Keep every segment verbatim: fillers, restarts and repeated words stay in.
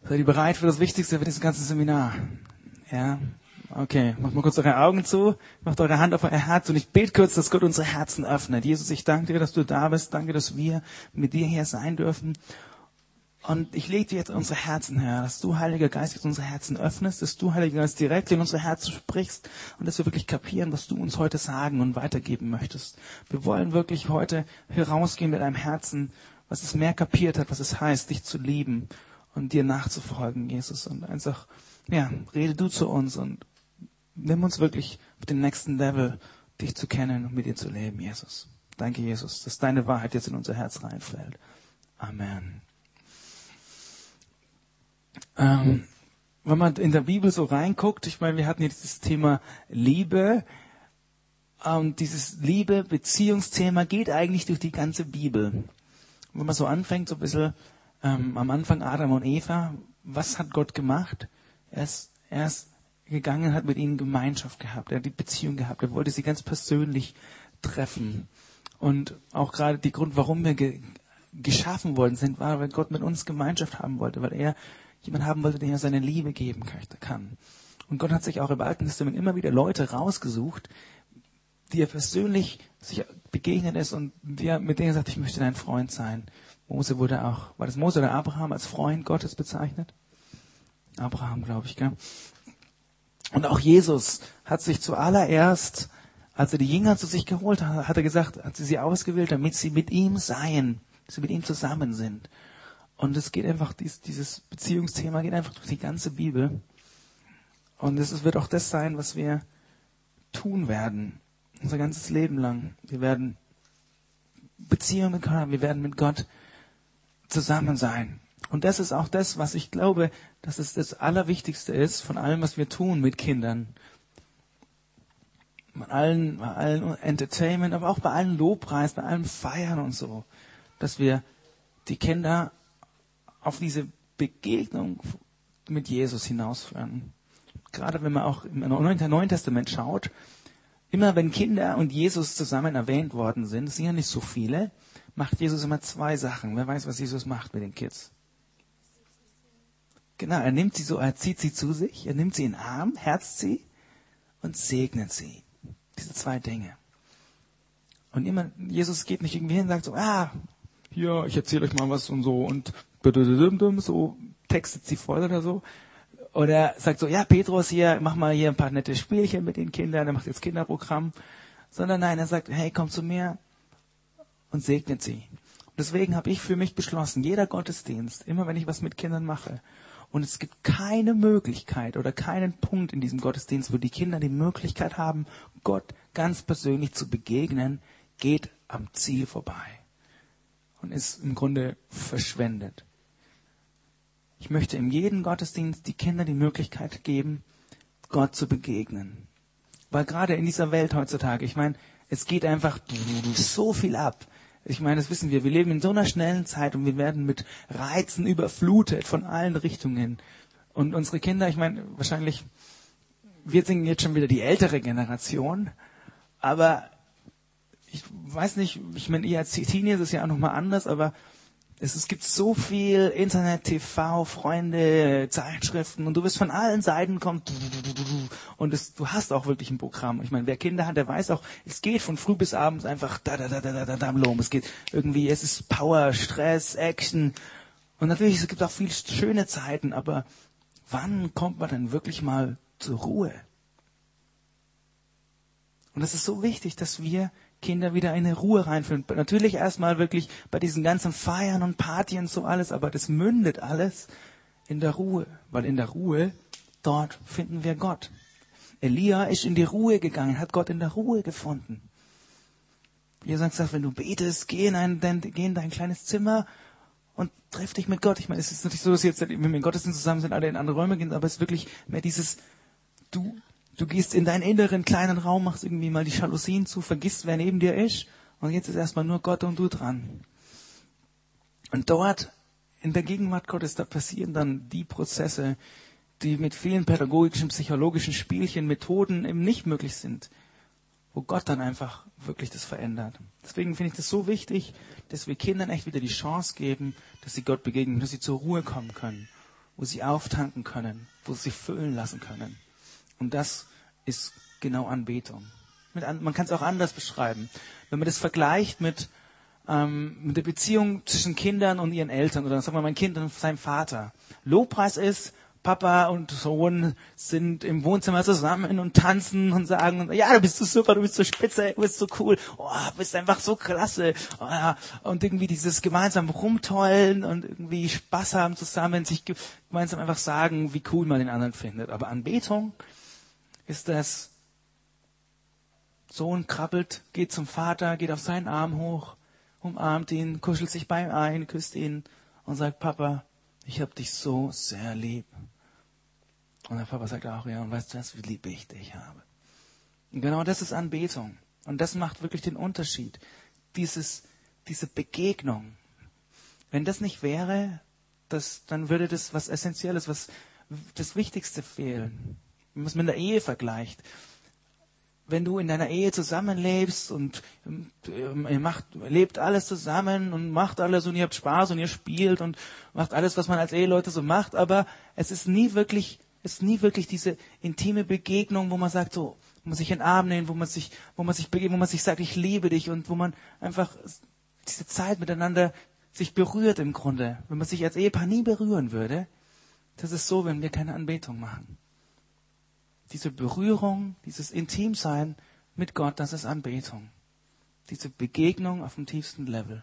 Seid ihr bereit für das Wichtigste für dieses ganze Seminar? Ja? Okay, macht mal kurz eure Augen zu, macht eure Hand auf euer Herz und ich bete kurz, dass Gott unsere Herzen öffnet. Jesus, ich danke dir, dass du da bist. Danke, dass wir mit dir hier sein dürfen. Und ich lege dir jetzt unsere Herzen her, dass du, Heiliger Geist, jetzt unsere Herzen öffnest, dass du, Heiliger Geist, direkt in unsere Herzen sprichst und dass wir wirklich kapieren, was du uns heute sagen und weitergeben möchtest. Wir wollen wirklich heute herausgehen mit einem Herzen, was es mehr kapiert hat, was es heißt, dich zu lieben und dir nachzufolgen, Jesus. Und einfach, ja, rede du zu uns und nimm uns wirklich auf den nächsten Level, dich zu kennen und mit dir zu leben, Jesus. Danke, Jesus, dass deine Wahrheit jetzt in unser Herz reinfällt. Amen. Ähm, wenn man in der Bibel so reinguckt, ich meine, wir hatten jetzt das Thema Liebe. Und dieses Liebe, Beziehungsthema geht eigentlich durch die ganze Bibel. Wenn man so anfängt, so ein bisschen ähm, am Anfang Adam und Eva, was hat Gott gemacht? Er ist, er ist gegangen, hat mit ihnen Gemeinschaft gehabt, er hat die Beziehung gehabt, er wollte sie ganz persönlich treffen. Und auch gerade der Grund, warum wir ge- geschaffen worden sind, war, weil Gott mit uns Gemeinschaft haben wollte, weil er jemand haben wollte, der seine Liebe geben kann. Und Gott hat sich auch im Alten Testament immer wieder Leute rausgesucht, die er persönlich sich begegnet ist und der, mit denen er sagt, ich möchte dein Freund sein. Mose wurde auch, war das Mose oder Abraham als Freund Gottes bezeichnet? Abraham, glaube ich, gell? Und auch Jesus hat sich zuallererst, als er die Jünger zu sich geholt hat, hat er gesagt, hat sie sie ausgewählt, damit sie mit ihm seien, dass sie mit ihm zusammen sind. Und es geht einfach, dieses, dieses Beziehungsthema geht einfach durch die ganze Bibel. Und es wird auch das sein, was wir tun werden, unser ganzes Leben lang. Wir werden Beziehungen mit Gott haben, wir werden mit Gott zusammen sein. Und das ist auch das, was ich glaube, dass es das Allerwichtigste ist von allem, was wir tun mit Kindern. Bei allen, bei allen Entertainment, aber auch bei allen Lobpreis, bei allem Feiern und so. Dass wir die Kinder auf diese Begegnung mit Jesus hinausführen. Gerade wenn man auch im Neuen Testament schaut, immer wenn Kinder und Jesus zusammen erwähnt worden sind, es sind ja nicht so viele, macht Jesus immer zwei Sachen. Wer weiß, was Jesus macht mit den Kids? Genau, er nimmt sie so, er zieht sie zu sich, er nimmt sie in den Arm, herzt sie und segnet sie. Diese zwei Dinge. Und immer, Jesus geht nicht irgendwie hin und sagt so, ah, hier, ich erzähle euch mal was und so und so textet sie voll oder so. Oder sagt so, ja, Petrus, hier, mach mal hier ein paar nette Spielchen mit den Kindern, er macht jetzt Kinderprogramm. Sondern nein, er sagt, hey, komm zu mir und segnet sie. Und deswegen habe ich für mich beschlossen, jeder Gottesdienst, immer wenn ich was mit Kindern mache, und es gibt keine Möglichkeit oder keinen Punkt in diesem Gottesdienst, wo die Kinder die Möglichkeit haben, Gott ganz persönlich zu begegnen, geht am Ziel vorbei und ist im Grunde verschwendet. Ich möchte in jedem Gottesdienst die Kinder die Möglichkeit geben, Gott zu begegnen. Weil gerade in dieser Welt heutzutage, ich meine, es geht einfach so viel ab. Ich meine, das wissen wir, wir leben in so einer schnellen Zeit und wir werden mit Reizen überflutet von allen Richtungen. Und unsere Kinder, ich meine, wahrscheinlich, wir sind jetzt schon wieder die ältere Generation, aber ich weiß nicht, ich meine, ihr als Teenie ist es ja auch nochmal anders, aber es, es gibt so viel Internet, T V, Freunde, Zeitschriften und du wirst von allen Seiten kommen und es, du hast auch wirklich ein Programm. Ich meine, wer Kinder hat, der weiß auch, es geht von früh bis abends einfach da da da da da da da lom. Es geht irgendwie, es ist Power, Stress, Action und natürlich es gibt auch viele schöne Zeiten, aber wann kommt man denn wirklich mal zur Ruhe? Und das ist so wichtig, dass wir Kinder wieder in eine Ruhe reinführen. Natürlich erstmal wirklich bei diesen ganzen Feiern und Partien und so alles, aber das mündet alles in der Ruhe. Weil in der Ruhe, dort finden wir Gott. Elia ist in die Ruhe gegangen, hat Gott in der Ruhe gefunden. Jesus sagt, wenn du betest, geh in, ein, dein, geh in dein kleines Zimmer und treff dich mit Gott. Ich meine, es ist nicht so, dass jetzt, wenn wir in Gottesdienst zusammen sind, alle in andere Räume gehen, aber es ist wirklich mehr dieses, du Du gehst in deinen inneren kleinen Raum, machst irgendwie mal die Jalousien zu, vergisst, wer neben dir ist. Und jetzt ist erstmal nur Gott und du dran. Und dort, in der Gegenwart Gottes, da passieren dann die Prozesse, die mit vielen pädagogischen, psychologischen Spielchen, Methoden eben nicht möglich sind. Wo Gott dann einfach wirklich das verändert. Deswegen finde ich das so wichtig, dass wir Kindern echt wieder die Chance geben, dass sie Gott begegnen, dass sie zur Ruhe kommen können. wo sie auftanken können, wo sie sich füllen lassen können. Und das ist genau Anbetung. Mit an, man kann es auch anders beschreiben. Wenn man das vergleicht mit, ähm, mit der Beziehung zwischen Kindern und ihren Eltern, oder sagen wir mal mein Kind und seinem Vater. Lobpreis ist, Papa und Sohn sind im Wohnzimmer zusammen und tanzen und sagen, ja, du bist so super, du bist so spitze, du bist so cool, oh, du bist einfach so klasse. Oh, ja. Und irgendwie dieses gemeinsam rumtollen und irgendwie Spaß haben zusammen, sich gemeinsam einfach sagen, wie cool man den anderen findet. Aber Anbetung ist das, Sohn krabbelt, geht zum Vater, geht auf seinen Arm hoch, umarmt ihn, kuschelt sich bei ihm ein, küsst ihn und sagt, Papa, ich hab dich so sehr lieb. Und der Papa sagt auch, ja, und weißt du was, wie lieb ich dich habe. Und genau das ist Anbetung. Und das macht wirklich den Unterschied. Dieses, diese Begegnung. Wenn das nicht wäre, das, dann würde das was Essentielles, was das Wichtigste fehlen. Wenn man es mit der Ehe vergleicht. Wenn du in deiner Ehe zusammenlebst und ähm, ihr macht, lebt alles zusammen und macht alles und ihr habt Spaß und ihr spielt und macht alles, was man als Eheleute so macht, aber es ist nie wirklich, es ist nie wirklich diese intime Begegnung, wo man sagt, so, wo man sich in den Arm nimmt, wo man sich, wo man sich begegnet, wo man sich sagt, ich liebe dich und wo man einfach diese Zeit miteinander sich berührt im Grunde. Wenn man sich als Ehepaar nie berühren würde, das ist so, wenn wir keine Anbetung machen. Diese Berührung, dieses Intimsein mit Gott, das ist Anbetung. Diese Begegnung auf dem tiefsten Level.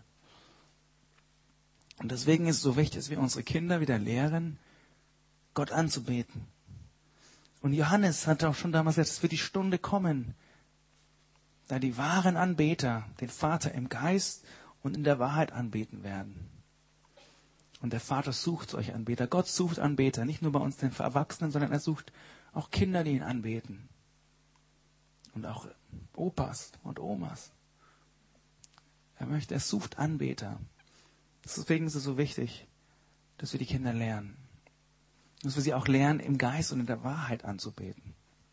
Und deswegen ist es so wichtig, dass wir unsere Kinder wieder lehren, Gott anzubeten. Und Johannes hat auch schon damals gesagt, es wird die Stunde kommen, da die wahren Anbeter den Vater im Geist und in der Wahrheit anbeten werden. Und der Vater sucht solche Anbeter. Gott sucht Anbeter, nicht nur bei uns den Erwachsenen, sondern er sucht auch Kinder, die ihn anbeten. Und auch Opas und Omas. Er möchte, er sucht Anbeter. Deswegen ist es so wichtig, dass wir die Kinder lernen. Dass wir sie auch lernen, im Geist und in der Wahrheit anzubeten.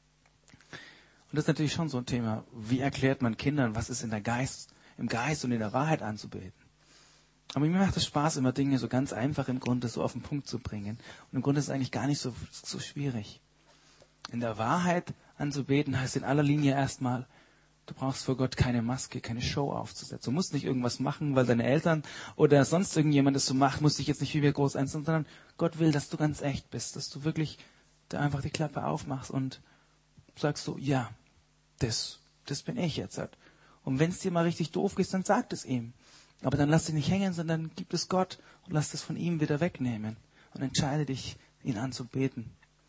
Und das ist natürlich schon so ein Thema. Wie erklärt man Kindern, was ist in der Geist, im Geist und in der Wahrheit anzubeten? Aber mir macht es Spaß, immer Dinge so ganz einfach im Grunde so auf den Punkt zu bringen. Und im Grunde ist es eigentlich gar nicht so, so schwierig. In der Wahrheit anzubeten heißt in aller Linie erstmal, du brauchst vor Gott keine Maske, keine Show aufzusetzen. Du musst nicht irgendwas machen, weil deine Eltern oder sonst irgendjemand das so macht, musst dich jetzt nicht wie wir groß einstellen, sondern Gott will, dass du ganz echt bist, dass du wirklich da einfach die Klappe aufmachst und sagst so, ja, das, das bin ich jetzt. Und wenn es dir mal richtig doof geht, dann sag es ihm. Aber dann lass dich nicht hängen, sondern gib es Gott und lass es von ihm wieder wegnehmen und entscheide dich, ihn anzubeten.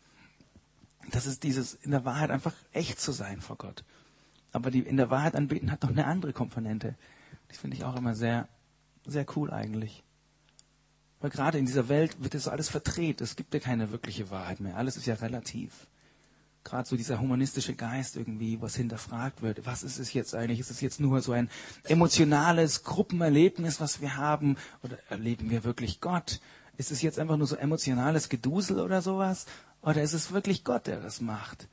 Das ist dieses, in der Wahrheit einfach echt zu sein vor Gott. Aber die in der Wahrheit anbeten hat noch eine andere Komponente. Das finde ich auch immer sehr, sehr cool eigentlich. Weil gerade in dieser Welt wird das so alles verdreht. Es gibt ja keine wirkliche Wahrheit mehr. Alles ist ja relativ. Gerade so dieser humanistische Geist irgendwie, was hinterfragt wird. Was ist es jetzt eigentlich? Ist es jetzt nur so ein emotionales Gruppenerlebnis, was wir haben? Oder erleben wir wirklich Gott? Ist es jetzt einfach nur so emotionales Gedusel oder sowas? Oder ist es wirklich Gott, der das macht?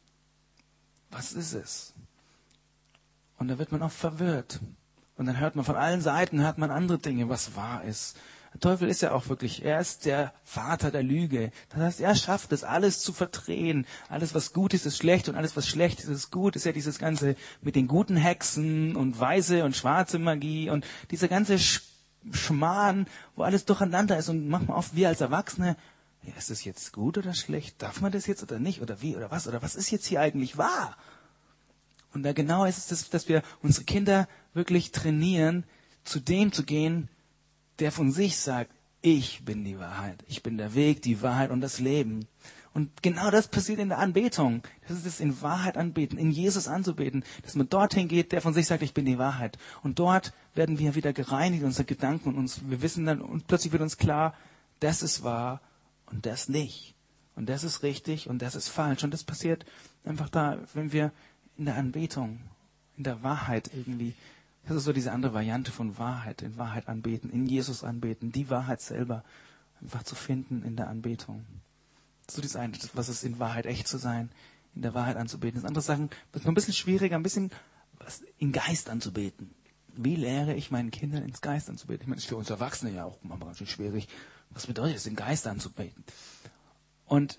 Was ist es? Und da wird man auch verwirrt. Und dann hört man von allen Seiten, hört man andere Dinge, was wahr ist. Der Teufel ist ja auch wirklich, er ist der Vater der Lüge. Das heißt, er schafft es, alles zu verdrehen. Alles, was gut ist, ist schlecht und alles, was schlecht ist, ist gut. Das ist ja dieses Ganze mit den guten Hexen und weiße und schwarze Magie und dieser ganze Sch- Schmarrn, wo alles durcheinander ist. Und manchmal oft wir als Erwachsene, ja, ist das jetzt gut oder schlecht? Darf man das jetzt oder nicht? Oder wie oder was? Oder was ist jetzt hier eigentlich wahr? Und da genau ist es, das, dass wir unsere Kinder wirklich trainieren, zu dem zu gehen, der von sich sagt, ich bin die Wahrheit. Ich bin der Weg, die Wahrheit und das Leben. Und genau das passiert in der Anbetung. Das ist es, in Wahrheit anbeten, in Jesus anzubeten. Dass man dorthin geht, der von sich sagt, ich bin die Wahrheit. Und dort werden wir wieder gereinigt, unsere Gedanken und uns, wir wissen dann, und plötzlich wird uns klar, das ist wahr und das nicht. Und das ist richtig und das ist falsch. Und das passiert einfach da, wenn wir in der Anbetung, in der Wahrheit irgendwie, das ist so diese andere Variante von Wahrheit, in Wahrheit anbeten, in Jesus anbeten, die Wahrheit selber einfach zu finden in der Anbetung. So das eine, was ist in Wahrheit echt zu sein, in der Wahrheit anzubeten. Das andere Sachen, das ist noch ein bisschen schwieriger, ein bisschen was in Geist anzubeten. Wie lehre ich meinen Kindern ins Geist anzubeten? Ich meine, das ist für uns Erwachsene ja auch manchmal ganz schön schwierig. Was bedeutet es, den Geist anzubeten? Und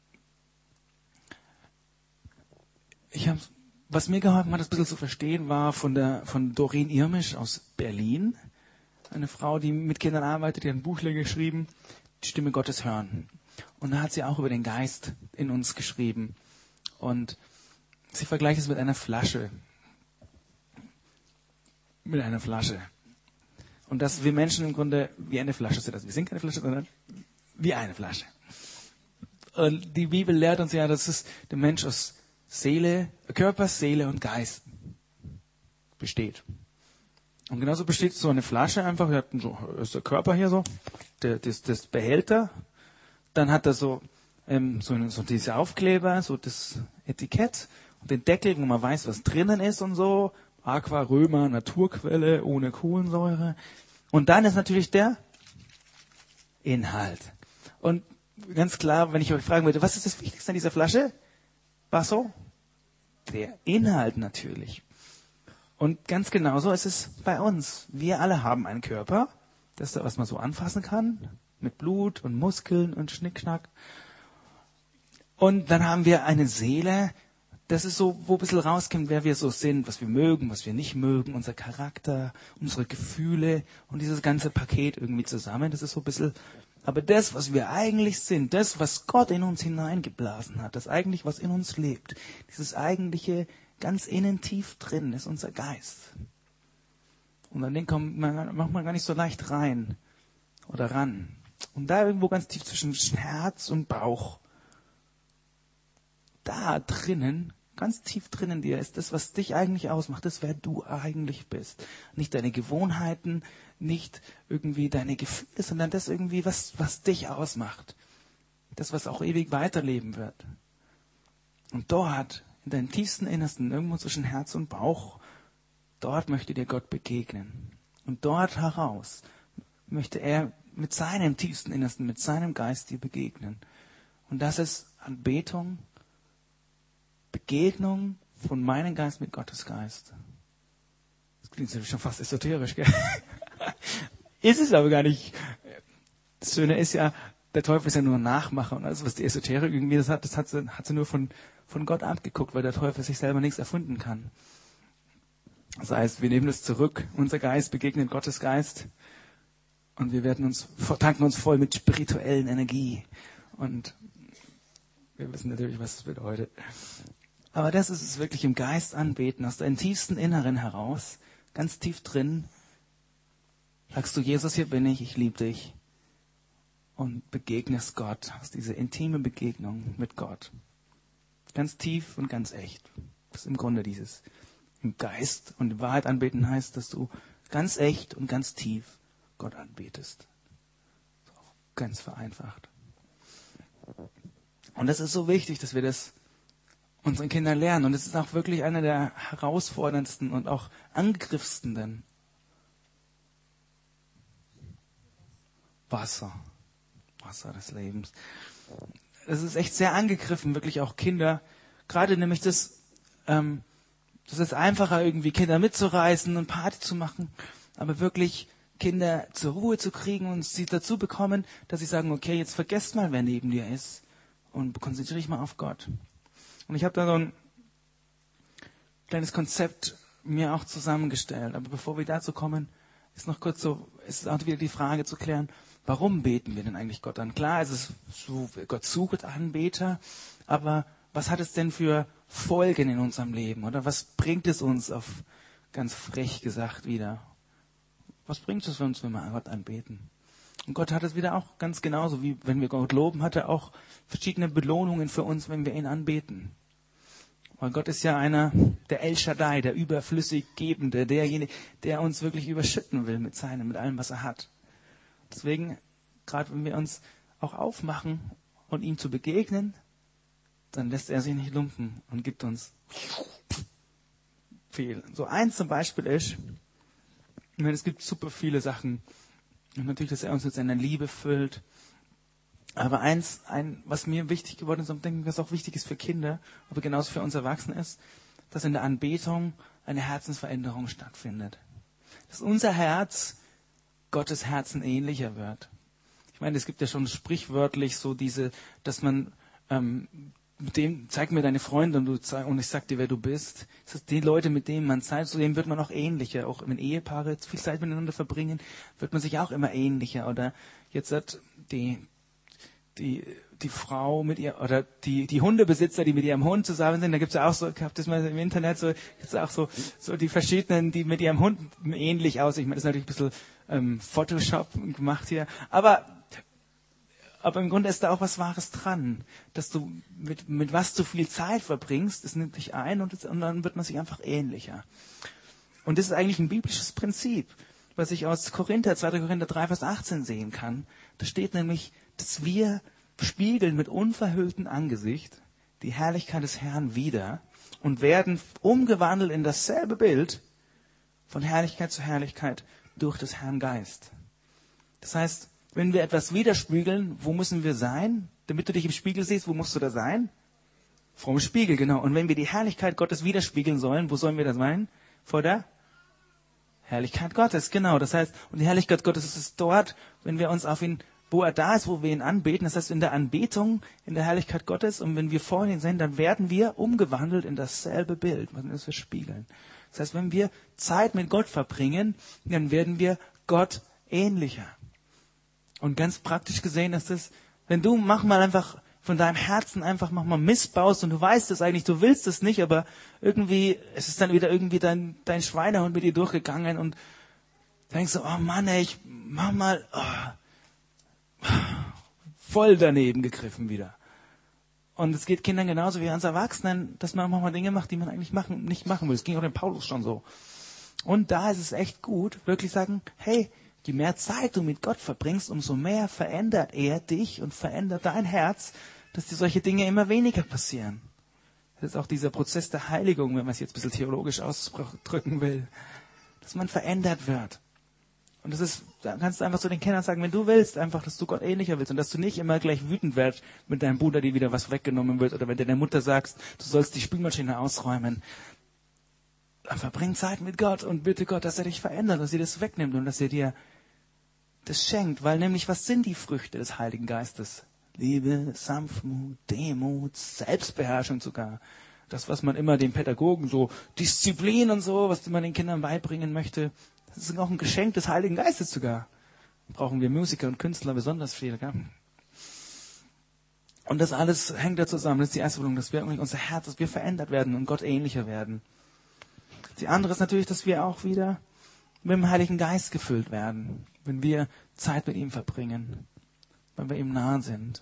ich habe, was mir geholfen hat, das ein bisschen zu verstehen, war von der von Doreen Irmisch aus Berlin. Eine Frau, die mit Kindern arbeitet, die hat ein Buchle geschrieben, die Stimme Gottes hören. Und da hat sie auch über den Geist in uns geschrieben. Und sie vergleicht es mit einer Flasche. Mit einer Flasche. Und dass wir Menschen im Grunde wie eine Flasche sind. Also wir sind keine Flasche, sondern wie eine Flasche. Und die Bibel lehrt uns ja, dass es der Mensch aus Seele, Körper, Seele und Geist besteht. Und genauso besteht so eine Flasche einfach. Wir hatten so, ist der Körper hier so, der, das, das Behälter. Dann hat er so, ähm, so, eine, so diese Aufkleber, so das Etikett und den Deckel, wo man weiß, was drinnen ist und so. Aqua, Römer, Naturquelle, ohne Kohlensäure. Und dann ist natürlich der Inhalt. Und ganz klar, wenn ich euch fragen würde, was ist das Wichtigste an dieser Flasche? Was so? Der Inhalt natürlich. Und ganz genauso ist es bei uns. Wir alle haben einen Körper, das ist, was man so anfassen kann, mit Blut und Muskeln und Schnickschnack. Und dann haben wir eine Seele, das ist so, wo ein bisschen rauskommt, wer wir so sind, was wir mögen, was wir nicht mögen, unser Charakter, unsere Gefühle und dieses ganze Paket irgendwie zusammen. Das ist so ein bisschen, aber das, was wir eigentlich sind, das, was Gott in uns hineingeblasen hat, das eigentlich, was in uns lebt, dieses eigentliche, ganz innen tief drin ist unser Geist. Und an den kommt man manchmal gar nicht so leicht rein oder ran. Und da irgendwo ganz tief zwischen Herz und Bauch, da drinnen, ganz tief drinnen dir ist das, was dich eigentlich ausmacht, das, wer du eigentlich bist. Nicht deine Gewohnheiten, nicht irgendwie deine Gefühle, sondern das irgendwie, was, was dich ausmacht. Das, was auch ewig weiterleben wird. Und dort, in deinem tiefsten Innersten, irgendwo zwischen Herz und Bauch, dort möchte dir Gott begegnen. Und dort heraus möchte er mit seinem tiefsten Innersten, mit seinem Geist dir begegnen. Und das ist Anbetung, Begegnung von meinem Geist mit Gottes Geist. Das klingt natürlich schon fast esoterisch, gell? Ist es aber gar nicht. Das Schöne ist ja, der Teufel ist ja nur ein Nachmacher. Und alles, was die Esoterik irgendwie das hat, das hat sie, hat sie nur von, von Gott abgeguckt, weil der Teufel sich selber nichts erfunden kann. Das heißt, wir nehmen das zurück. Unser Geist begegnet Gottes Geist. Und wir werden uns, tanken uns voll mit spirituellen Energie. Und wir wissen natürlich, was das bedeutet. Aber das ist es wirklich im Geist anbeten, aus deinem tiefsten Inneren heraus, ganz tief drin, sagst du, Jesus, hier bin ich, ich liebe dich. Und begegnest Gott, aus dieser intime Begegnung mit Gott. Ganz tief und ganz echt. Das ist im Grunde dieses im Geist und in Wahrheit anbeten heißt, dass du ganz echt und ganz tief Gott anbetest. So, ganz vereinfacht. Und das ist so wichtig, dass wir das unseren Kindern lernen. Und es ist auch wirklich einer der herausforderndsten und auch angegriffsten Wasser. Wasser des Lebens. Es ist echt sehr angegriffen, wirklich auch Kinder. Gerade nämlich das, ähm, das ist einfacher, irgendwie Kinder mitzureißen und Party zu machen. Aber wirklich Kinder zur Ruhe zu kriegen und sie dazu bekommen, dass sie sagen, okay, jetzt vergesst mal, wer neben dir ist und konzentriere dich mal auf Gott. Und ich habe da so ein kleines Konzept mir auch zusammengestellt. Aber bevor wir dazu kommen, ist noch kurz so, ist auch wieder die Frage zu klären, warum beten wir denn eigentlich Gott an? Klar, es ist so, Gott sucht Anbeter, aber was hat es denn für Folgen in unserem Leben? Oder was bringt es uns, auf ganz frech gesagt wieder? Was bringt es für uns, wenn wir Gott anbeten? Und Gott hat es wieder auch ganz genauso, wie wenn wir Gott loben, hat er auch verschiedene Belohnungen für uns, wenn wir ihn anbeten. Weil Gott ist ja einer, der El Shaddai, der überflüssig Gebende, derjenige, der uns wirklich überschütten will mit seinem, mit allem, was er hat. Deswegen, gerade wenn wir uns auch aufmachen und ihm zu begegnen, dann lässt er sich nicht lumpen und gibt uns viel. So eins zum Beispiel ist, ich meine, es gibt super viele Sachen. Und natürlich, dass er uns mit seiner Liebe füllt. Aber eins, ein, was mir wichtig geworden ist und denke, was auch wichtig ist für Kinder, aber genauso für uns Erwachsene ist, dass in der Anbetung eine Herzensveränderung stattfindet. Dass unser Herz Gottes Herzen ähnlicher wird. Ich meine, es gibt ja schon sprichwörtlich so diese, dass man ähm, mit dem, zeig mir deine Freunde und, du zeig, und ich sag dir, wer du bist. Das heißt, die Leute, mit denen man Zeit, zu denen wird man auch ähnlicher. Auch wenn Ehepaare viel Zeit miteinander verbringen, wird man sich auch immer ähnlicher. Oder jetzt hat die, die, die Frau mit ihr, oder die, die Hundebesitzer, die mit ihrem Hund zusammen sind, da gibt's ja auch so, ich hab das mal im Internet, so, gibt's auch so, so die verschiedenen, die mit ihrem Hund ähnlich aussehen. Ich meine, das ist natürlich ein bisschen ähm, Photoshop gemacht hier. Aber Aber im Grunde ist da auch was Wahres dran, dass du mit, mit was du viel Zeit verbringst, das nimmt dich ein und, das, und dann wird man sich einfach ähnlicher. Und das ist eigentlich ein biblisches Prinzip, was ich aus Korinther, zweiter Korinther drei, Vers achtzehn sehen kann. Da steht nämlich, dass wir spiegeln mit unverhülltem Angesicht die Herrlichkeit des Herrn wider und werden umgewandelt in dasselbe Bild von Herrlichkeit zu Herrlichkeit durch des Herrn Geist. Das heißt, wenn wir etwas widerspiegeln, wo müssen wir sein? Damit du dich im Spiegel siehst, wo musst du da sein? Vor dem Spiegel, genau. Und wenn wir die Herrlichkeit Gottes widerspiegeln sollen, wo sollen wir da sein? Vor der Herrlichkeit Gottes, genau. Das heißt, und die Herrlichkeit Gottes ist dort, wenn wir uns auf ihn, wo er da ist, wo wir ihn anbeten. Das heißt, in der Anbetung, in der Herrlichkeit Gottes. Und wenn wir vor ihm sind, dann werden wir umgewandelt in dasselbe Bild, was wir spiegeln. Das heißt, wenn wir Zeit mit Gott verbringen, dann werden wir Gott ähnlicher. Und ganz praktisch gesehen ist es, wenn du mach mal einfach von deinem Herzen einfach mach mal missbaust und du weißt es eigentlich, du willst es nicht, aber irgendwie, es ist dann wieder irgendwie dein, dein Schweinehund mit dir durchgegangen und denkst so, oh Mann, ey, ich mach mal, oh, voll daneben gegriffen wieder. Und es geht Kindern genauso wie uns Erwachsenen, dass man manchmal Dinge macht, die man eigentlich machen, nicht machen will. Es ging auch dem Paulus schon so. Und da ist es echt gut, wirklich sagen, hey, je mehr Zeit du mit Gott verbringst, umso mehr verändert er dich und verändert dein Herz, dass dir solche Dinge immer weniger passieren. Das ist auch dieser Prozess der Heiligung, wenn man es jetzt ein bisschen theologisch ausdrücken will, dass man verändert wird. Und das ist, da kannst du einfach zu den Kindern sagen, wenn du willst, einfach, dass du Gott ähnlicher willst und dass du nicht immer gleich wütend wirst mit deinem Bruder, die wieder was weggenommen wird, oder wenn du deiner Mutter sagst, du sollst die Spülmaschine ausräumen. Dann verbring Zeit mit Gott und bitte Gott, dass er dich verändert, dass er das wegnimmt und dass er dir das schenkt, weil nämlich, was sind die Früchte des Heiligen Geistes? Liebe, Sanftmut, Demut, Selbstbeherrschung sogar. Das, was man immer den Pädagogen so, Disziplin und so, was man den Kindern beibringen möchte, das ist auch ein Geschenk des Heiligen Geistes sogar. Brauchen wir Musiker und Künstler besonders viel, gell? Und das alles hängt da zusammen. Das ist die erste Belohnung, dass wir unser Herz, dass wir verändert werden und Gott ähnlicher werden. Die andere ist natürlich, dass wir auch wieder mit dem Heiligen Geist gefüllt werden, wenn wir Zeit mit ihm verbringen, wenn wir ihm nahe sind.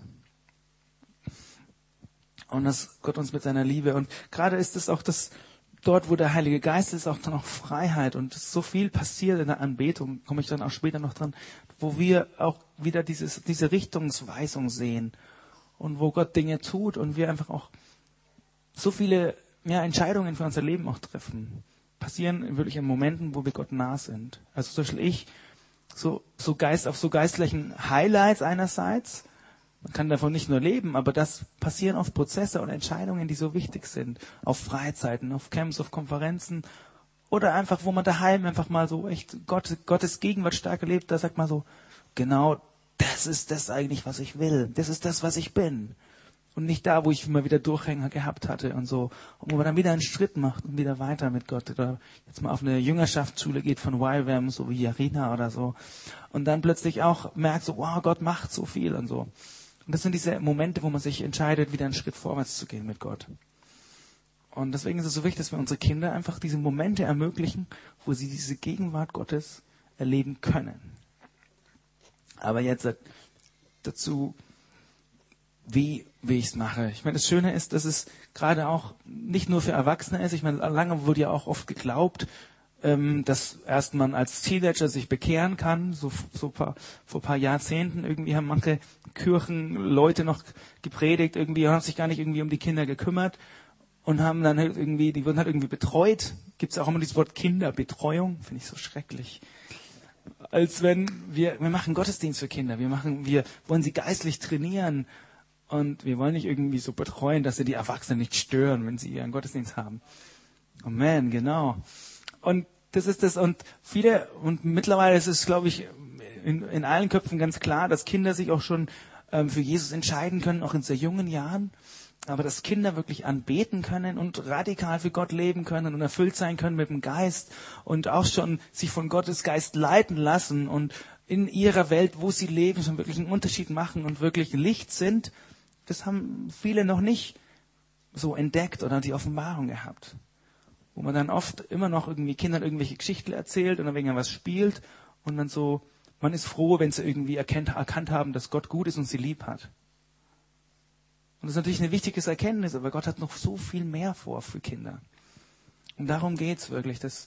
Und dass Gott uns mit seiner Liebe, und gerade ist es auch das, dort, wo der Heilige Geist ist, auch dann auch Freiheit, und so viel passiert in der Anbetung, komme ich dann auch später noch dran, wo wir auch wieder dieses, diese Richtungsweisung sehen und wo Gott Dinge tut und wir einfach auch so viele ja, Entscheidungen für unser Leben auch treffen. Passieren wirklich in Momenten, wo wir Gott nah sind. Also zum Beispiel ich, so, so Geist, auf so geistlichen Highlights einerseits, man kann davon nicht nur leben, aber das passieren oft Prozesse und Entscheidungen, die so wichtig sind. Auf Freizeiten, auf Camps, auf Konferenzen oder einfach, wo man daheim einfach mal so echt Gott, Gottes Gegenwart stark erlebt, da sagt man so, genau, das ist das eigentlich, was ich will. Das ist das, was ich bin. Und nicht da, wo ich immer wieder Durchhänger gehabt hatte und so. Und wo man dann wieder einen Schritt macht und wieder weiter mit Gott. Oder jetzt mal auf eine Jüngerschaftsschule geht von Y WAM, so wie Jarina oder so. Und dann plötzlich auch merkt so, wow, Gott macht so viel und so. Und das sind diese Momente, wo man sich entscheidet, wieder einen Schritt vorwärts zu gehen mit Gott. Und deswegen ist es so wichtig, dass wir unsere Kinder einfach diese Momente ermöglichen, wo sie diese Gegenwart Gottes erleben können. Aber jetzt dazu, wie, wie ich es mache. Ich meine, das Schöne ist, dass es gerade auch nicht nur für Erwachsene ist. Ich meine, lange wurde ja auch oft geglaubt, ähm, dass erst man als Teenager sich bekehren kann. So, so paar, vor ein paar Jahrzehnten irgendwie haben manche Kirchenleute noch gepredigt, irgendwie haben sich gar nicht irgendwie um die Kinder gekümmert und haben dann halt irgendwie, die wurden halt irgendwie betreut. Gibt es auch immer dieses Wort Kinderbetreuung, finde ich so schrecklich. Als wenn wir, wir machen Gottesdienst für Kinder, wir machen, wir wollen sie geistlich trainieren. Und wir wollen nicht irgendwie so betreuen, dass sie die Erwachsenen nicht stören, wenn sie ihren Gottesdienst haben. Amen, genau. Und das ist das. Und viele, und mittlerweile ist es, glaube ich, in, in allen Köpfen ganz klar, dass Kinder sich auch schon ähm, für Jesus entscheiden können, auch in sehr jungen Jahren. Aber dass Kinder wirklich anbeten können und radikal für Gott leben können und erfüllt sein können mit dem Geist und auch schon sich von Gottes Geist leiten lassen und in ihrer Welt, wo sie leben, schon wirklich einen Unterschied machen und wirklich Licht sind, das haben viele noch nicht so entdeckt oder die Offenbarung gehabt. Wo man dann oft immer noch irgendwie Kindern irgendwelche Geschichten erzählt oder wegen was spielt und dann so, man ist froh, wenn sie irgendwie erkennt, erkannt haben, dass Gott gut ist und sie lieb hat. Und das ist natürlich eine wichtige Erkenntnis, aber Gott hat noch so viel mehr vor für Kinder. Und darum geht's wirklich, dass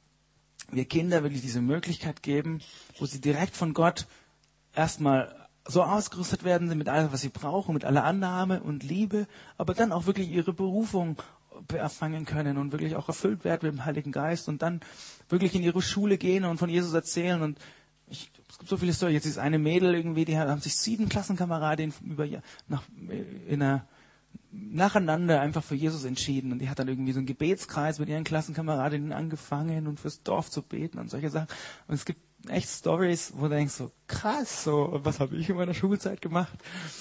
wir Kinder wirklich diese Möglichkeit geben, wo sie direkt von Gott erstmal so ausgerüstet werden mit allem, was sie brauchen, mit aller Annahme und Liebe, aber dann auch wirklich ihre Berufung erfangen können und wirklich auch erfüllt werden mit dem Heiligen Geist und dann wirklich in ihre Schule gehen und von Jesus erzählen. Und ich, es gibt so viele Storys. Jetzt ist eine Mädel irgendwie, die haben sich sieben Klassenkameradinnen über nach in einer nacheinander einfach für Jesus entschieden. Und die hat dann irgendwie so einen Gebetskreis mit ihren Klassenkameradinnen angefangen und fürs Dorf zu beten und solche Sachen. Und es gibt echt Stories, wo du denkst so, krass, so, was habe ich in meiner Schulzeit gemacht?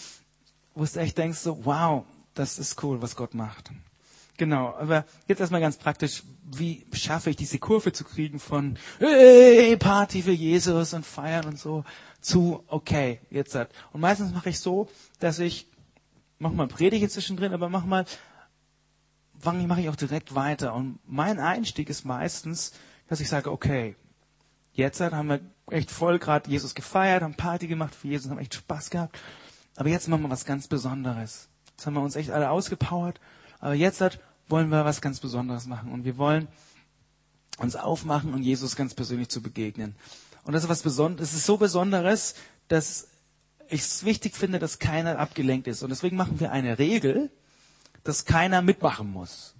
Wo du echt denkst so, wow, das ist cool, was Gott macht. Genau, aber jetzt erstmal ganz praktisch, wie schaffe ich diese Kurve zu kriegen von hey, Party für Jesus und feiern und so zu okay, jetzt hat. Und meistens mache ich so, dass ich manchmal predige zwischendrin, aber manchmal mache ich auch direkt weiter. Und mein Einstieg ist meistens, dass ich sage, okay, jetzt haben wir echt voll gerade Jesus gefeiert, haben Party gemacht für Jesus, haben echt Spaß gehabt. Aber jetzt machen wir was ganz Besonderes. Jetzt haben wir uns echt alle ausgepowert. Aber jetzt wollen wir was ganz Besonderes machen. Und wir wollen uns aufmachen und Jesus ganz persönlich zu begegnen. Und das ist was Besonderes. Es ist so Besonderes, dass ich es wichtig finde, dass keiner abgelenkt ist. Und deswegen machen wir eine Regel, dass keiner mitmachen muss.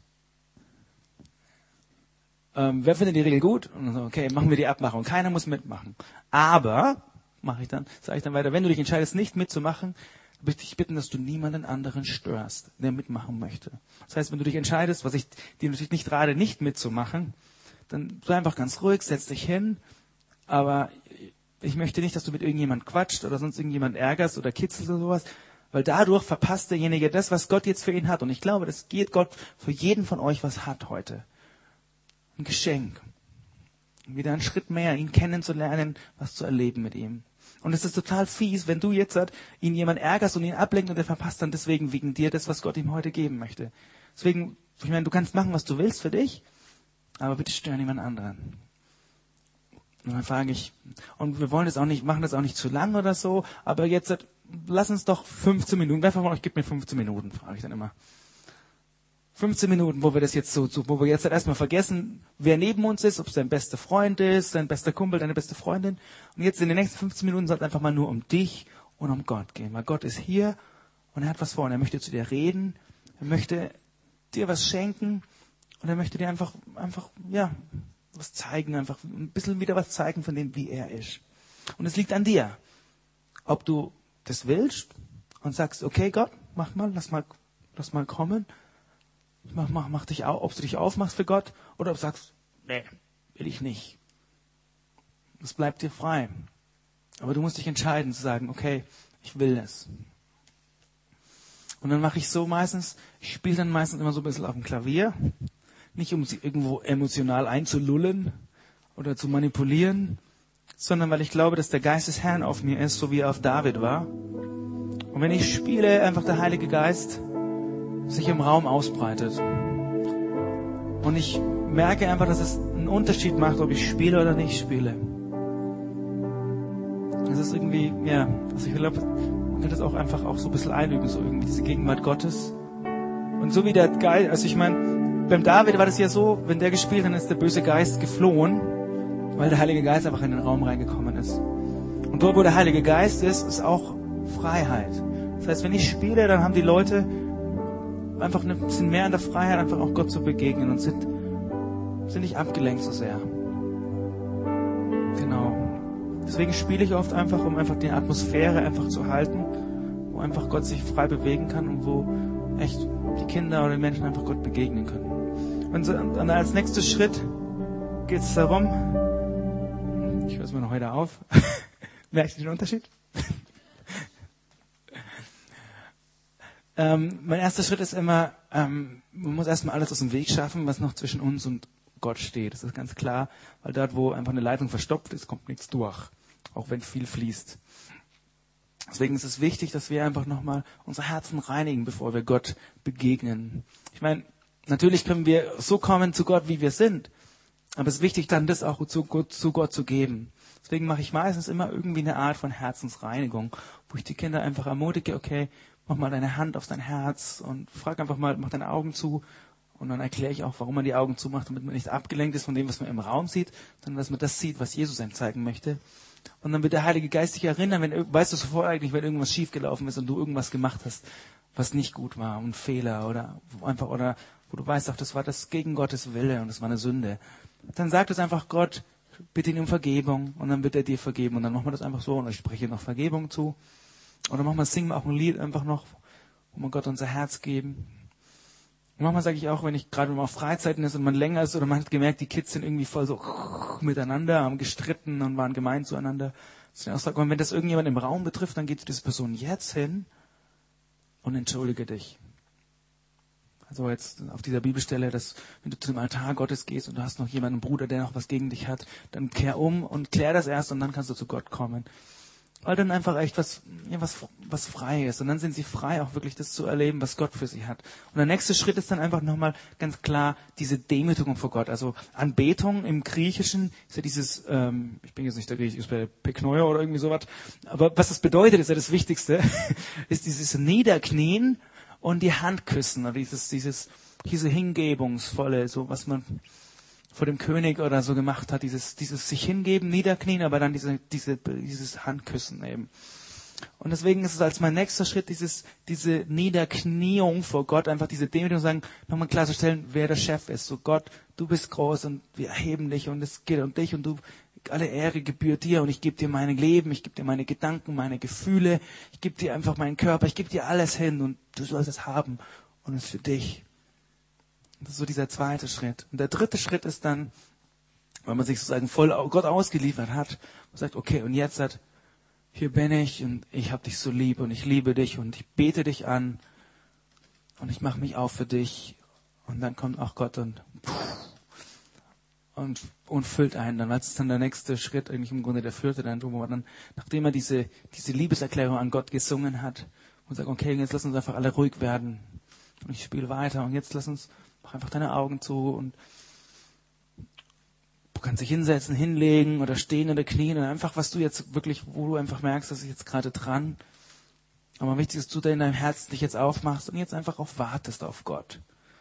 Ähm, wer findet die Regel gut? Und so, okay, machen wir die Abmachung. Keiner muss mitmachen. Aber, mache ich dann, sage ich dann weiter, wenn du dich entscheidest, nicht mitzumachen, möchte ich bitten, dass du niemanden anderen störst, der mitmachen möchte. Das heißt, wenn du dich entscheidest, was ich dir natürlich nicht rate, nicht mitzumachen, dann sei einfach ganz ruhig, setz dich hin, aber ich möchte nicht, dass du mit irgendjemand quatscht oder sonst irgendjemand ärgerst oder kitzelst oder sowas, weil dadurch verpasst derjenige das, was Gott jetzt für ihn hat. Und ich glaube, das geht Gott für jeden von euch was hat heute. Ein Geschenk. Wieder einen Schritt mehr, ihn kennenzulernen, was zu erleben mit ihm. Und es ist total fies, wenn du jetzt ihn jemand ärgerst und ihn ablenkt und er verpasst dann deswegen wegen dir das, was Gott ihm heute geben möchte. Deswegen, ich meine, du kannst machen, was du willst für dich, aber bitte stör niemand anderen. Und dann frage ich, und wir wollen das auch nicht, machen das auch nicht zu lang oder so, aber jetzt, lass uns doch fünfzehn Minuten, wer von euch gibt mir fünfzehn Minuten, frage ich dann immer. fünfzehn Minuten, wo wir das jetzt so, so wo wir jetzt halt erstmal vergessen, wer neben uns ist, ob es dein bester Freund ist, dein bester Kumpel, deine beste Freundin. Und jetzt in den nächsten fünfzehn Minuten soll es einfach mal nur um dich und um Gott gehen. Weil Gott ist hier und er hat was vor und er möchte zu dir reden, er möchte dir was schenken und er möchte dir einfach, einfach, ja, was zeigen, einfach ein bisschen wieder was zeigen von dem, wie er ist. Und es liegt an dir, ob du das willst und sagst, okay Gott, mach mal, lass mal, lass mal kommen. Mach, mach, mach dich auf, ob du dich aufmachst für Gott oder ob du sagst, nee, will ich nicht. Das bleibt dir frei. Aber du musst dich entscheiden zu sagen, okay, ich will es. Und dann mache ich so meistens, ich spiele dann meistens immer so ein bisschen auf dem Klavier. Nicht um sie irgendwo emotional einzulullen oder zu manipulieren, sondern weil ich glaube, dass der Geist des Herrn auf mir ist, so wie er auf David war. Und wenn ich spiele, einfach der Heilige Geist sich im Raum ausbreitet. Und ich merke einfach, dass es einen Unterschied macht, ob ich spiele oder nicht spiele. Das ist irgendwie, ja, also ich glaube, man kann das auch einfach auch so ein bisschen einüben, so irgendwie diese Gegenwart Gottes. Und so wie der Geist, also ich meine, beim David war das ja so, wenn der gespielt hat, dann ist der böse Geist geflohen, weil der Heilige Geist einfach in den Raum reingekommen ist. Und dort, wo der Heilige Geist ist, ist auch Freiheit. Das heißt, wenn ich spiele, dann haben die Leute einfach ein bisschen mehr in der Freiheit, einfach auch Gott zu begegnen und sind, sind nicht abgelenkt so sehr. Genau. Deswegen spiele ich oft einfach, um einfach die Atmosphäre einfach zu halten, wo einfach Gott sich frei bewegen kann und wo echt die Kinder oder die Menschen einfach Gott begegnen können. Und dann als nächster Schritt geht es darum, ich höre es mir noch heute auf, Merkst du den Unterschied? ähm, mein erster Schritt ist immer, ähm, man muss erstmal alles aus dem Weg schaffen, was noch zwischen uns und Gott steht. Das ist ganz klar, weil dort, wo einfach eine Leitung verstopft ist, kommt nichts durch. Auch wenn viel fließt. Deswegen ist es wichtig, dass wir einfach nochmal unsere Herzen reinigen, bevor wir Gott begegnen. Ich meine, natürlich können wir so kommen zu Gott, wie wir sind. Aber es ist wichtig, dann das auch zu Gott, zu Gott zu geben. Deswegen mache ich meistens immer irgendwie eine Art von Herzensreinigung, wo ich die Kinder einfach ermutige, okay, mach mal deine Hand auf dein Herz und frag einfach mal, mach deine Augen zu. Und dann erkläre ich auch, warum man die Augen zumacht, damit man nicht abgelenkt ist von dem, was man im Raum sieht, sondern dass man das sieht, was Jesus einem zeigen möchte. Und dann wird der Heilige Geist dich erinnern, wenn, weißt du sofort eigentlich, wenn irgendwas schiefgelaufen ist und du irgendwas gemacht hast, was nicht gut war, ein Fehler oder einfach, oder wo du weißt, auch das war das gegen Gottes Wille und das war eine Sünde. Dann sagt es einfach Gott, bitte ihn um Vergebung und dann wird er dir vergeben und dann machen wir das einfach so und ich spreche noch Vergebung zu. Oder manchmal singen wir auch ein Lied einfach noch, wo wir Gott unser Herz geben. Und manchmal sage ich auch, wenn ich gerade mal auf Freizeiten ist und man länger ist oder man hat gemerkt, die Kids sind irgendwie voll so miteinander, haben gestritten und waren gemein zueinander. Dass ich auch sage, wenn das irgendjemand im Raum betrifft, dann geht zu dieser Person jetzt hin und entschuldige dich. Also jetzt auf dieser Bibelstelle, dass wenn du zu dem Altar Gottes gehst und du hast noch jemanden, einen Bruder, der noch was gegen dich hat, dann kehr um und klär das erst und dann kannst du zu Gott kommen. Weil dann einfach echt was, ja, was, was frei ist. Und dann sind sie frei, auch wirklich das zu erleben, was Gott für sie hat. Und der nächste Schritt ist dann einfach nochmal ganz klar diese Demütigung vor Gott. Also Anbetung im Griechischen ist ja dieses, ähm, ich bin jetzt nicht der Griech, ist bei Peknoia oder irgendwie sowas. Aber was das bedeutet, ist ja das Wichtigste, ist dieses Niederknien und die Hand küssen. Oder dieses, dieses, diese hingebungsvolle, so was man vor dem König oder so gemacht hat, dieses, dieses sich hingeben, niederknien, aber dann diese, diese, dieses Handküssen eben. Und deswegen ist es als mein nächster Schritt dieses, diese Niederkniung vor Gott, einfach diese Demütigung sagen, nochmal klarzustellen, wer der Chef ist. So Gott, du bist groß und wir erheben dich und es geht um dich und du, alle Ehre gebührt dir und ich gebe dir mein Leben, ich gebe dir meine Gedanken, meine Gefühle, ich gebe dir einfach meinen Körper, ich gebe dir alles hin und du sollst es haben und es ist für dich. Das ist so dieser zweite Schritt. Und der dritte Schritt ist dann, wenn man sich sozusagen voll Gott ausgeliefert hat, man sagt, okay, und jetzt hat, hier bin ich und ich habe dich so lieb und ich liebe dich und ich bete dich an und ich mache mich auf für dich. Und dann kommt auch Gott und und, und füllt einen. Dann ist dann der nächste Schritt, eigentlich im Grunde der vierte, dann, wo man dann, nachdem er diese, diese Liebeserklärung an Gott gesungen hat, und sagt, okay, jetzt lass uns einfach alle ruhig werden. Und ich spiele weiter und jetzt lass uns mach einfach deine Augen zu und du kannst dich hinsetzen, hinlegen oder stehen oder knien und einfach, was du jetzt wirklich, wo du einfach merkst, dass ich jetzt gerade dran. Aber wichtig ist, dass du da in deinem Herzen dich jetzt aufmachst und jetzt einfach auf wartest auf Gott.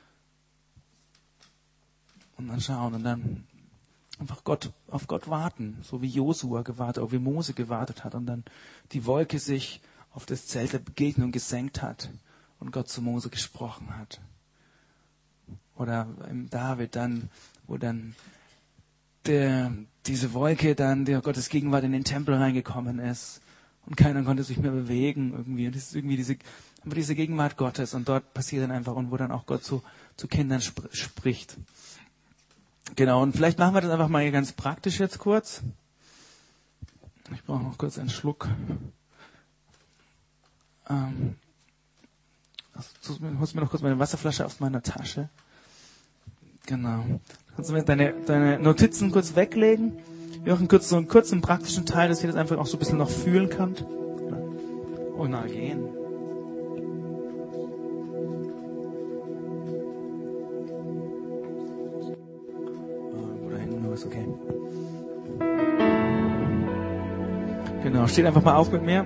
Und dann schauen und dann einfach Gott, auf Gott warten, so wie Josua gewartet, auch wie Mose gewartet hat und dann die Wolke sich auf das Zelt der Begegnung gesenkt hat und Gott zu Mose gesprochen hat. Oder im David dann, wo dann der, diese Wolke dann, der Gottes Gegenwart in den Tempel reingekommen ist und keiner konnte sich mehr bewegen irgendwie. Und das ist irgendwie diese, einfach diese Gegenwart Gottes und dort passiert dann einfach und wo dann auch Gott zu, zu Kindern sp- spricht. Genau, und vielleicht machen wir das einfach mal ganz praktisch jetzt kurz. Ich brauche noch kurz einen Schluck. Ähm, also, holst mir noch kurz meine Wasserflasche aus meiner Tasche. Genau. Kannst du mir deine, deine Notizen kurz weglegen? Wir machen kurz so einen kurzen praktischen Teil, dass ihr das einfach auch so ein bisschen noch fühlen könnt. Oh, na, gehen. Oder hinten nur ist okay. Genau, steht einfach mal auf mit mir.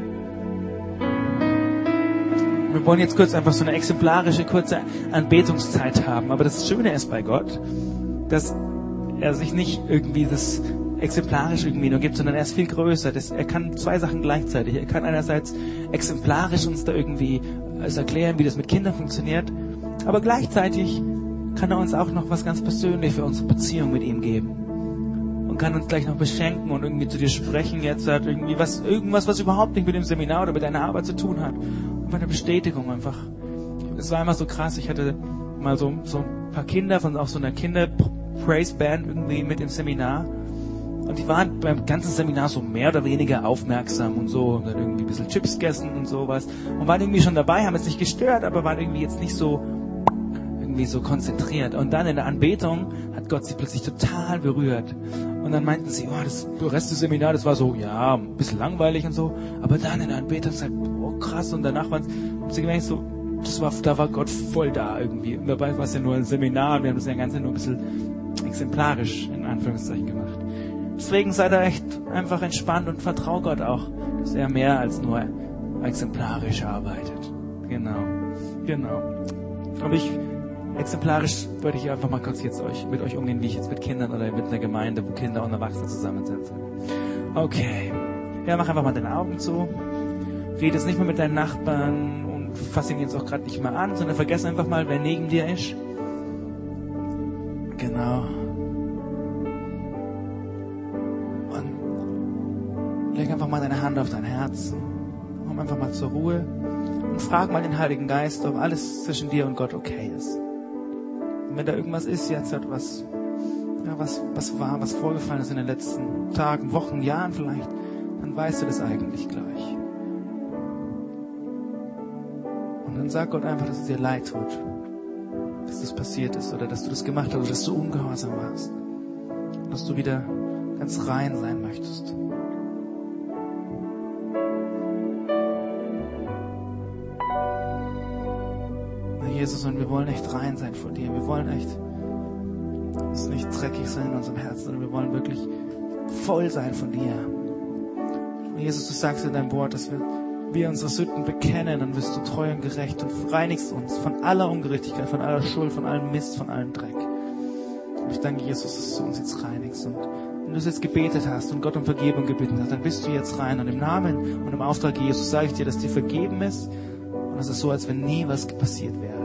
Wir wollen jetzt kurz einfach so eine exemplarische, kurze Anbetungszeit haben. Aber das Schöne ist bei Gott, dass er sich nicht irgendwie das exemplarisch irgendwie nur gibt, sondern er ist viel größer. Das, er kann zwei Sachen gleichzeitig. Er kann einerseits exemplarisch uns da irgendwie also erklären, wie das mit Kindern funktioniert. Aber gleichzeitig kann er uns auch noch was ganz Persönliches für unsere Beziehung mit ihm geben. Und kann uns gleich noch beschenken und irgendwie zu dir sprechen. Jetzt hat irgendwie was, irgendwas, was überhaupt nicht mit dem Seminar oder mit deiner Arbeit zu tun hat. Eine Bestätigung einfach. Es war einfach so krass. Ich hatte mal so, so ein paar Kinder von auch so einer Kinder-Praise-Band irgendwie mit im Seminar. Und die waren beim ganzen Seminar so mehr oder weniger aufmerksam und so, und dann irgendwie ein bisschen Chips gegessen und sowas. Und waren irgendwie schon dabei, haben es nicht gestört, aber waren irgendwie jetzt nicht so, irgendwie so konzentriert. Und dann in der Anbetung hat Gott sie plötzlich total berührt. Und dann meinten sie, oh, das Rest des Seminars, das war so, ja, ein bisschen langweilig und so. Aber dann in der Anbetung gesagt, oh, krass. Und danach waren sie gemerkt, so, das war, da war Gott voll da irgendwie. Und dabei war es ja nur ein Seminar, und wir haben das ja ganz nur ein bisschen exemplarisch, in Anführungszeichen, gemacht. Deswegen seid ihr echt einfach entspannt und vertrau Gott auch, dass er mehr als nur exemplarisch arbeitet. Genau, genau. Aber ich, exemplarisch würde ich einfach mal kurz jetzt euch, mit euch umgehen, wie ich jetzt mit Kindern oder mit einer Gemeinde, wo Kinder und Erwachsene zusammensitzen. Okay. Ja, mach einfach mal deine Augen zu. Red jetzt nicht mehr mit deinen Nachbarn und fass ihn jetzt auch gerade nicht mehr an, sondern vergess einfach mal, wer neben dir ist. Genau. Leg einfach mal deine Hand auf dein Herz. Komm einfach mal zur Ruhe und frag mal den Heiligen Geist, ob alles zwischen dir und Gott okay ist. Und wenn da irgendwas ist jetzt, was, ja, was, was war, was vorgefallen ist in den letzten Tagen, Wochen, Jahren vielleicht, dann weißt du das eigentlich gleich. Und dann sag Gott einfach, dass es dir leid tut, dass das passiert ist oder dass du das gemacht hast oder dass du ungehorsam warst. Und dass du wieder ganz rein sein möchtest. Jesus, und wir wollen echt rein sein vor dir. Wir wollen echt, es nicht dreckig sein in unserem Herzen, sondern wir wollen wirklich voll sein von dir. Und Jesus, du sagst in deinem Wort, dass wir, wir unsere Sünden bekennen, dann wirst du treu und gerecht und reinigst uns von aller Ungerechtigkeit, von aller Schuld, von allem Mist, von allem Dreck. Und ich danke, Jesus, dass du uns jetzt reinigst. Und wenn du es jetzt gebetet hast und Gott um Vergebung gebeten hast, dann bist du jetzt rein. Und im Namen und im Auftrag Jesus sage ich dir, dass dir vergeben ist. Und es ist so, als wenn nie was passiert wäre.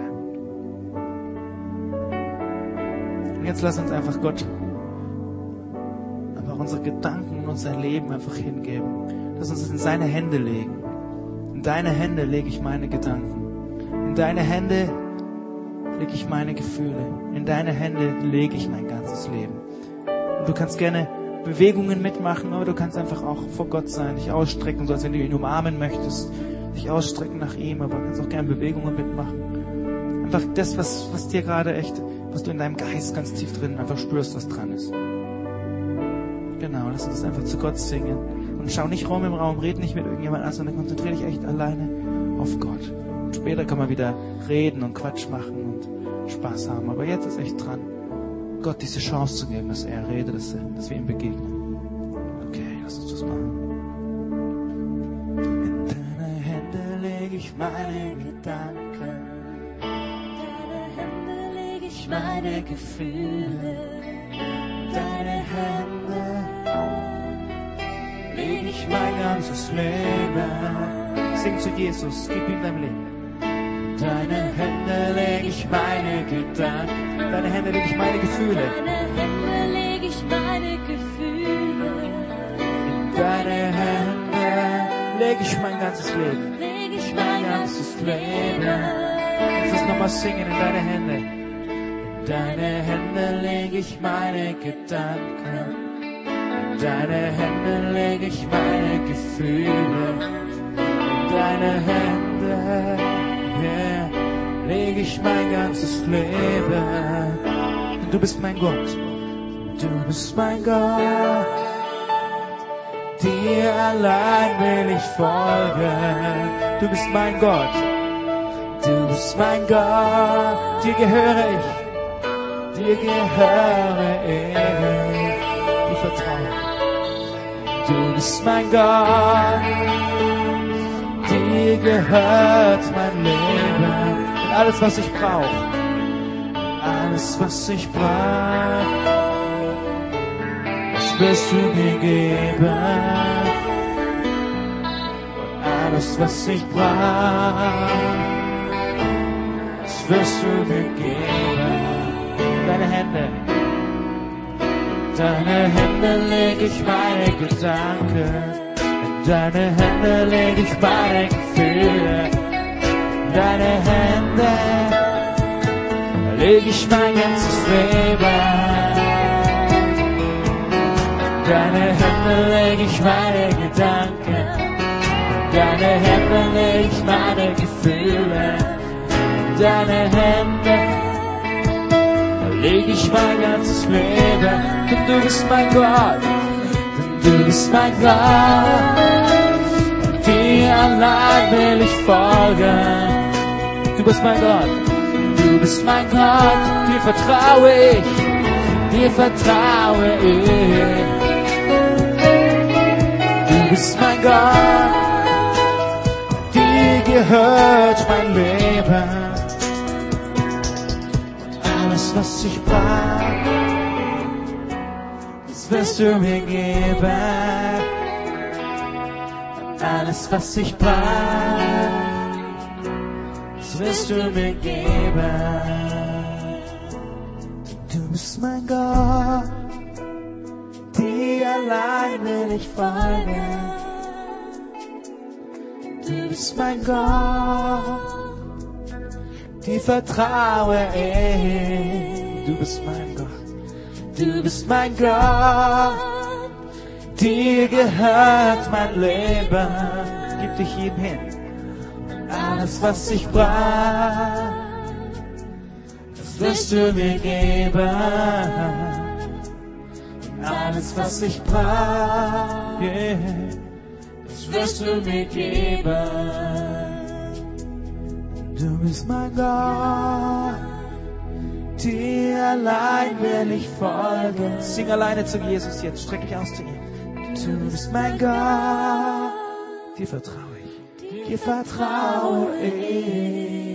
Und jetzt lass uns einfach Gott, einfach unsere Gedanken und unser Leben einfach hingeben. Lass uns es in seine Hände legen. In deine Hände lege ich meine Gedanken. In deine Hände lege ich meine Gefühle. In deine Hände lege ich mein ganzes Leben. Und du kannst gerne Bewegungen mitmachen, aber du kannst einfach auch vor Gott sein, dich ausstrecken, so als wenn du ihn umarmen möchtest. Dich ausstrecken nach ihm, aber du kannst auch gerne Bewegungen mitmachen. Einfach das, was, was dir gerade echt, was du in deinem Geist ganz tief drin einfach spürst, was dran ist. Genau, lass uns einfach zu Gott singen. Und schau nicht rum im Raum, red nicht mit irgendjemand an, sondern konzentriere dich echt alleine auf Gott. Und später kann man wieder reden und Quatsch machen und Spaß haben. Aber jetzt ist echt dran, Gott diese Chance zu geben, dass er redet, dass, er, dass wir ihm begegnen. Okay, lass uns das machen. Ich meine Gedanken, deine Hände leg ich meine Gefühle, deine Hände leg ich mein ganzes Leben. Sing zu Jesus, gib ihm dein Leben. Deine Hände leg ich meine Gedanken, deine Hände leg ich meine Gefühle, deine Hände leg ich meine Gefühle, in deine Hände leg ich mein ganzes Leben. mein ganzes Leben. Lass uns nochmal singen, in deine Hände. In deine Hände lege ich meine Gedanken. In deine Hände lege ich meine Gefühle. In deine Hände, yeah, lege ich mein ganzes Leben. Und du bist mein Gott. Du bist mein Gott. Dir allein will ich folgen. Du bist mein Gott. Du bist mein Gott. Dir gehöre ich. Dir gehöre ich. Ich vertraue. Du bist mein Gott. Dir gehört mein Leben. Und alles, was ich brauche. Alles, was ich brauche. Wirst du mir geben, alles was ich brauch, das wirst du mir geben. Deine Hände, deine Hände leg ich meine Gedanken, in deine Hände leg ich meine Gefühle, deine Hände leg ich mein ganzes Leben. deine Hände leg ich meine Gedanken, deine Hände leg ich meine Gefühle, deine Hände leg ich mein ganzes Leben, denn du bist mein Gott, denn du bist mein Gott, dir allein will ich folgen. Du bist mein Gott, du bist mein Gott, dir vertraue ich, dir vertraue ich. Du bist mein Gott, dir gehört mein Leben. Alles, was ich brauche, das wirst du mir geben. Alles, was ich brauche, das wirst du mir geben. Du bist mein Gott, dir allein will ich folgen. Du bist mein Gott, dir vertraue ich. Du bist mein Gott, du bist mein Gott, dir gehört mein Leben. Gib dich ihm hin. Alles, was ich brauche, das wirst du mir geben. Alles, was ich brauche, yeah, das wirst du mir geben. Du bist mein Gott, dir allein will ich folgen. Sing alleine zu Jesus jetzt, streck dich aus zu ihm. Du bist mein Gott, dir vertraue ich, dir vertraue ich.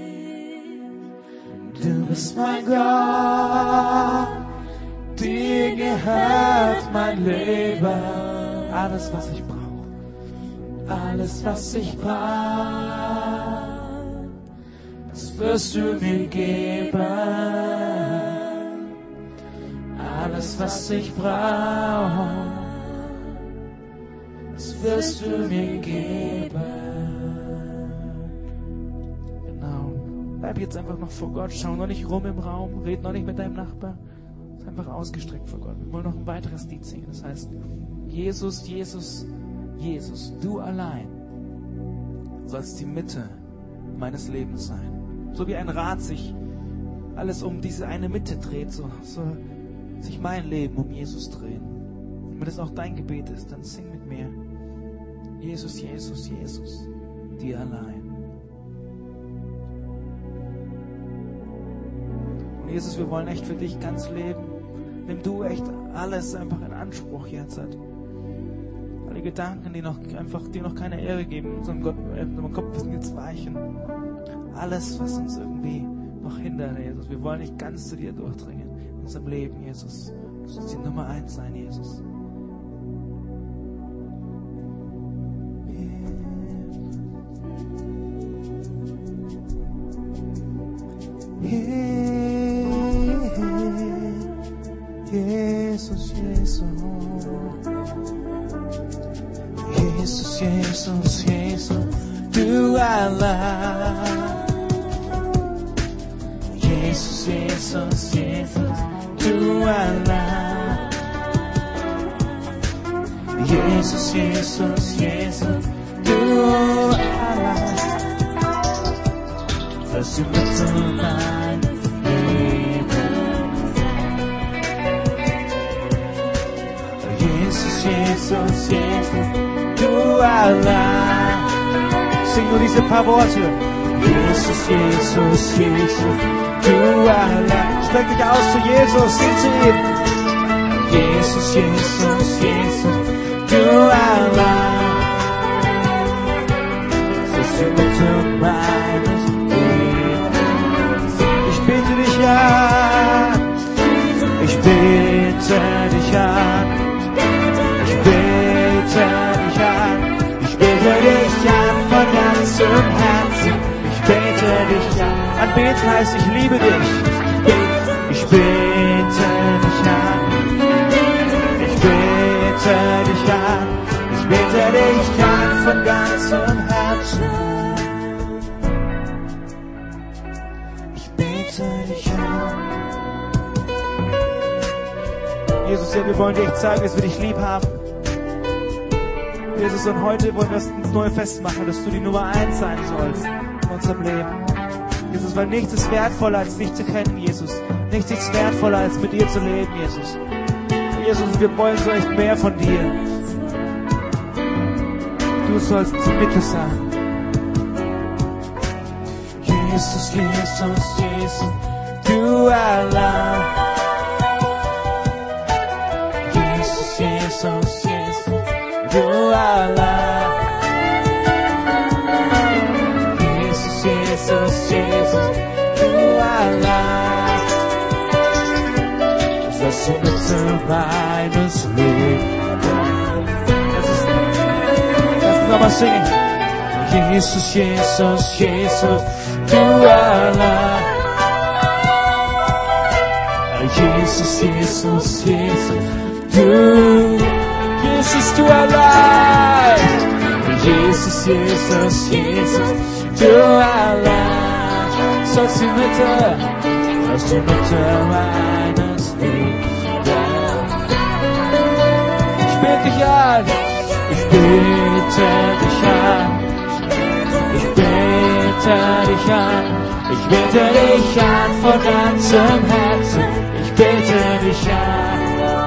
Du bist mein Gott, dir gehört mein Leben. Alles, was ich brauche, alles, was ich brauche, das wirst du mir geben. Alles, was ich brauche, das wirst du mir geben. Genau. Bleib jetzt einfach noch vor Gott. Schau noch nicht rum im Raum. Red noch nicht mit deinem Nachbar. Sei einfach ausgestreckt vor Gott. Wir wollen noch ein weiteres Lied singen. Das heißt, Jesus, Jesus, Jesus, du allein sollst die Mitte meines Lebens sein. So wie ein Rad sich alles um diese eine Mitte dreht, so soll sich mein Leben um Jesus drehen. Und wenn das auch dein Gebet ist, dann sing mit mir. Jesus, Jesus, Jesus, dir allein. Und Jesus, wir wollen echt für dich ganz leben. Nimm du echt alles einfach in Anspruch jetzt. Alle Gedanken, die noch einfach, die noch keine Ehre geben, unserem Gott, äh, unserem Kopf müssen jetzt weichen. Alles, was uns irgendwie noch hindert, Jesus. Wir wollen nicht ganz zu dir durchdringen in unserem Leben, Jesus. Du sollst die Nummer eins sein, Jesus. Jesus, Jesus. Jesus, Jesus, Jesus, du allein. Jesus, Jesus, Jesus, du allein. Jesus, Jesus, Jesus, du allein. Wirst du mit so meines Lebens sein. Jesus, Jesus, Jesus, du allein. Sing nur diese paar Worte. Jesus, Jesus, Jesus, du allein. Streck dich aus zu Jesus, sing zu ihm. Jesus, Jesus, Jesus, du allein. Bist du Mitte meines Lebens. Ich bete dich an. Ich bete dich an. Ich bete dich an. Ich bete dich an von ganzem Herzen. Ich bete dich an. Anbeten heißt, ich liebe dich. Ich bete dich an. Ich bete dich an. Ich bete dich an von ganzem Herzen. Ich bete dich an. Jesus, ja, wir wollen dir echt zeigen, dass wir dich lieb haben. Jesus, und heute wollen wir es uns neu festmachen, dass du die Nummer eins sein sollst in unserem Leben. Jesus, weil nichts ist wertvoller, als dich zu kennen, Jesus. Nichts ist wertvoller, als mit dir zu leben, Jesus. Jesus, wir wollen so echt mehr von dir. Du sollst zum Mittel sein. Jesus, Jesus, Jesus, du allein. Jesus, Jesus, Jesus, du allein. Jesus, Jesus, Jesus, du allein. Das ist die Mitte meines Lebens. Lass uns nochmal singen. Jesus, Jesus, Jesus, du allein. Jesus, Jesus, Jesus, du, Jesus, du allein. Jesus, Jesus, Jesus, du allein. Sollst die Mitte, sollst die Mitte meines Lebens. Ich bete dich an, ich bete dich an. Ich bete dich an, ich bete dich an von ganzem Herzen. Ich bete dich an,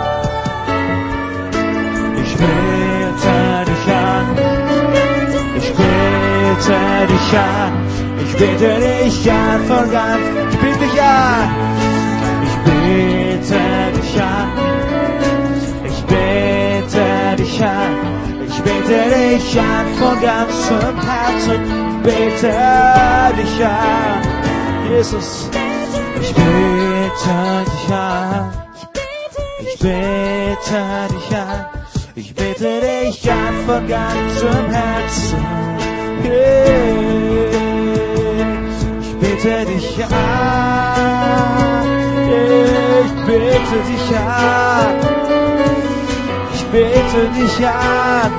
ich bete dich an, ich bete dich an, ich bete dich an von ganzem. Ich bete dich an, ich bete dich an, ich bete dich an. Ich bete dich an von ganzem Herzen. Ich bete dich an, Jesus. Ich bete dich an. Ich bete dich an. Ich bete dich an von ganzem Herzen. Ich bete dich an. Ich bete dich an. Ich bete dich an.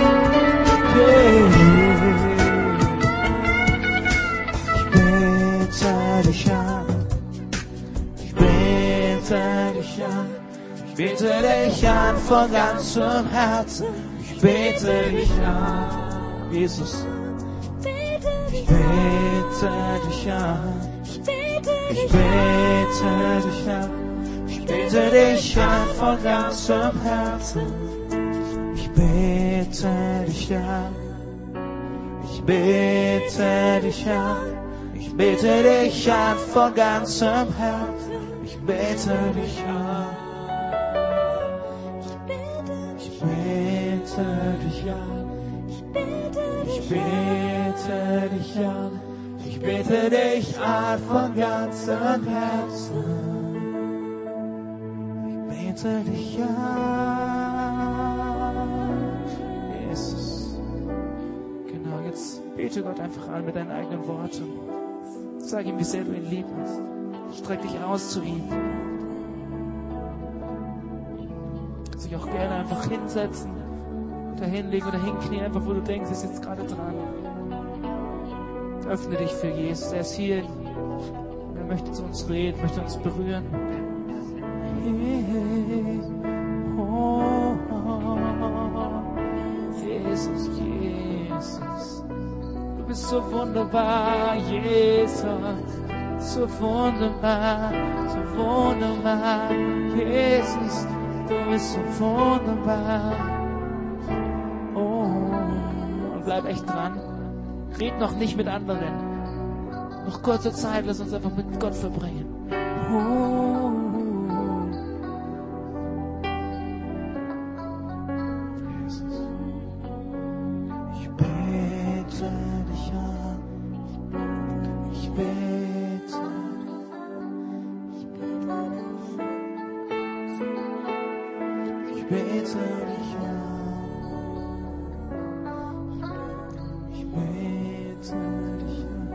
Ich bete dich an. Ich bete dich an. Ich bete dich an von ganzem Herzen. Ich bete dich an, Jesus. Ich bete dich an. Ich bete dich an. Ich bete dich an von ganzem Herzen. Ich bete dich an. Ich bete dich an. Ich bete dich an von ganzem Herzen. Ich bete dich an. Ich bete dich an. Ich bete dich an. Ich bete dich an von ganzem Herzen. Ich bete dich an. Jesus. Genau, jetzt bete Gott einfach an mit deinen eigenen Worten. Sag ihm, wie sehr du ihn lieb hast. Streck dich aus zu ihm. Kannst dich auch gerne einfach hinsetzen oder hinlegen oder hinknien, einfach wo du denkst, ist jetzt gerade dran. Öffne dich für Jesus. Er ist hier. Er möchte zu uns reden, möchte uns berühren. Jesus, Jesus. Du bist so wunderbar, Jesus. So wunderbar, so wunderbar. Jesus, du bist so wunderbar. Oh, und bleib echt dran. Red noch nicht mit anderen. Noch kurze Zeit, lass uns einfach mit Gott verbringen. Oh. Jesus. Ich bete dich an. Ich bete. Ich bete dich an. Ich bete dich an.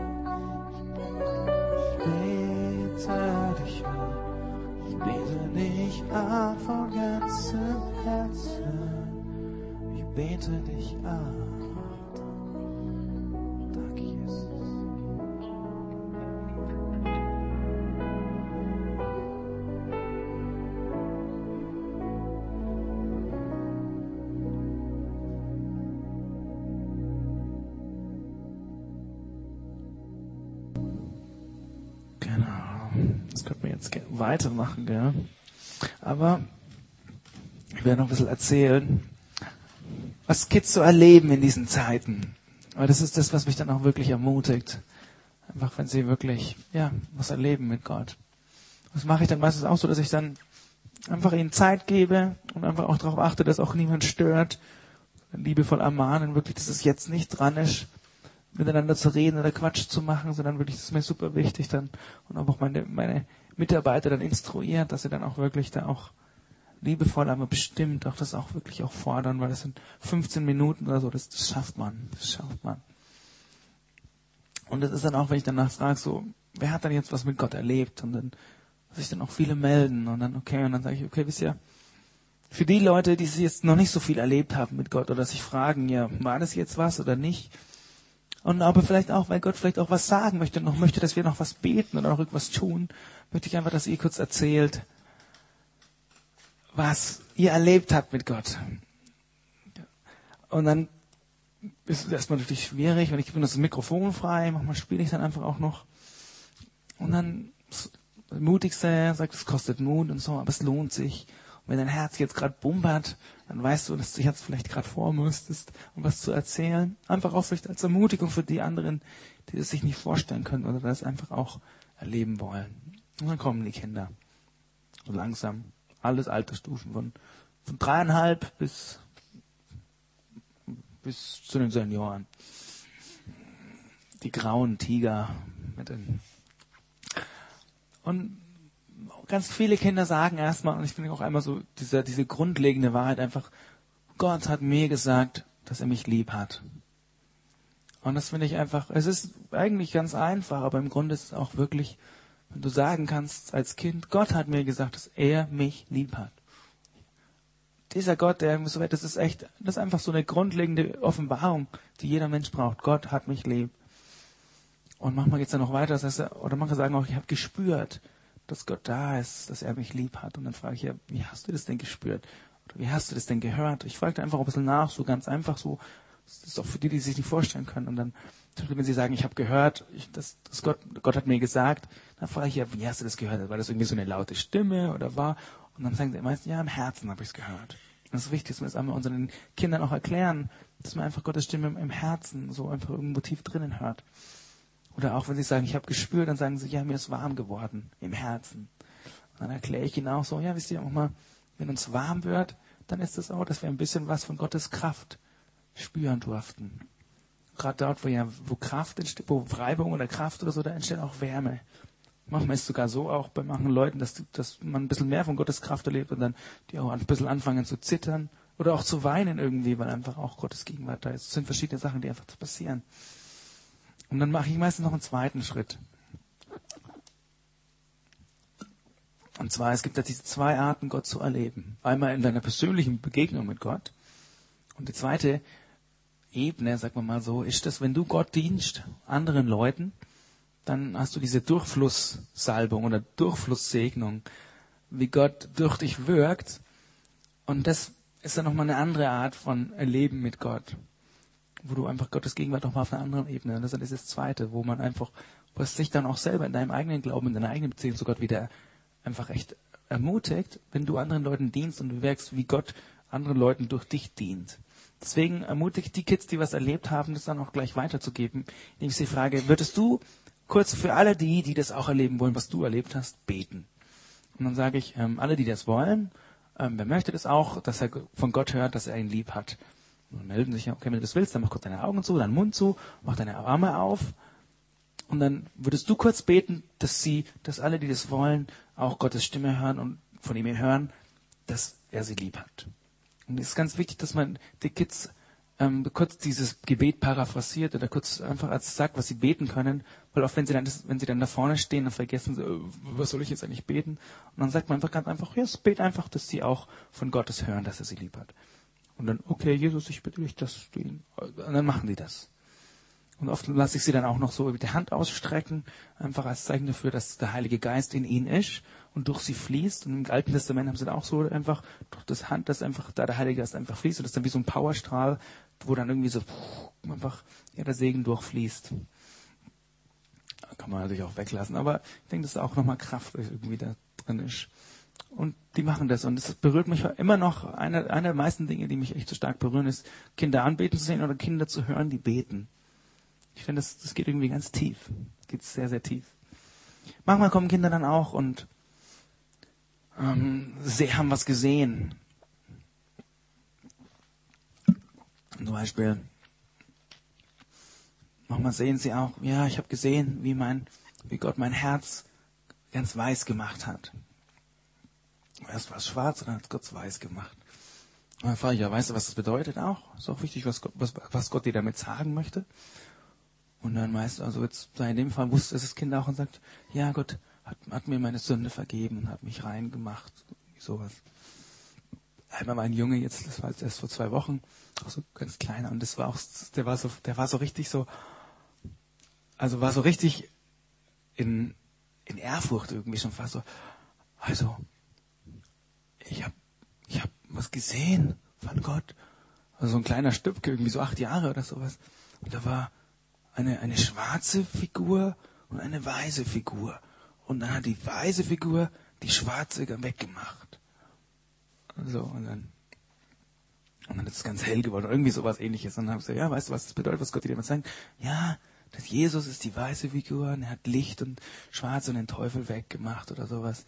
Ich bete dich an. Ich bete dich an von ganzem Herzen. Ich bete dich an. Danke, Jesus. Genau. Das könnten wir jetzt gerne weitermachen, gell? Aber ich werde noch ein bisschen erzählen, was Kids so erleben in diesen Zeiten. Weil das ist das, was mich dann auch wirklich ermutigt. Einfach, wenn sie wirklich, ja, was erleben mit Gott. Das mache ich dann meistens auch so, dass ich dann einfach ihnen Zeit gebe und einfach auch darauf achte, dass auch niemand stört. Liebevoll ermahnen, wirklich, dass es jetzt nicht dran ist, miteinander zu reden oder Quatsch zu machen, sondern wirklich, das ist mir super wichtig dann und auch meine, meine Mitarbeiter dann instruieren, dass sie dann auch wirklich da auch liebevoll, aber bestimmt auch das auch wirklich auch fordern, weil das sind fünfzehn Minuten oder so, das, das schafft man, das schafft man. Und das ist dann auch, wenn ich danach frage, so, wer hat dann jetzt was mit Gott erlebt? Und dann sich dann auch viele melden und dann, okay, und dann sage ich, okay, wisst ihr, für die Leute, die jetzt noch nicht so viel erlebt haben mit Gott oder sich fragen, ja, war das jetzt was oder nicht? Und aber vielleicht auch, weil Gott vielleicht auch was sagen möchte, noch möchte, dass wir noch was beten oder noch irgendwas tun, möchte ich einfach, dass ihr kurz erzählt, was ihr erlebt habt mit Gott. Und dann ist es erstmal natürlich schwierig, wenn ich bin das Mikrofon frei, manchmal spiele ich dann einfach auch noch. Und dann das Mutigste sagt, es kostet Mut und so, aber es lohnt sich. Und wenn dein Herz jetzt gerade bumpert, dann weißt du, dass du jetzt vielleicht gerade vor müsstest, um was zu erzählen. Einfach auch vielleicht als Ermutigung für die anderen, die das sich nicht vorstellen können oder das einfach auch erleben wollen. Und dann kommen die Kinder. So langsam. Alles Altersstufen von, von dreieinhalb bis, bis zu den Senioren. Die grauen Tiger mit den. Und ganz viele Kinder sagen erstmal, und ich finde auch einmal so, diese, diese grundlegende Wahrheit einfach, Gott hat mir gesagt, dass er mich lieb hat. Und das finde ich einfach, es ist eigentlich ganz einfach, aber im Grunde ist es auch wirklich, wenn du sagen kannst als Kind, Gott hat mir gesagt, dass er mich lieb hat. Dieser Gott, der so weit, das ist echt, das ist einfach so eine grundlegende Offenbarung, die jeder Mensch braucht. Gott hat mich lieb. Und manchmal geht es dann noch weiter, das heißt, oder manche sagen auch, ich habe gespürt, dass Gott da ist, dass er mich lieb hat. Und dann frage ich ja, wie hast du das denn gespürt? Oder wie hast du das denn gehört? Ich frage einfach ein bisschen nach, so ganz einfach so. Das ist auch für die, die sich nicht vorstellen können. Und dann, wenn sie sagen, ich habe gehört, ich, dass, dass Gott, Gott hat mir gesagt, dann frage ich ja, wie hast du das gehört? War das irgendwie so eine laute Stimme oder war? Und dann sagen sie meistens, ja, im Herzen habe ich es gehört. Und das ist wichtig, dass wir das einmal unseren Kindern auch erklären, dass man einfach Gottes Stimme im Herzen so einfach irgendwo tief drinnen hört. Oder auch wenn sie sagen, ich habe gespürt, dann sagen sie, ja, mir ist warm geworden im Herzen. Und dann erkläre ich ihnen auch so, ja, wisst ihr auch mal, wenn uns warm wird, dann ist es das auch, dass wir ein bisschen was von Gottes Kraft spüren durften. Gerade dort, wo ja, wo Kraft entsteht, wo Reibung oder Kraft oder so, da entsteht auch Wärme. Manchmal ist es sogar so auch bei manchen Leuten, dass, dass man ein bisschen mehr von Gottes Kraft erlebt und dann die auch ein bisschen anfangen zu zittern oder auch zu weinen irgendwie, weil einfach auch Gottes Gegenwart da ist. Es sind verschiedene Sachen, die einfach passieren. Und dann mache ich meistens noch einen zweiten Schritt. Und zwar, es gibt ja diese zwei Arten, Gott zu erleben. Einmal in deiner persönlichen Begegnung mit Gott. Und die zweite Ebene, sagen wir mal so, ist das, wenn du Gott dienst, anderen Leuten, dann hast du diese Durchflusssalbung oder Durchflusssegnung, wie Gott durch dich wirkt. Und das ist dann nochmal eine andere Art von Erleben mit Gott, wo du einfach Gottes Gegenwart nochmal auf einer anderen Ebene, und das ist das Zweite, wo man einfach, was sich dann auch selber in deinem eigenen Glauben, in deiner eigenen Beziehung zu Gott wieder einfach echt ermutigt, wenn du anderen Leuten dienst und du merkst, wie Gott anderen Leuten durch dich dient. Deswegen ermutigt die Kids, die was erlebt haben, das dann auch gleich weiterzugeben, indem ich sie frage, würdest du kurz für alle die, die das auch erleben wollen, was du erlebt hast, beten? Und dann sage ich, ähm, alle, die das wollen, ähm, wer möchte das auch, dass er von Gott hört, dass er ihn lieb hat. Und dann melden sich, okay, wenn du das willst, dann mach kurz deine Augen zu, deinen Mund zu, mach deine Arme auf. Und dann würdest du kurz beten, dass sie, dass alle, die das wollen, auch Gottes Stimme hören und von ihm hören, dass er sie lieb hat. Und es ist ganz wichtig, dass man die Kids ähm, kurz dieses Gebet paraphrasiert oder kurz einfach als sagt, was sie beten können, weil oft, wenn sie dann, das, wenn sie dann da vorne stehen, dann vergessen sie, was soll ich jetzt eigentlich beten? Und dann sagt man einfach ganz einfach, ja, bet einfach, dass sie auch von Gottes hören, dass er sie lieb hat. Und dann, okay, Jesus, ich bitte dich, dass du ihn, und dann machen die das. Und oft lasse ich sie dann auch noch so mit der Hand ausstrecken, einfach als Zeichen dafür, dass der Heilige Geist in ihnen ist und durch sie fließt. Und im Alten Testament haben sie dann auch so einfach durch das Hand, dass einfach da der Heilige Geist einfach fließt und das ist dann wie so ein Powerstrahl, wo dann irgendwie so einfach ja, der Segen durchfließt. Kann man natürlich auch weglassen. Aber ich denke, dass da auch nochmal Kraft irgendwie da drin ist. Und die machen das. Und es berührt mich immer noch. Eine, eine der meisten Dinge, die mich echt so stark berühren, ist, Kinder anbeten zu sehen oder Kinder zu hören, die beten. Ich finde, das, das geht irgendwie ganz tief. Das geht sehr, sehr tief. Manchmal kommen Kinder dann auch und ähm, sie haben was gesehen. Zum Beispiel, manchmal sehen sie auch, ja, ich habe gesehen, wie mein, wie Gott mein Herz ganz weiß gemacht hat. Erst war es schwarz und dann hat Gott es weiß gemacht. Und dann frage ich, ja, weißt du, was das bedeutet auch? Ist auch wichtig, was Gott, was, was Gott dir damit sagen möchte. Und dann meist, also jetzt in dem Fall wusste es das Kind auch und sagt, ja, Gott hat, hat mir meine Sünde vergeben und hat mich rein gemacht. Sowas. Einmal war ein Junge jetzt, das war jetzt erst vor zwei Wochen, auch so ganz kleiner, und das war auch, der war so, der war so richtig so, also war so richtig in, in Ehrfurcht irgendwie schon fast so, also, ich habe ich hab was gesehen von Gott. Also so ein kleiner Stübke, irgendwie so acht Jahre oder sowas. Und da war eine, eine schwarze Figur und eine weiße Figur. Und dann hat die weiße Figur die schwarze weggemacht. So, und dann, und dann ist es ganz hell geworden. Irgendwie sowas ähnliches. Und dann habe ich gesagt, ja, weißt du, was das bedeutet, was Gott dir damit sagt? Ja, dass Jesus ist die weiße Figur und er hat Licht und Schwarz und den Teufel weggemacht oder sowas.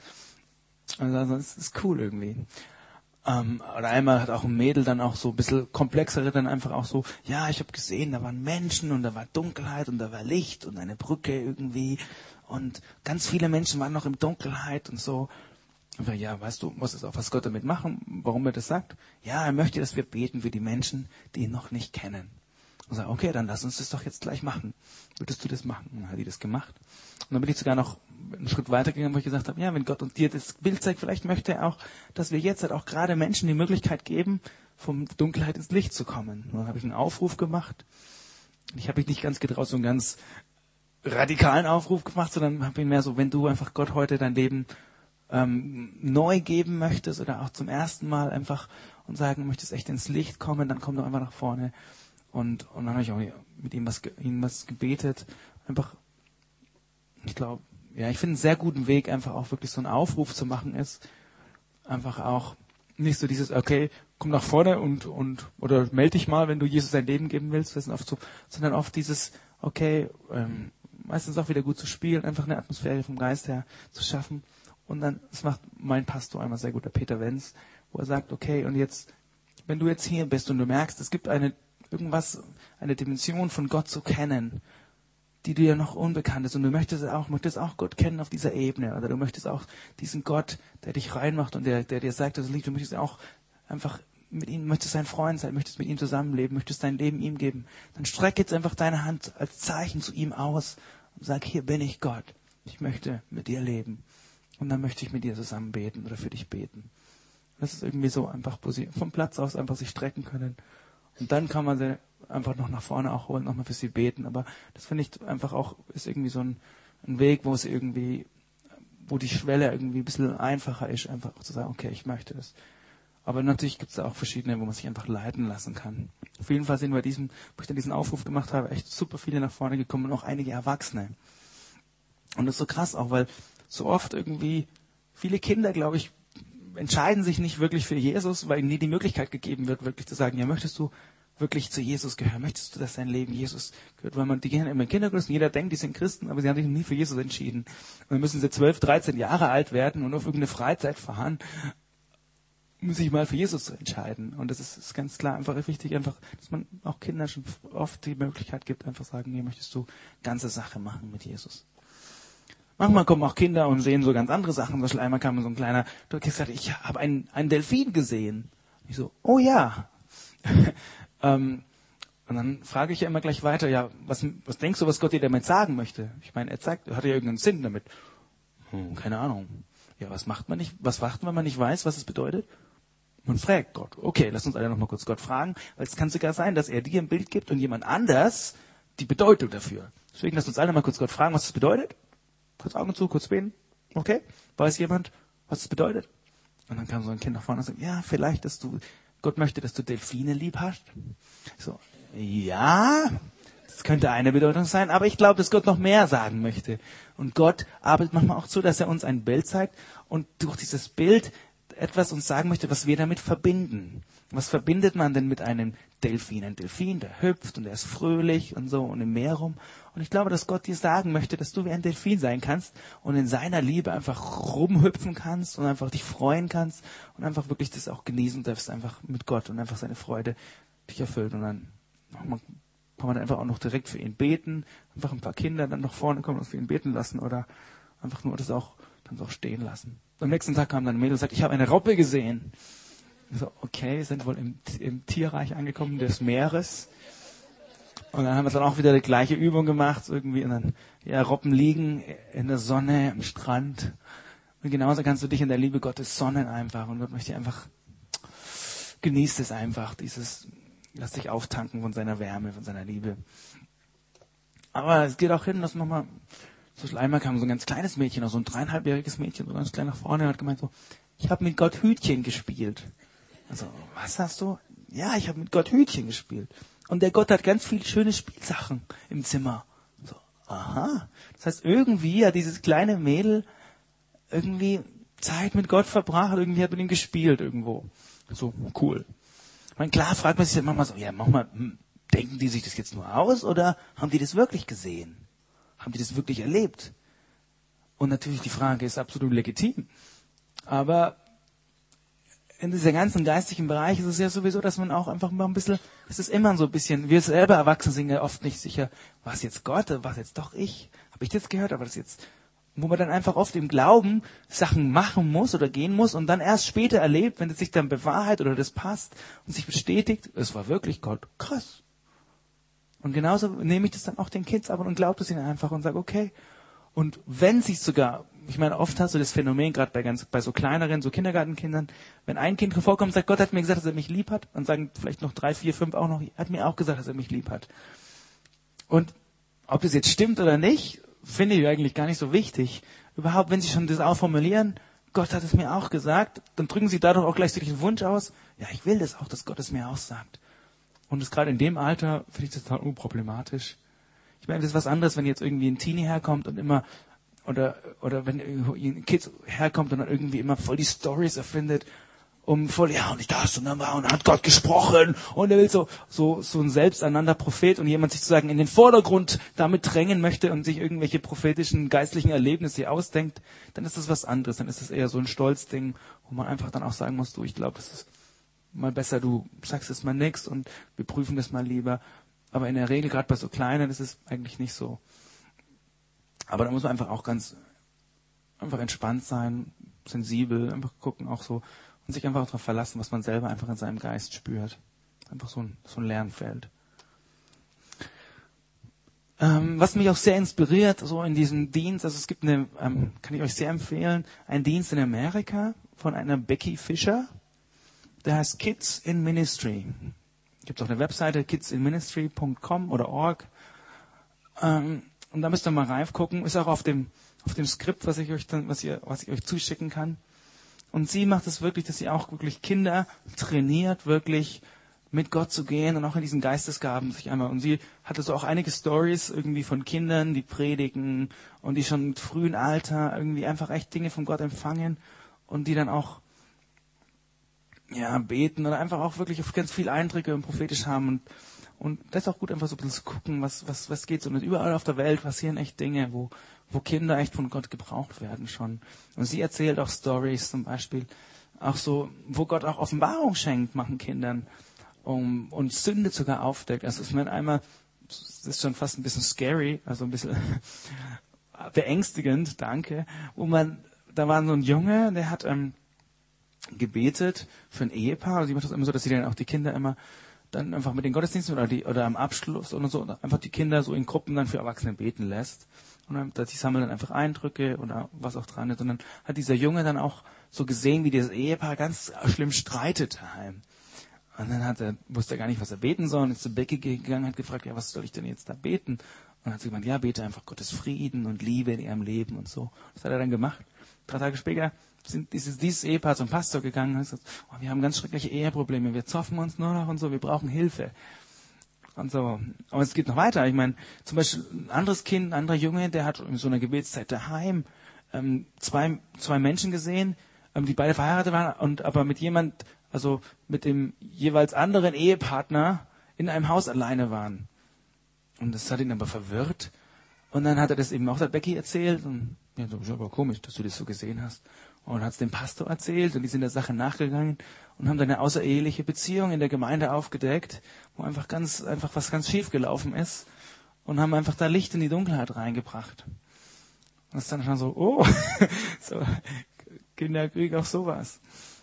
Also das ist cool irgendwie. Ähm, oder einmal hat auch ein Mädel dann auch so ein bisschen komplexere dann einfach auch so, ja, ich habe gesehen, da waren Menschen und da war Dunkelheit und da war Licht und eine Brücke irgendwie und ganz viele Menschen waren noch in Dunkelheit und so. Und wir, ja, weißt du, was ist auch, was Gott damit machen, warum er das sagt? Ja, er möchte, dass wir beten für die Menschen, die ihn noch nicht kennen. Und sage, okay, dann lass uns das doch jetzt gleich machen. Würdest du das machen? Und dann hat die das gemacht. Und dann bin ich sogar noch einen Schritt weiter gegangen, wo ich gesagt habe, ja, wenn Gott uns dir das Bild zeigt, vielleicht möchte er auch, dass wir jetzt halt auch gerade Menschen die Möglichkeit geben, vom Dunkelheit ins Licht zu kommen. Und dann habe ich einen Aufruf gemacht. Ich habe mich nicht ganz getraut, so einen ganz radikalen Aufruf gemacht, sondern habe ihn mehr so, wenn du einfach Gott heute dein Leben ähm, neu geben möchtest oder auch zum ersten Mal einfach und sagen möchtest, echt ins Licht kommen, dann komm doch einfach nach vorne. Und, und dann habe ich auch mit ihm was, ihm was gebetet. Einfach, ich glaube, ja, ich finde einen sehr guten Weg, einfach auch wirklich so einen Aufruf zu machen ist. Einfach auch nicht so dieses, okay, komm nach vorne und, und, oder melde dich mal, wenn du Jesus dein Leben geben willst. Das sind oft so, sondern oft dieses, okay, ähm, meistens auch wieder gut zu spielen, einfach eine Atmosphäre vom Geist her zu schaffen. Und dann, das macht mein Pastor einmal sehr gut, der Peter Wenz, wo er sagt, okay, und jetzt, wenn du jetzt hier bist und du merkst, es gibt eine irgendwas, eine Dimension von Gott zu kennen, die dir noch unbekannt ist und du möchtest auch, möchtest auch Gott kennen auf dieser Ebene oder du möchtest auch diesen Gott, der dich reinmacht und der, der dir sagt, dass es liegt, du möchtest auch einfach mit ihm, möchtest sein Freund sein, möchtest mit ihm zusammenleben, möchtest dein Leben ihm geben, dann streck jetzt einfach deine Hand als Zeichen zu ihm aus und sag, hier bin ich Gott, ich möchte mit dir leben und dann möchte ich mit dir zusammen beten oder für dich beten. Das ist irgendwie so einfach, wo sie vom Platz aus einfach sich strecken können. Und dann kann man sie einfach noch nach vorne auch holen, nochmal für sie beten. Aber das finde ich einfach auch, ist irgendwie so ein, ein Weg, wo es irgendwie, wo die Schwelle irgendwie ein bisschen einfacher ist, einfach auch zu sagen, okay, ich möchte das. Aber natürlich gibt es da auch verschiedene, wo man sich einfach leiten lassen kann. Auf jeden Fall sind bei diesem, wo ich dann diesen Aufruf gemacht habe, echt super viele nach vorne gekommen und auch einige Erwachsene. Und das ist so krass auch, weil so oft irgendwie viele Kinder, glaube ich, entscheiden sich nicht wirklich für Jesus, weil ihnen nie die Möglichkeit gegeben wird, wirklich zu sagen, ja, möchtest du wirklich zu Jesus gehören? Möchtest du, dass dein Leben Jesus gehört? Weil man, die gehen immer in Kindergrößen, jeder denkt, die sind Christen, aber sie haben sich nie für Jesus entschieden. Und dann müssen sie zwölf, dreizehn Jahre alt werden und auf irgendeine Freizeit fahren, um sich mal für Jesus zu entscheiden. Und das ist, ist ganz klar einfach wichtig, einfach, dass man auch Kindern schon oft die Möglichkeit gibt, einfach sagen, nee, möchtest du ganze Sache machen mit Jesus? Manchmal kommen auch Kinder und sehen so ganz andere Sachen. Zum Beispiel einmal kam so ein kleiner, du hast gesagt, ich habe einen, einen Delfin gesehen. Ich so, oh ja. ähm, und dann frage ich ja immer gleich weiter, ja, was, was denkst du, was Gott dir damit sagen möchte? Ich meine, er zeigt, hat ja irgendeinen Sinn damit. Hm, keine Ahnung. Ja, was macht man nicht, was macht man, wenn man nicht weiß, was es bedeutet? Man fragt Gott. Okay, lass uns alle noch mal kurz Gott fragen, weil es kann sogar sein, dass er dir ein Bild gibt und jemand anders die Bedeutung dafür. Deswegen lass uns alle mal kurz Gott fragen, was es bedeutet. Kurz Augen zu, kurz beten. Okay? Weiß jemand, was es bedeutet? Und dann kam so ein Kind nach vorne und sagt, ja, vielleicht, dass du, Gott möchte, dass du Delfine lieb hast. So, ja, Das könnte eine Bedeutung sein, aber ich glaube, dass Gott noch mehr sagen möchte. Und Gott arbeitet manchmal auch so, dass er uns ein Bild zeigt und durch dieses Bild etwas uns sagen möchte, was wir damit verbinden. Was verbindet man denn mit einem Delfin? Ein Delfin, der hüpft und der ist fröhlich und so und im Meer rum. Und ich glaube, dass Gott dir sagen möchte, dass du wie ein Delfin sein kannst und in seiner Liebe einfach rumhüpfen kannst und einfach dich freuen kannst und einfach wirklich das auch genießen darfst, einfach mit Gott und einfach seine Freude dich erfüllt. Und dann kann man einfach auch noch direkt für ihn beten, einfach ein paar Kinder dann nach vorne kommen und für ihn beten lassen oder einfach nur das auch dann auch stehen lassen. Am nächsten Tag kam dann ein Mädel und sagt, ich habe eine Robbe gesehen. So, okay, wir sind wohl im, im Tierreich angekommen des Meeres. Und dann haben wir dann auch wieder die gleiche Übung gemacht, irgendwie, und dann, ja, Robben liegen in der Sonne, am Strand. Und genauso kannst du dich in der Liebe Gottes sonnen einfach. Und Gott möchte einfach, genießt es einfach, dieses, lass dich auftanken von seiner Wärme, von seiner Liebe. Aber es geht auch hin, dass nochmal, so einmal kam so ein ganz kleines Mädchen, auch so ein dreieinhalbjähriges Mädchen, so ganz klein nach vorne, und hat gemeint so, ich habe mit Gott Hütchen gespielt. Also, was hast du? Ja, ich habe mit Gott Hütchen gespielt. Und der Gott hat ganz viele schöne Spielsachen im Zimmer. So, aha. Das heißt, irgendwie hat dieses kleine Mädel irgendwie Zeit mit Gott verbracht, irgendwie hat mit ihm gespielt irgendwo. So, cool. Ich meine, klar fragt man sich dann manchmal so, ja, manchmal, hm, denken die sich das jetzt nur aus oder haben die das wirklich gesehen? Haben die das wirklich erlebt? Und natürlich die Frage ist absolut legitim. Aber in dieser ganzen geistigen Bereich ist es ja sowieso, dass man auch einfach mal ein bisschen, es ist immer so ein bisschen, wir selber Erwachsene sind ja oft nicht sicher, war es jetzt Gott, war es jetzt doch ich? Habe ich das gehört, aber das jetzt, wo man dann einfach oft im Glauben Sachen machen muss oder gehen muss und dann erst später erlebt, wenn es sich dann bewahrheitet oder das passt und sich bestätigt, es war wirklich Gott, krass. Und genauso nehme ich das dann auch den Kids ab und glaube das ihnen einfach und sage, okay. Und wenn sie sogar, ich meine, oft hast du das Phänomen, gerade bei ganz, bei so kleineren, so Kindergartenkindern, wenn ein Kind vorkommt und sagt, Gott hat mir gesagt, dass er mich lieb hat, dann sagen vielleicht noch drei, vier, fünf auch noch, er hat mir auch gesagt, dass er mich lieb hat. Und ob das jetzt stimmt oder nicht, finde ich eigentlich gar nicht so wichtig. Überhaupt, wenn sie schon das auch formulieren, Gott hat es mir auch gesagt, dann drücken sie dadurch auch gleichzeitig den Wunsch aus, ja, ich will das auch, dass Gott es mir auch sagt. Und das gerade in dem Alter finde ich das total unproblematisch. Ich meine, das ist was anderes, wenn jetzt irgendwie ein Teenie herkommt und immer, oder, oder wenn ein Kind herkommt und dann irgendwie immer voll die Stories erfindet, um voll, ja, und ich das und dann war, und dann hat Gott gesprochen, und er will so, so, so ein selbsternannter Prophet und jemand sich sozusagen in den Vordergrund damit drängen möchte und sich irgendwelche prophetischen, geistlichen Erlebnisse ausdenkt, dann ist das was anderes, dann ist das eher so ein Stolzding, wo man einfach dann auch sagen muss, du, ich glaube, das ist mal besser, du sagst jetzt mal nix und wir prüfen das mal lieber. Aber in der Regel, gerade bei so Kleinen, ist es eigentlich nicht so. Aber da muss man einfach auch ganz einfach entspannt sein, sensibel, einfach gucken auch so und sich einfach darauf verlassen, was man selber einfach in seinem Geist spürt. Einfach so ein, so ein Lernfeld. Ähm, was mich auch sehr inspiriert, so in diesem Dienst, also es gibt eine, ähm, kann ich euch sehr empfehlen, einen Dienst in Amerika von einer Becky Fischer, der heißt Kids in Ministry. Gibt auch eine Webseite, kids in ministry punkt com oder org. Ähm, und da müsst ihr mal reingucken. Ist auch auf dem, auf dem Skript, was ich euch dann, was ihr, was ich euch zuschicken kann. Und sie macht es wirklich, dass sie auch wirklich Kinder trainiert, wirklich mit Gott zu gehen und auch in diesen Geistesgaben sich einmal. Und sie hatte so auch einige Stories irgendwie von Kindern, die predigen und die schon mit frühem Alter irgendwie einfach echt Dinge von Gott empfangen und die dann auch ja, beten oder einfach auch wirklich auf ganz viel Eindrücke und prophetisch haben und, und das ist auch gut, einfach so ein bisschen zu gucken, was, was, was geht so. Und überall auf der Welt passieren echt Dinge, wo, wo Kinder echt von Gott gebraucht werden schon. Und sie erzählt auch Stories zum Beispiel, auch so, wo Gott auch Offenbarung schenkt, machen Kindern, um, und Sünde sogar aufdeckt. Also, ich meine, einmal, das ist schon fast ein bisschen scary, also ein bisschen beängstigend, danke, wo man, da war so ein Junge, der hat, ähm, gebetet für ein Ehepaar. Also sie macht das immer so, dass sie dann auch die Kinder immer dann einfach mit den Gottesdiensten oder die oder am Abschluss oder so einfach die Kinder so in Gruppen dann für Erwachsene beten lässt. Und dann, die sammeln dann einfach Eindrücke oder was auch dran ist. Und dann hat dieser Junge dann auch so gesehen, wie dieses Ehepaar ganz schlimm streitet daheim. Und dann hat er, wusste er gar nicht, was er beten soll. Und ist zu Becky gegangen, hat gefragt, ja, was soll ich denn jetzt da beten? Und dann hat sie gemeint, ja, bete einfach Gottes Frieden und Liebe in ihrem Leben und so. Das hat er dann gemacht. Drei Tage später sind dieses, dieses Ehepaar zum Pastor gegangen und gesagt, oh, wir haben ganz schreckliche Eheprobleme, wir zoffen uns nur noch und so, wir brauchen Hilfe. Und so. Aber es geht noch weiter. Ich meine, zum Beispiel ein anderes Kind, ein anderer Junge, der hat in so einer Gebetszeit daheim ähm, zwei, zwei Menschen gesehen, ähm, die beide verheiratet waren und aber mit jemand, also mit dem jeweils anderen Ehepartner in einem Haus alleine waren. Und das hat ihn aber verwirrt. Und dann hat er das eben auch der Becky erzählt. Und ja, das ist aber komisch, dass du das so gesehen hast. Und hat es dem Pastor erzählt und die sind der Sache nachgegangen und haben dann eine außereheliche Beziehung in der Gemeinde aufgedeckt, wo einfach ganz, einfach was ganz schief gelaufen ist und haben einfach da Licht in die Dunkelheit reingebracht. Und das ist dann schon so, oh, so, Kinder kriegen auch sowas.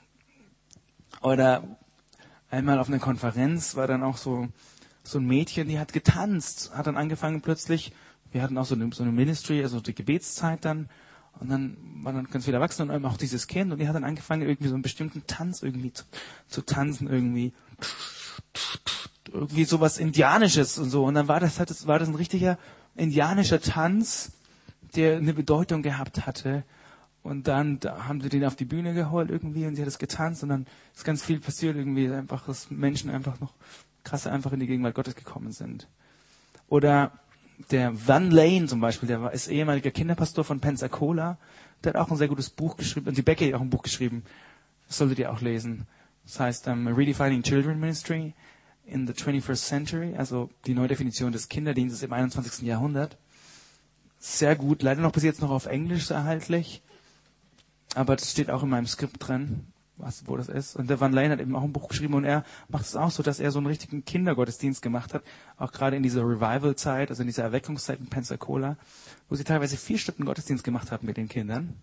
Oder einmal auf einer Konferenz war dann auch so, so ein Mädchen, die hat getanzt, hat dann angefangen plötzlich, wir hatten auch so eine, so eine Ministry, also die Gebetszeit dann, und dann waren dann ganz viele Erwachsene und eben auch dieses Kind und die hat dann angefangen, irgendwie so einen bestimmten Tanz irgendwie zu, zu tanzen, irgendwie, irgendwie sowas Indianisches und so. Und dann war das halt, das war das ein richtiger indianischer Tanz, der eine Bedeutung gehabt hatte. Und dann da haben sie den auf die Bühne geholt irgendwie und sie hat es getanzt und dann ist ganz viel passiert irgendwie, einfach, dass Menschen einfach noch krass einfach in die Gegenwart Gottes gekommen sind. Oder der Van Lane zum Beispiel, der war, ist ehemaliger Kinderpastor von Pensacola, der hat auch ein sehr gutes Buch geschrieben, und die Becky hat auch ein Buch geschrieben, das solltet ihr auch lesen. Das heißt um, Redefining Children Ministry in the twenty-first Century, also die Neudefinition des Kinderdienstes im einundzwanzigsten Jahrhundert. Sehr gut, leider noch bis jetzt noch auf Englisch erhältlich, aber das steht auch in meinem Skript drin, was, wo das ist. Und der Van Lane hat eben auch ein Buch geschrieben und er macht es auch so, dass er so einen richtigen Kindergottesdienst gemacht hat, auch gerade in dieser Revival-Zeit, also in dieser Erweckungszeit in Pensacola, wo sie teilweise vier Stunden Gottesdienst gemacht haben mit den Kindern.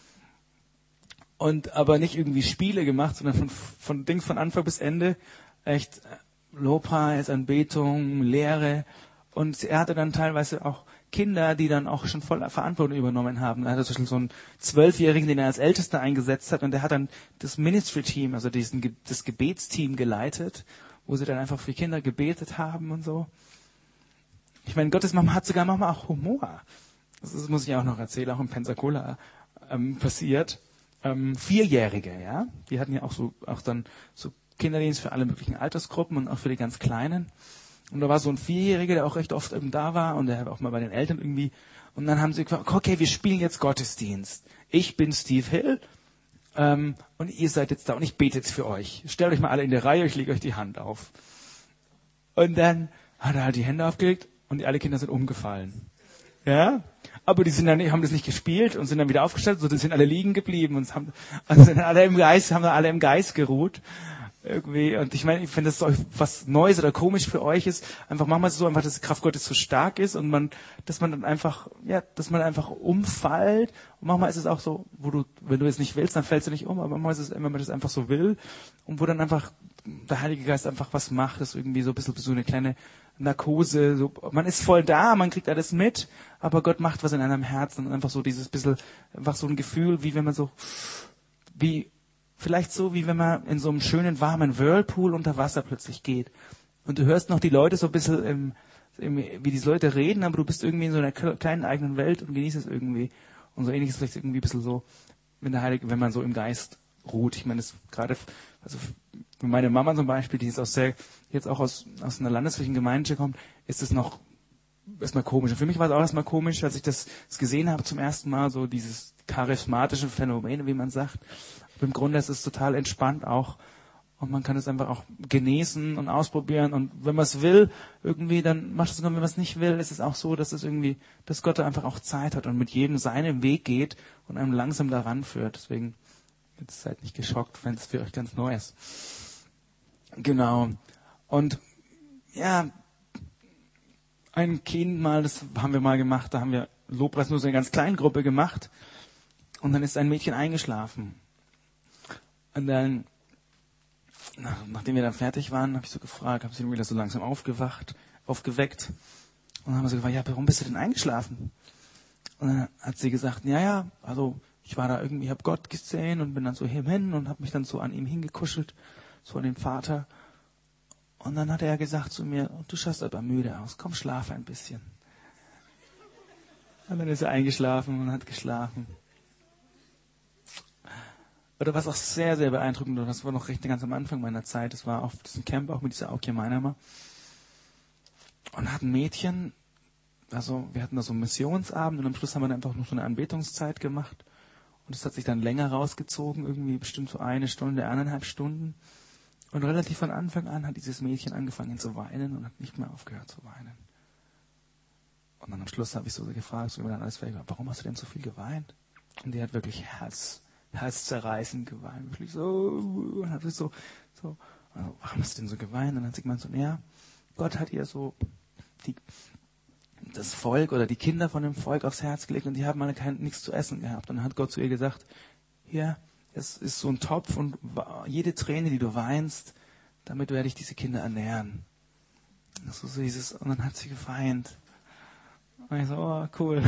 Und aber nicht irgendwie Spiele gemacht, sondern von, von Dings von Anfang bis Ende echt Lobpreis, Anbetung, Lehre. Und er hatte dann teilweise auch Kinder, die dann auch schon voll Verantwortung übernommen haben. Er hatte zum Beispiel so einen Zwölfjährigen, den er als Ältester eingesetzt hat, und der hat dann das Ministry-Team, also diesen, das Gebetsteam geleitet, wo sie dann einfach für die Kinder gebetet haben und so. Ich meine, Gottes Mama hat sogar manchmal auch Humor. Das, das muss ich auch noch erzählen, auch in Pensacola ähm, passiert. Ähm, Vierjährige, ja, die hatten ja auch so, auch dann so Kinderdienst für alle möglichen Altersgruppen und auch für die ganz Kleinen. Und da war so ein Vierjähriger, der auch recht oft eben da war und der auch mal bei den Eltern irgendwie. Und dann haben sie gesagt, okay, wir spielen jetzt Gottesdienst. Ich bin Steve Hill ähm, und ihr seid jetzt da und ich bete jetzt für euch. Stellt euch mal alle in der Reihe, ich lege euch die Hand auf. Und dann hat er halt die Hände aufgelegt und alle Kinder sind umgefallen. Ja, aber die sind dann, haben das nicht gespielt und sind dann wieder aufgestellt, so die sind alle liegen geblieben und haben, also sind alle im Geist, haben dann alle im Geist geruht. Irgendwie, und ich meine, wenn das so was Neues oder komisch für euch ist, einfach manchmal so einfach, dass die Kraft Gottes so stark ist und man, dass man dann einfach, ja, dass man einfach umfällt. Und manchmal ist es auch so, wo du, wenn du es nicht willst, dann fällst du nicht um, aber manchmal ist es, wenn man das einfach so will und wo dann einfach der Heilige Geist einfach was macht, das irgendwie so ein bisschen so eine kleine Narkose, so, man ist voll da, man kriegt alles mit, aber Gott macht was in einem Herzen und einfach so dieses bisschen, einfach so ein Gefühl, wie wenn man so, wie, vielleicht so, wie wenn man in so einem schönen, warmen Whirlpool unter Wasser plötzlich geht. Und du hörst noch die Leute so ein bisschen, im, im, wie die Leute reden, aber du bist irgendwie in so einer kleinen eigenen Welt und genießt es irgendwie. Und so ähnlich ist es vielleicht irgendwie ein bisschen so, wenn der Heilige, wenn man so im Geist ruht. Ich meine, das gerade, also für meine Mama zum Beispiel, die ist auch sehr, jetzt auch aus, aus einer landesflächen Gemeinde kommt, ist es noch erstmal komisch. Und für mich war es auch erstmal komisch, als ich das, das gesehen habe zum ersten Mal, so dieses charismatische Phänomen, wie man sagt. Aber im Grunde ist es total entspannt auch. Und man kann es einfach auch genießen und ausprobieren. Und wenn man es will, irgendwie, dann macht es sogar, wenn man es nicht will, ist es auch so, dass es irgendwie, dass Gott da einfach auch Zeit hat und mit jedem seinen Weg geht und einem langsam daran führt. Deswegen, jetzt seid nicht geschockt, wenn es für euch ganz neu ist. Genau. Und, ja, ein Kind mal, das haben wir mal gemacht, da haben wir Lobpreis nur so eine ganz kleine Gruppe gemacht. Und dann ist ein Mädchen eingeschlafen. Und dann, nach, nachdem wir dann fertig waren, habe ich so gefragt, habe sie wieder so langsam aufgewacht, aufgeweckt. Und dann haben wir so gefragt, ja, warum bist du denn eingeschlafen? Und dann hat sie gesagt, ja, ja, also ich war da irgendwie, habe Gott gesehen und bin dann so hin und habe mich dann so an ihm hingekuschelt, so an den Vater. Und dann hat er gesagt zu mir, du schaust aber müde aus, komm, schlaf ein bisschen. Und dann ist er eingeschlafen und hat geschlafen. Oder was auch sehr, sehr beeindruckend war, das war noch recht ganz am Anfang meiner Zeit, das war auf diesem Camp auch mit dieser Aukje Meinheimer. und hat ein Mädchen, also wir hatten da so einen Missionsabend und am Schluss haben wir dann einfach nur so eine Anbetungszeit gemacht. Und es hat sich dann länger rausgezogen, irgendwie bestimmt so eine Stunde, eineinhalb Stunden. Und relativ von Anfang an hat dieses Mädchen angefangen zu weinen und hat nicht mehr aufgehört zu weinen. Und dann am Schluss habe ich so gefragt, so, dann alles fertig war, warum hast du denn so viel geweint? Und die hat wirklich Herz, herzzerreißend geweint. Wirklich so, und hat sich so, so, also, warum hast du denn so geweint? Und dann hat sie gemeint so, ja, Gott hat ihr so die, das Volk oder die Kinder von dem Volk aufs Herz gelegt und die haben alle kein, nichts zu essen gehabt. Und dann hat Gott zu ihr gesagt, hier, es ist so ein Topf und jede Träne, die du weinst, damit werde ich diese Kinder ernähren. So, so dieses, und dann hat sie geweint. Und ich so, oh, cool.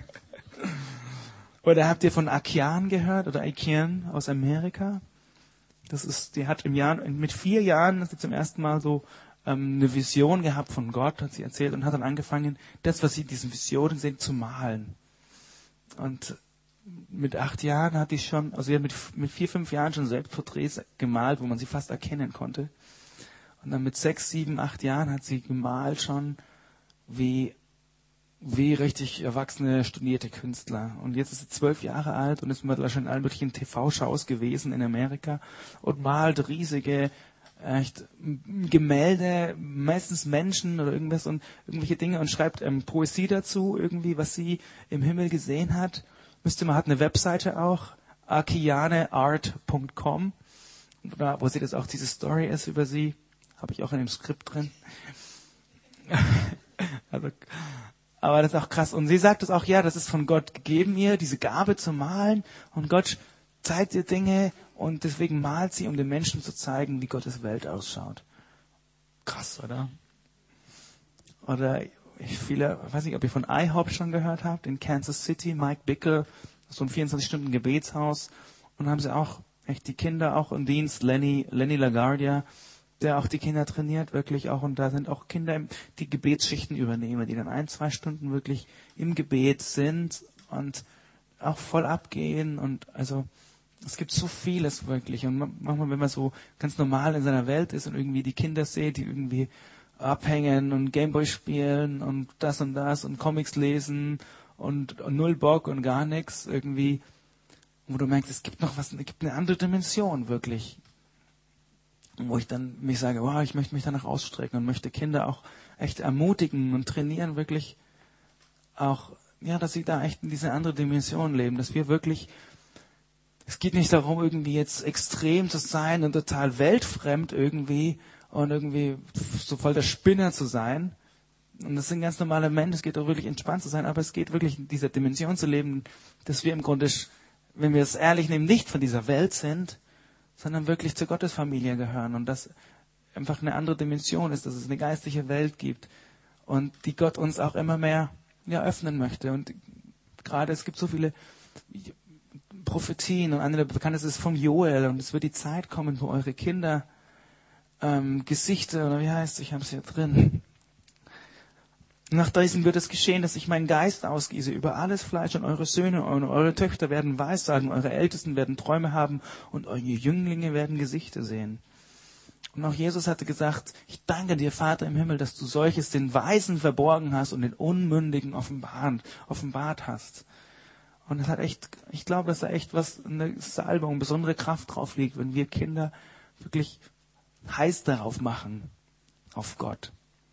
Oder habt ihr von Akian gehört oder Akian aus Amerika? Das ist, die hat im Jahr, mit vier Jahren, ist sie zum ersten Mal so ähm, eine Vision gehabt von Gott, hat sie erzählt und hat dann angefangen, das, was sie in diesen Visionen sehen, zu malen. Und mit acht Jahren hat die schon, also sie hat mit, mit vier, fünf Jahren schon selbst Porträts gemalt, wo man sie fast erkennen konnte. Und dann mit sechs, sieben, acht Jahren hat sie gemalt schon wie, wie richtig erwachsene, studierte Künstler. Und jetzt ist sie zwölf Jahre alt und ist mittlerweile schon in allen möglichen T V-Shows gewesen in Amerika und malt riesige, echt Gemälde, meistens Menschen oder irgendwas und irgendwelche Dinge und schreibt ähm, Poesie dazu, irgendwie, was sie im Himmel gesehen hat. Müsste man, hat eine Webseite auch, akiane art punkt com, wo sie das auch, diese Story ist über sie, habe ich auch in dem Skript drin. also, aber das ist auch krass. Und sie sagt es auch, ja, das ist von Gott gegeben ihr, diese Gabe zu malen. Und Gott zeigt ihr Dinge und deswegen malt sie, um den Menschen zu zeigen, wie Gottes Welt ausschaut. Krass, oder? Oder ich viele, weiß nicht, ob ihr von I HOP schon gehört habt, in Kansas City, Mike Bickle, so ein vierundzwanzig Stunden Gebetshaus. Und haben sie auch echt die Kinder auch im Dienst, Lenny, Lenny LaGuardia, der auch die Kinder trainiert, wirklich auch. Und da sind auch Kinder, die Gebetsschichten übernehmen, die dann ein, zwei Stunden wirklich im Gebet sind und auch voll abgehen. Und also es gibt so vieles wirklich. Und manchmal, wenn man so ganz normal in seiner Welt ist und irgendwie die Kinder sieht, die irgendwie abhängen und Gameboy spielen und das und das und Comics lesen und, und null Bock und gar nichts irgendwie, wo du merkst, es gibt noch was, es gibt eine andere Dimension wirklich. Wo ich dann mich sage, wow, ich möchte mich danach ausstrecken und möchte Kinder auch echt ermutigen und trainieren, wirklich auch, ja, dass sie da echt in diese andere Dimension leben, dass wir wirklich, es geht nicht darum, irgendwie jetzt extrem zu sein und total weltfremd irgendwie und irgendwie so voll der Spinner zu sein. Und das sind ganz normale Menschen, es geht auch wirklich entspannt zu sein, aber es geht wirklich in dieser Dimension zu leben, dass wir im Grunde, wenn wir es ehrlich nehmen, nicht von dieser Welt sind, sondern wirklich zur Gottesfamilie gehören und dass einfach eine andere Dimension ist, dass es eine geistliche Welt gibt und die Gott uns auch immer mehr ja, öffnen möchte. Und gerade es gibt so viele Prophetien und eine der bekanntesten ist von Joel und es wird die Zeit kommen, wo eure Kinder ähm, Gesichter, oder wie heißt es, ich habe es hier drin. Nach diesem wird es geschehen, dass ich meinen Geist ausgieße über alles Fleisch und eure Söhne und eure Töchter werden Weissagen, eure Ältesten werden Träume haben und eure Jünglinge werden Gesichter sehen. Und auch Jesus hatte gesagt, ich danke dir, Vater im Himmel, dass du solches den Weisen verborgen hast und den Unmündigen offenbart, offenbart hast. Und es hat echt, ich glaube, dass da echt was, eine Salbung, besondere Kraft drauf liegt, wenn wir Kinder wirklich heiß darauf machen, auf Gott.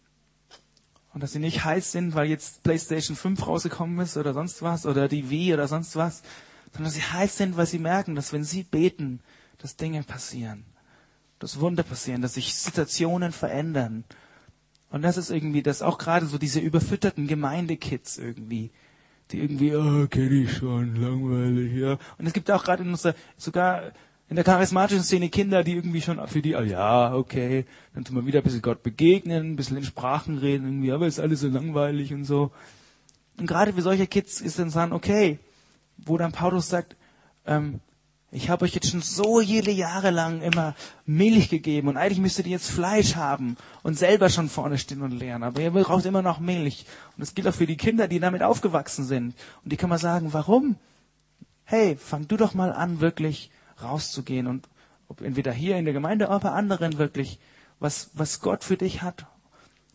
Und dass sie nicht heiß sind, weil jetzt PlayStation fünf rausgekommen ist oder sonst was oder die Wii oder sonst was, sondern dass sie heiß sind, weil sie merken, dass wenn sie beten, dass Dinge passieren, dass Wunder passieren, dass sich Situationen verändern. Und das ist irgendwie, dass auch gerade so diese überfütterten Gemeindekids irgendwie, die irgendwie, oh, kenne ich schon, langweilig, ja. Und es gibt auch gerade in unserer, sogar in der charismatischen Szene Kinder, die irgendwie schon für die, oh ja, okay, dann tun wir wieder ein bisschen Gott begegnen, ein bisschen in Sprachen reden, irgendwie, aber ist alles so langweilig und so. Und gerade für solche Kids ist dann sagen, okay, wo dann Paulus sagt, ähm, ich habe euch jetzt schon so viele Jahre lang immer Milch gegeben und eigentlich müsstet ihr jetzt Fleisch haben und selber schon vorne stehen und lernen, aber ihr braucht immer noch Milch. Und das gilt auch für die Kinder, die damit aufgewachsen sind. Und die kann man sagen, warum? Hey, fang du doch mal an, wirklich rauszugehen und ob entweder hier in der Gemeinde oder bei anderen wirklich, was, was Gott für dich hat,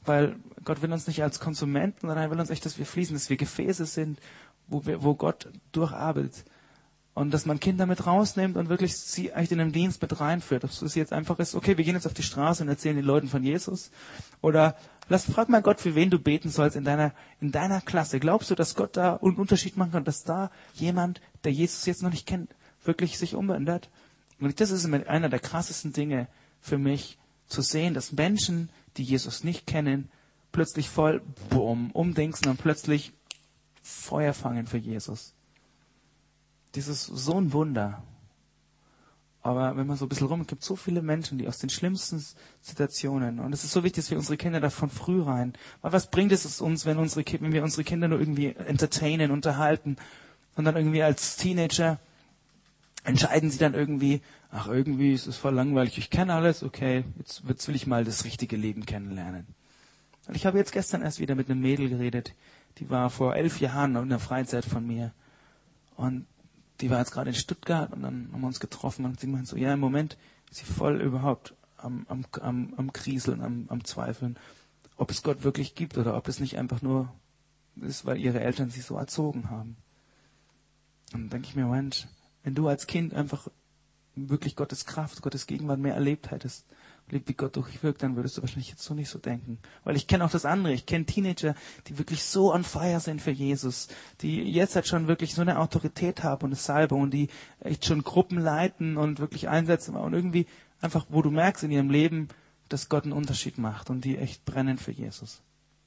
Weil Gott will uns nicht als Konsumenten, sondern er will uns echt, dass wir fließen, dass wir Gefäße sind, wo wir, wo Gott durcharbeitet. Und dass man Kinder mit rausnimmt und wirklich sie echt in den Dienst mit reinführt. Ob es jetzt einfach ist, okay, wir gehen jetzt auf die Straße und erzählen den Leuten von Jesus. Oder lass, frag mal Gott, für wen du beten sollst in deiner, in deiner Klasse. Glaubst du, dass Gott da einen Unterschied machen kann, dass da jemand, der Jesus jetzt noch nicht kennt, wirklich sich umändert? Und das ist immer einer der krassesten Dinge für mich, zu sehen, dass Menschen, die Jesus nicht kennen, plötzlich voll, boom, umdenken und plötzlich Feuer fangen für Jesus. Das ist so ein Wunder. Aber wenn man so ein bisschen rum, es gibt so viele Menschen, die aus den schlimmsten Situationen, und es ist so wichtig, dass wir unsere Kinder da von früh rein, weil was bringt es uns, wenn unsere wenn wir unsere Kinder nur irgendwie entertainen, unterhalten, und dann irgendwie als Teenager entscheiden sie dann irgendwie, ach irgendwie ist es voll langweilig, ich kenne alles, okay, jetzt, jetzt will ich mal das richtige Leben kennenlernen. Und ich habe jetzt gestern erst wieder mit einem Mädel geredet, die war vor elf Jahren in der Freizeit von mir. Und die war jetzt gerade in Stuttgart und dann haben wir uns getroffen und sie meinte so, ja, im Moment ist sie voll überhaupt am, am, am, am Krieseln, am, am Zweifeln, ob es Gott wirklich gibt oder ob es nicht einfach nur ist, weil ihre Eltern sie so erzogen haben. Und dann denke ich mir, Mensch, wenn du als Kind einfach wirklich Gottes Kraft, Gottes Gegenwart mehr erlebt hättest, wie Gott durchwirkt, dann würdest du wahrscheinlich jetzt so nicht so denken. Weil ich kenne auch das andere. Ich kenne Teenager, die wirklich so on fire sind für Jesus, die jetzt halt schon wirklich so eine Autorität haben und eine Salbung und die echt schon Gruppen leiten und wirklich einsetzen und irgendwie einfach, wo du merkst in ihrem Leben, dass Gott einen Unterschied macht und die echt brennen für Jesus.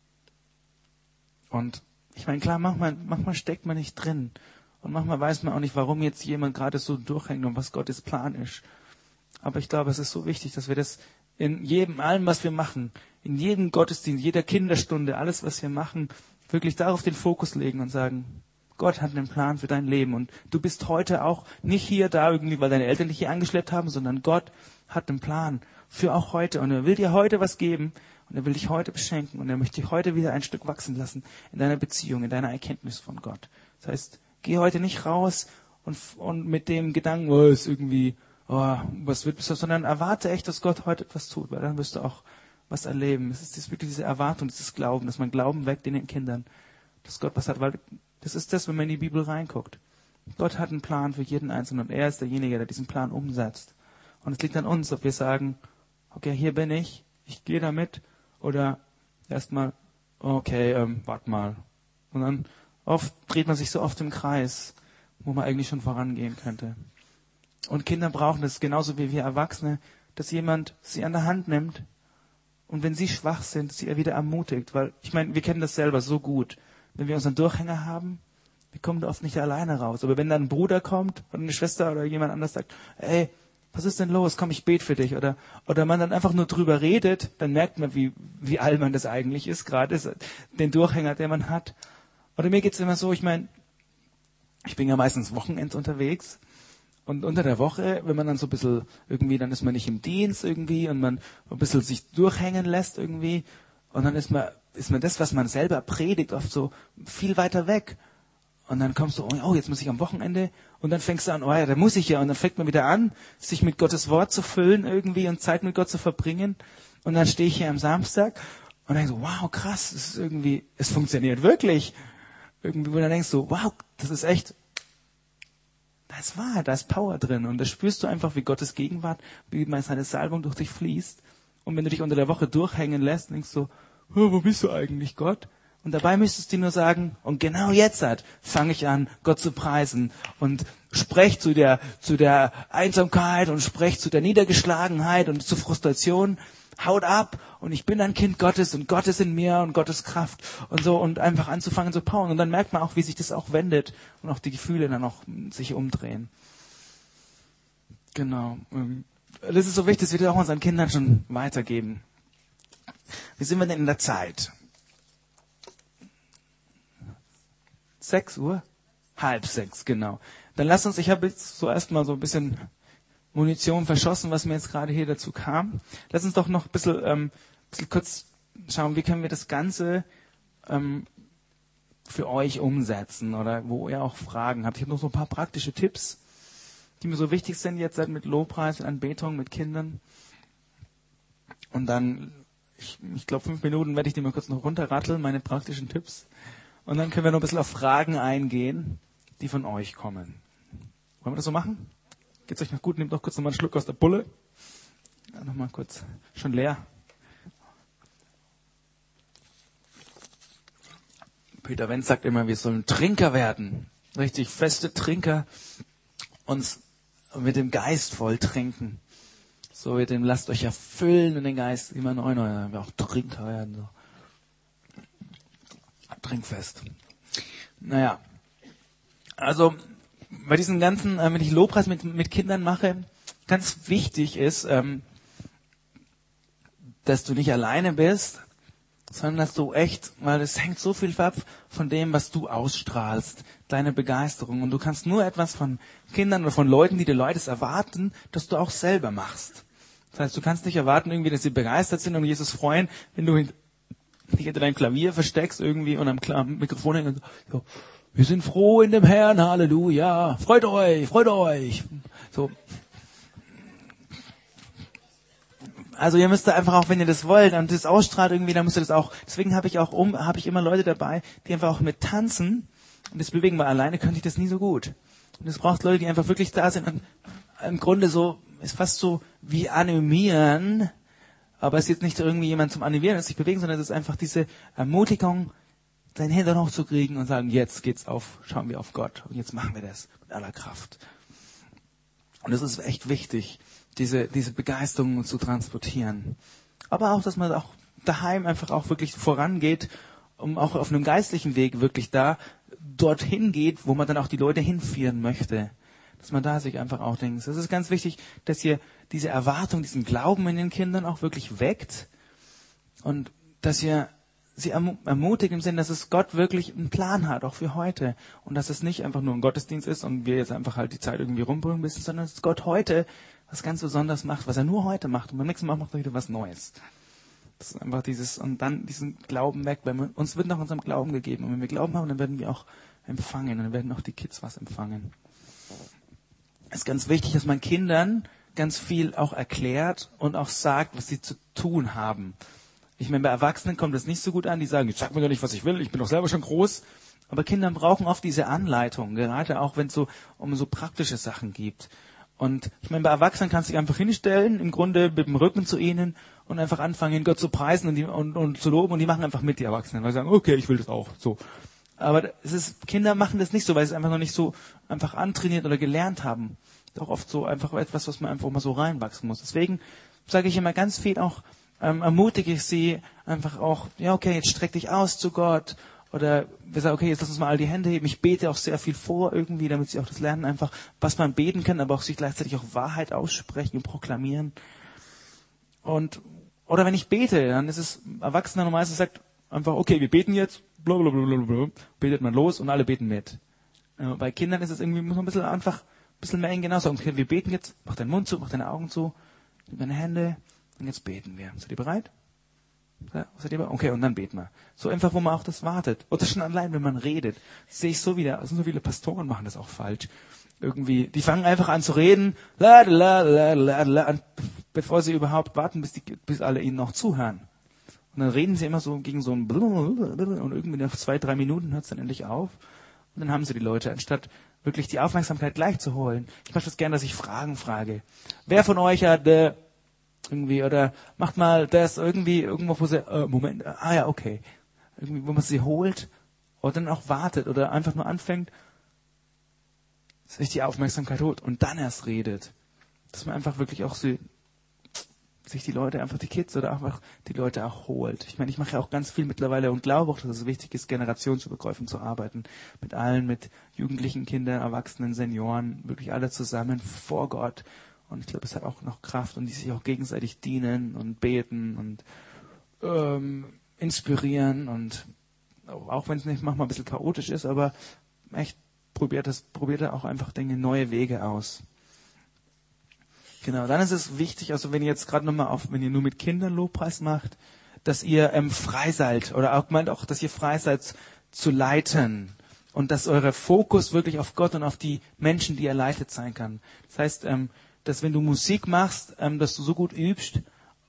Und ich meine, klar, manchmal, manchmal steckt man nicht drin und manchmal weiß man auch nicht, warum jetzt jemand gerade so durchhängt und was Gottes Plan ist. Aber ich glaube, es ist so wichtig, dass wir das in jedem, allem, was wir machen, in jedem Gottesdienst, jeder Kinderstunde, alles, was wir machen, wirklich darauf den Fokus legen und sagen, Gott hat einen Plan für dein Leben und du bist heute auch nicht hier da irgendwie, weil deine Eltern dich hier angeschleppt haben, sondern Gott hat einen Plan für auch heute und er will dir heute was geben und er will dich heute beschenken und er möchte dich heute wieder ein Stück wachsen lassen in deiner Beziehung, in deiner Erkenntnis von Gott. Das heißt, geh heute nicht raus und, und mit dem Gedanken, oh, ist irgendwie, oh, was wird das, sondern erwarte echt, dass Gott heute etwas tut, weil dann wirst du auch was erleben. Es ist wirklich diese Erwartung, dieses Glauben, dass man Glauben weckt in den Kindern, dass Gott was hat, weil das ist das, wenn man in die Bibel reinguckt. Gott hat einen Plan für jeden Einzelnen und er ist derjenige, der diesen Plan umsetzt. Und es liegt an uns, ob wir sagen, okay, hier bin ich, ich gehe damit, oder erstmal, okay, ähm, warte mal. Und dann oft dreht man sich so oft im Kreis, wo man eigentlich schon vorangehen könnte. Und Kinder brauchen das genauso wie wir Erwachsene, dass jemand sie an der Hand nimmt und wenn sie schwach sind, sie wieder ermutigt. Weil, ich meine, wir kennen das selber so gut. Wenn wir unseren Durchhänger haben, wir kommen da oft nicht alleine raus. Aber wenn dann ein Bruder kommt oder eine Schwester oder jemand anders sagt, ey, was ist denn los? Komm, ich bete für dich. Oder, oder man dann einfach nur drüber redet, dann merkt man, wie, wie albern das eigentlich ist, gerade den Durchhänger, den man hat. Oder mir geht's immer so, ich meine, ich bin ja meistens Wochenends unterwegs. Und unter der Woche, wenn man dann so ein bisschen irgendwie, dann ist man nicht im Dienst irgendwie und man ein bisschen sich durchhängen lässt irgendwie. Und dann ist man, ist man das, was man selber predigt, oft so viel weiter weg. Und dann kommst du, oh, jetzt muss ich am Wochenende. Und dann fängst du an, oh ja, da muss ich ja. Und dann fängt man wieder an, sich mit Gottes Wort zu füllen irgendwie und Zeit mit Gott zu verbringen. Und dann stehe ich hier am Samstag und denke so, wow, krass, das ist irgendwie, es funktioniert wirklich. Irgendwie, wo dann denkst du, wow, das ist echt, da ist Wahrheit, da ist Power drin. Und da spürst du einfach, wie Gottes Gegenwart, wie seine Salbung durch dich fließt. Und wenn du dich unter der Woche durchhängen lässt, denkst du, oh, wo bist du eigentlich, Gott? Und dabei müsstest du nur sagen, und genau jetzt halt, fange ich an, Gott zu preisen und sprech zu der, zu der Einsamkeit und sprech zu der Niedergeschlagenheit und zur Frustration. Haut ab und ich bin ein Kind Gottes und Gott ist in mir und Gottes Kraft und so und einfach anzufangen zu powern. Und dann merkt man auch, wie sich das auch wendet und auch die Gefühle dann auch sich umdrehen. Genau. Das ist so wichtig, dass wir das auch unseren Kindern schon weitergeben. Wie sind wir denn in der Zeit? Sechs Uhr? Halb sechs, genau. Dann lass uns, ich habe jetzt so erstmal so ein bisschen Munition verschossen, was mir jetzt gerade hier dazu kam. Lass uns doch noch ein bisschen, ähm, ein bisschen kurz schauen, wie können wir das Ganze ähm, für euch umsetzen oder wo ihr auch Fragen habt. Ich habe noch so ein paar praktische Tipps, die mir so wichtig sind jetzt mit Lobpreis und Anbetung mit Kindern. Und dann ich, ich glaube, fünf Minuten werde ich die mal kurz noch runterratteln, meine praktischen Tipps. Und dann können wir noch ein bisschen auf Fragen eingehen, die von euch kommen. Wollen wir das so machen? Geht's euch noch gut? Nehmt noch kurz noch mal einen Schluck aus der Pulle. Ja, noch mal kurz. Schon leer. Peter Wenz sagt immer, wir sollen Trinker werden. Richtig feste Trinker. Uns mit dem Geist voll trinken. So mit dem lasst euch erfüllen in den Geist. Immer neu, neu. Dann wir auch Trinker werden. So. Trinkfest. Naja. Also, bei diesen ganzen, äh, wenn ich Lobpreis mit, mit Kindern mache, ganz wichtig ist, ähm, dass du nicht alleine bist, sondern dass du echt, weil es hängt so viel ab von dem, was du ausstrahlst, deine Begeisterung. Und du kannst nur etwas von Kindern oder von Leuten, die dir Leute erwarten, dass du auch selber machst. Das heißt, du kannst nicht erwarten, irgendwie, dass sie begeistert sind und Jesus freuen, wenn du dich hinter deinem Klavier versteckst irgendwie und am Kla- Mikrofon hängst. So, wir sind froh in dem Herrn, Halleluja, freut euch, freut euch. So. Also ihr müsst da einfach auch, wenn ihr das wollt und das ausstrahlt irgendwie, dann müsst ihr das auch. Deswegen habe ich auch um, habe ich immer Leute dabei, die einfach auch mit tanzen und das bewegen, weil alleine könnte ich das nie so gut. Und es braucht Leute, die einfach wirklich da sind und im Grunde so, ist fast so wie animieren, aber es ist jetzt nicht irgendwie jemand zum Animieren, das sich bewegen, sondern es ist einfach diese Ermutigung, deinen Hintern hochzukriegen und sagen, jetzt geht's auf, schauen wir auf Gott und jetzt machen wir das mit aller Kraft. Und das ist echt wichtig, diese, diese Begeisterung zu transportieren. Aber auch, dass man auch daheim einfach auch wirklich vorangeht, um auch auf einem geistlichen Weg wirklich da dorthin geht, wo man dann auch die Leute hinführen möchte. Dass man da sich einfach auch denkt, es ist ganz wichtig, dass ihr diese Erwartung, diesen Glauben in den Kindern auch wirklich weckt und dass ihr sie ermutigt im Sinn, dass es Gott wirklich einen Plan hat, auch für heute. Und dass es nicht einfach nur ein Gottesdienst ist und wir jetzt einfach halt die Zeit irgendwie rumbringen müssen, sondern dass Gott heute was ganz Besonderes macht, was er nur heute macht. Und beim nächsten Mal macht er wieder was Neues. Das ist einfach dieses, und dann diesen Glauben weg, weil wir, uns wird nach unserem Glauben gegeben. Und wenn wir Glauben haben, dann werden wir auch empfangen. Und dann werden auch die Kids was empfangen. Es ist ganz wichtig, dass man Kindern ganz viel auch erklärt und auch sagt, was sie zu tun haben. Ich meine, bei Erwachsenen kommt das nicht so gut an. Die sagen, ich sag mir doch nicht, was ich will, ich bin doch selber schon groß. Aber Kinder brauchen oft diese Anleitung, gerade auch wenn es so um so praktische Sachen geht. Und ich meine, bei Erwachsenen kannst du dich einfach hinstellen, im Grunde mit dem Rücken zu ihnen und einfach anfangen, Gott zu preisen und, die, und, und zu loben. Und die machen einfach mit, die Erwachsenen, weil sie sagen, okay, ich will das auch. So. Aber es ist, Kinder machen das nicht so, weil sie es einfach noch nicht so einfach antrainiert oder gelernt haben. Doch oft so einfach etwas, was man einfach mal so reinwachsen muss. Deswegen sage ich immer ganz viel auch, ähm, ermutige ich sie einfach auch, ja okay, jetzt streck dich aus zu Gott. Oder wir sagen, okay, jetzt lass uns mal all die Hände heben. Ich bete auch sehr viel vor irgendwie, damit sie auch das lernen, einfach, was man beten kann, aber auch sich gleichzeitig auch Wahrheit aussprechen und proklamieren. Und, oder wenn ich bete, dann ist es, Erwachsener normalerweise sagt einfach, okay, wir beten jetzt, blablabla, betet man los und alle beten mit. Äh, bei Kindern ist es irgendwie, muss man ein bisschen einfach, ein bisschen mehr genau sagen, okay, wir beten jetzt, mach deinen Mund zu, mach deine Augen zu, nimm deine Hände und jetzt beten wir. Seid ihr bereit? Okay, und dann beten wir. So einfach, wo man auch das wartet. Oder schon allein, wenn man redet. Das sehe ich so wieder. Also so viele Pastoren machen das auch falsch. Irgendwie, die fangen einfach an zu reden, la, la, la, la, la, bevor sie überhaupt warten, bis, die, bis alle ihnen noch zuhören. Und dann reden sie immer so gegen so ein und irgendwie nach zwei, drei Minuten hört es dann endlich auf. Und dann haben sie die Leute, anstatt wirklich die Aufmerksamkeit gleich zu holen. Ich mache das gerne, dass ich Fragen frage. Wer von euch hat äh, irgendwie, oder macht mal das irgendwie, irgendwo, wo sie, äh, Moment, äh, ah ja, okay. Irgendwie, wo man sie holt oder dann auch wartet oder einfach nur anfängt, sich die Aufmerksamkeit holt und dann erst redet. Dass man einfach wirklich auch so, sich die Leute, einfach die Kids oder einfach die Leute auch holt. Ich meine, ich mache ja auch ganz viel mittlerweile und glaube auch, dass es wichtig ist, generationsübergreifend zu arbeiten. Mit allen, mit Jugendlichen, Kindern, Erwachsenen, Senioren, wirklich alle zusammen vor Gott. Und ich glaube, es hat auch noch Kraft und die sich auch gegenseitig dienen und beten und ähm, inspirieren und auch wenn es nicht manchmal ein bisschen chaotisch ist, aber echt probiert das, probiert er auch einfach Dinge, neue Wege aus. Genau, dann ist es wichtig, also wenn ihr jetzt gerade nochmal auf, wenn ihr nur mit Kindern Lobpreis macht, dass ihr ähm, frei seid oder auch meint auch, dass ihr frei seid zu leiten und dass euer Fokus wirklich auf Gott und auf die Menschen, die ihr leitet, sein kann. Das heißt, ähm, dass wenn du Musik machst, ähm, dass du so gut übst,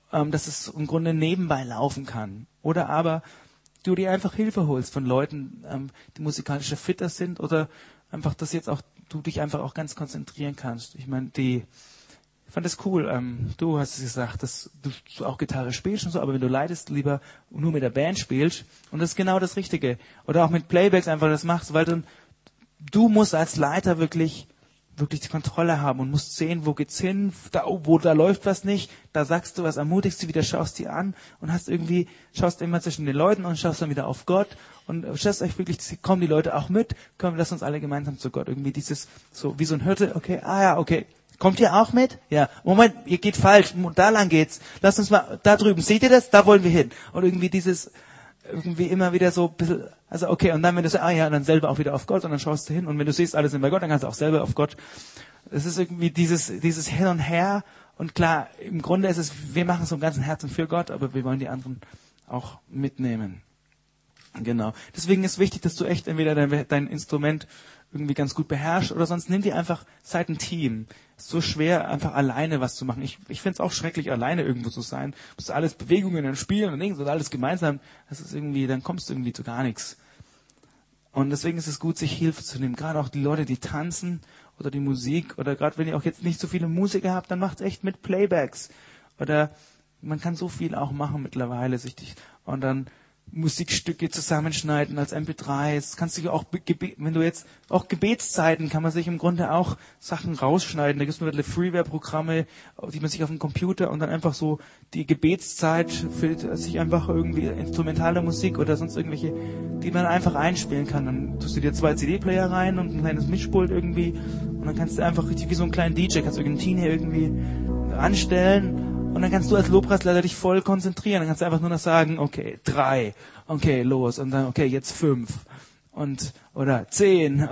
ähm, dass es im Grunde nebenbei laufen kann. Oder aber du dir einfach Hilfe holst von Leuten, ähm, die musikalischer fitter sind, oder einfach, dass jetzt auch du dich einfach auch ganz konzentrieren kannst. Ich meine, die Ich fand das cool. Ähm, du hast es gesagt, dass du auch Gitarre spielst und so, aber wenn du leidest, lieber nur mit der Band spielst. Und das ist genau das Richtige. Oder auch mit Playbacks einfach das machst, weil du, du musst als Leiter wirklich, wirklich die Kontrolle haben und musst sehen, wo geht's hin, da, wo da läuft was nicht. Da sagst du was, ermutigst du wieder, schaust dir an und hast irgendwie, schaust immer zwischen den Leuten und schaust dann wieder auf Gott und schaust euch wirklich, kommen die Leute auch mit, komm, lass uns alle gemeinsam zu Gott. Irgendwie dieses, so wie so ein Hirte, okay, ah ja, okay. Kommt ihr auch mit? Ja. Moment, ihr geht falsch. Da lang geht's. Lasst uns mal, da drüben. Seht ihr das? Da wollen wir hin. Und irgendwie dieses, irgendwie immer wieder so ein bisschen, also okay, und dann wenn du so, ah ja, dann selber auch wieder auf Gott und dann schaust du hin. Und wenn du siehst, alles sind bei Gott, dann kannst du auch selber auf Gott. Es ist irgendwie dieses, dieses Hin und Her. Und klar, im Grunde ist es, wir machen es im ganzen Herzen für Gott, aber wir wollen die anderen auch mitnehmen. Genau. Deswegen ist wichtig, dass du echt entweder dein, dein Instrument irgendwie ganz gut beherrscht oder sonst nimm dir einfach Zeit ein Team. Es ist so schwer, einfach alleine was zu machen. Ich, ich finde es auch schrecklich, alleine irgendwo zu sein. Du musst alles Bewegungen und Spielen und Dings und alles gemeinsam. Das ist irgendwie, dann kommst du irgendwie zu gar nichts. Und deswegen ist es gut, sich Hilfe zu nehmen. Gerade auch die Leute, die tanzen oder die Musik oder gerade wenn ihr auch jetzt nicht so viele Musiker habt, dann macht echt mit Playbacks. Oder man kann so viel auch machen mittlerweile. Und dann Musikstücke zusammenschneiden als M P drei. Das kannst du auch, wenn du jetzt, auch Gebetszeiten kann man sich im Grunde auch Sachen rausschneiden. Da gibt es mittlerweile Freeware-Programme, die man sich auf dem Computer und dann einfach so die Gebetszeit für sich einfach irgendwie instrumentale Musik oder sonst irgendwelche, die man einfach einspielen kann. Dann tust du dir zwei C D-Player rein und ein kleines Mischpult irgendwie und dann kannst du einfach richtig wie so einen kleinen D J, kannst du irgendeinen Teenie irgendwie anstellen. Und dann kannst du als Lobpreisleiter dich voll konzentrieren. Dann kannst du einfach nur noch sagen, okay, drei, okay, los. Und dann, okay, jetzt fünf. Und, oder zehn.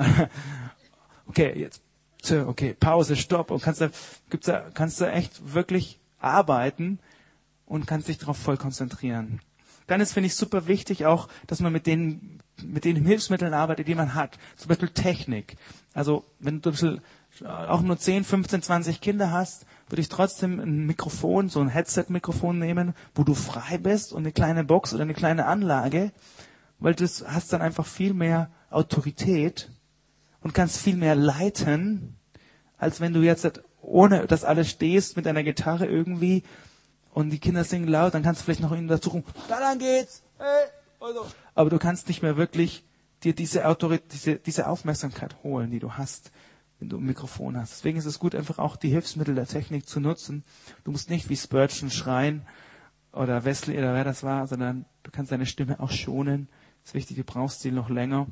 Okay, jetzt, okay, Pause, Stopp. Und kannst da, gibt's da, kannst du echt wirklich arbeiten und kannst dich darauf voll konzentrieren. Dann ist, finde ich, super wichtig auch, dass man mit den, mit den Hilfsmitteln arbeitet, die man hat. Zum Beispiel Technik. Also, wenn du ein bisschen, auch nur zehn, fünfzehn, zwanzig Kinder hast, würde ich trotzdem ein Mikrofon, so ein Headset-Mikrofon nehmen, wo du frei bist und eine kleine Box oder eine kleine Anlage, weil du hast dann einfach viel mehr Autorität und kannst viel mehr leiten, als wenn du jetzt ohne das alles stehst mit deiner Gitarre irgendwie und die Kinder singen laut, dann kannst du vielleicht noch ihnen dazu rufen, da lang geht's, hey, also. Aber du kannst nicht mehr wirklich dir diese Autorität, diese, diese Aufmerksamkeit holen, die du hast, wenn du ein Mikrofon hast. Deswegen ist es gut, einfach auch die Hilfsmittel der Technik zu nutzen. Du musst nicht wie Spurgeon schreien oder Wesley oder wer das war, sondern du kannst deine Stimme auch schonen. Das ist wichtig, du brauchst sie noch länger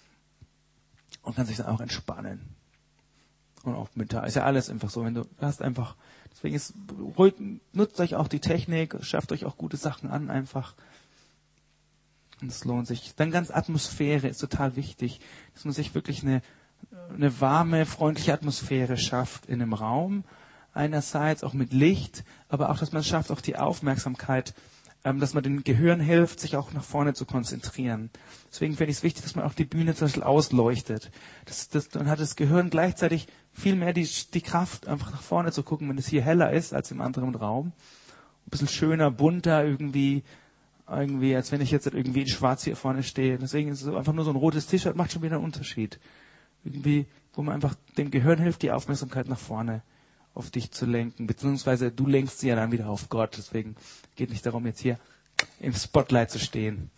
und kannst dich dann auch entspannen. Und auch mental. Ist ja alles einfach so, wenn du hast einfach, deswegen ist, ruhig, nutzt euch auch die Technik, schafft euch auch gute Sachen an einfach. Und es lohnt sich. Dann ganz Atmosphäre ist total wichtig, dass man sich wirklich eine eine warme, freundliche Atmosphäre schafft in einem Raum, einerseits auch mit Licht, aber auch, dass man es schafft, auch die Aufmerksamkeit, ähm, dass man dem Gehirn hilft, sich auch nach vorne zu konzentrieren. Deswegen finde ich es wichtig, dass man auch die Bühne zum Beispiel ausleuchtet. Das, das, dann hat das Gehirn gleichzeitig viel mehr die, die Kraft, einfach nach vorne zu gucken, wenn es hier heller ist als im anderen Raum. Ein bisschen schöner, bunter irgendwie, irgendwie, als wenn ich jetzt irgendwie in schwarz hier vorne stehe. Deswegen ist es einfach nur so ein rotes T-Shirt, macht schon wieder einen Unterschied. Irgendwie, wo man einfach dem Gehirn hilft, die Aufmerksamkeit nach vorne auf dich zu lenken. Beziehungsweise du lenkst sie ja dann wieder auf Gott. Deswegen geht nicht darum, jetzt hier im Spotlight zu stehen.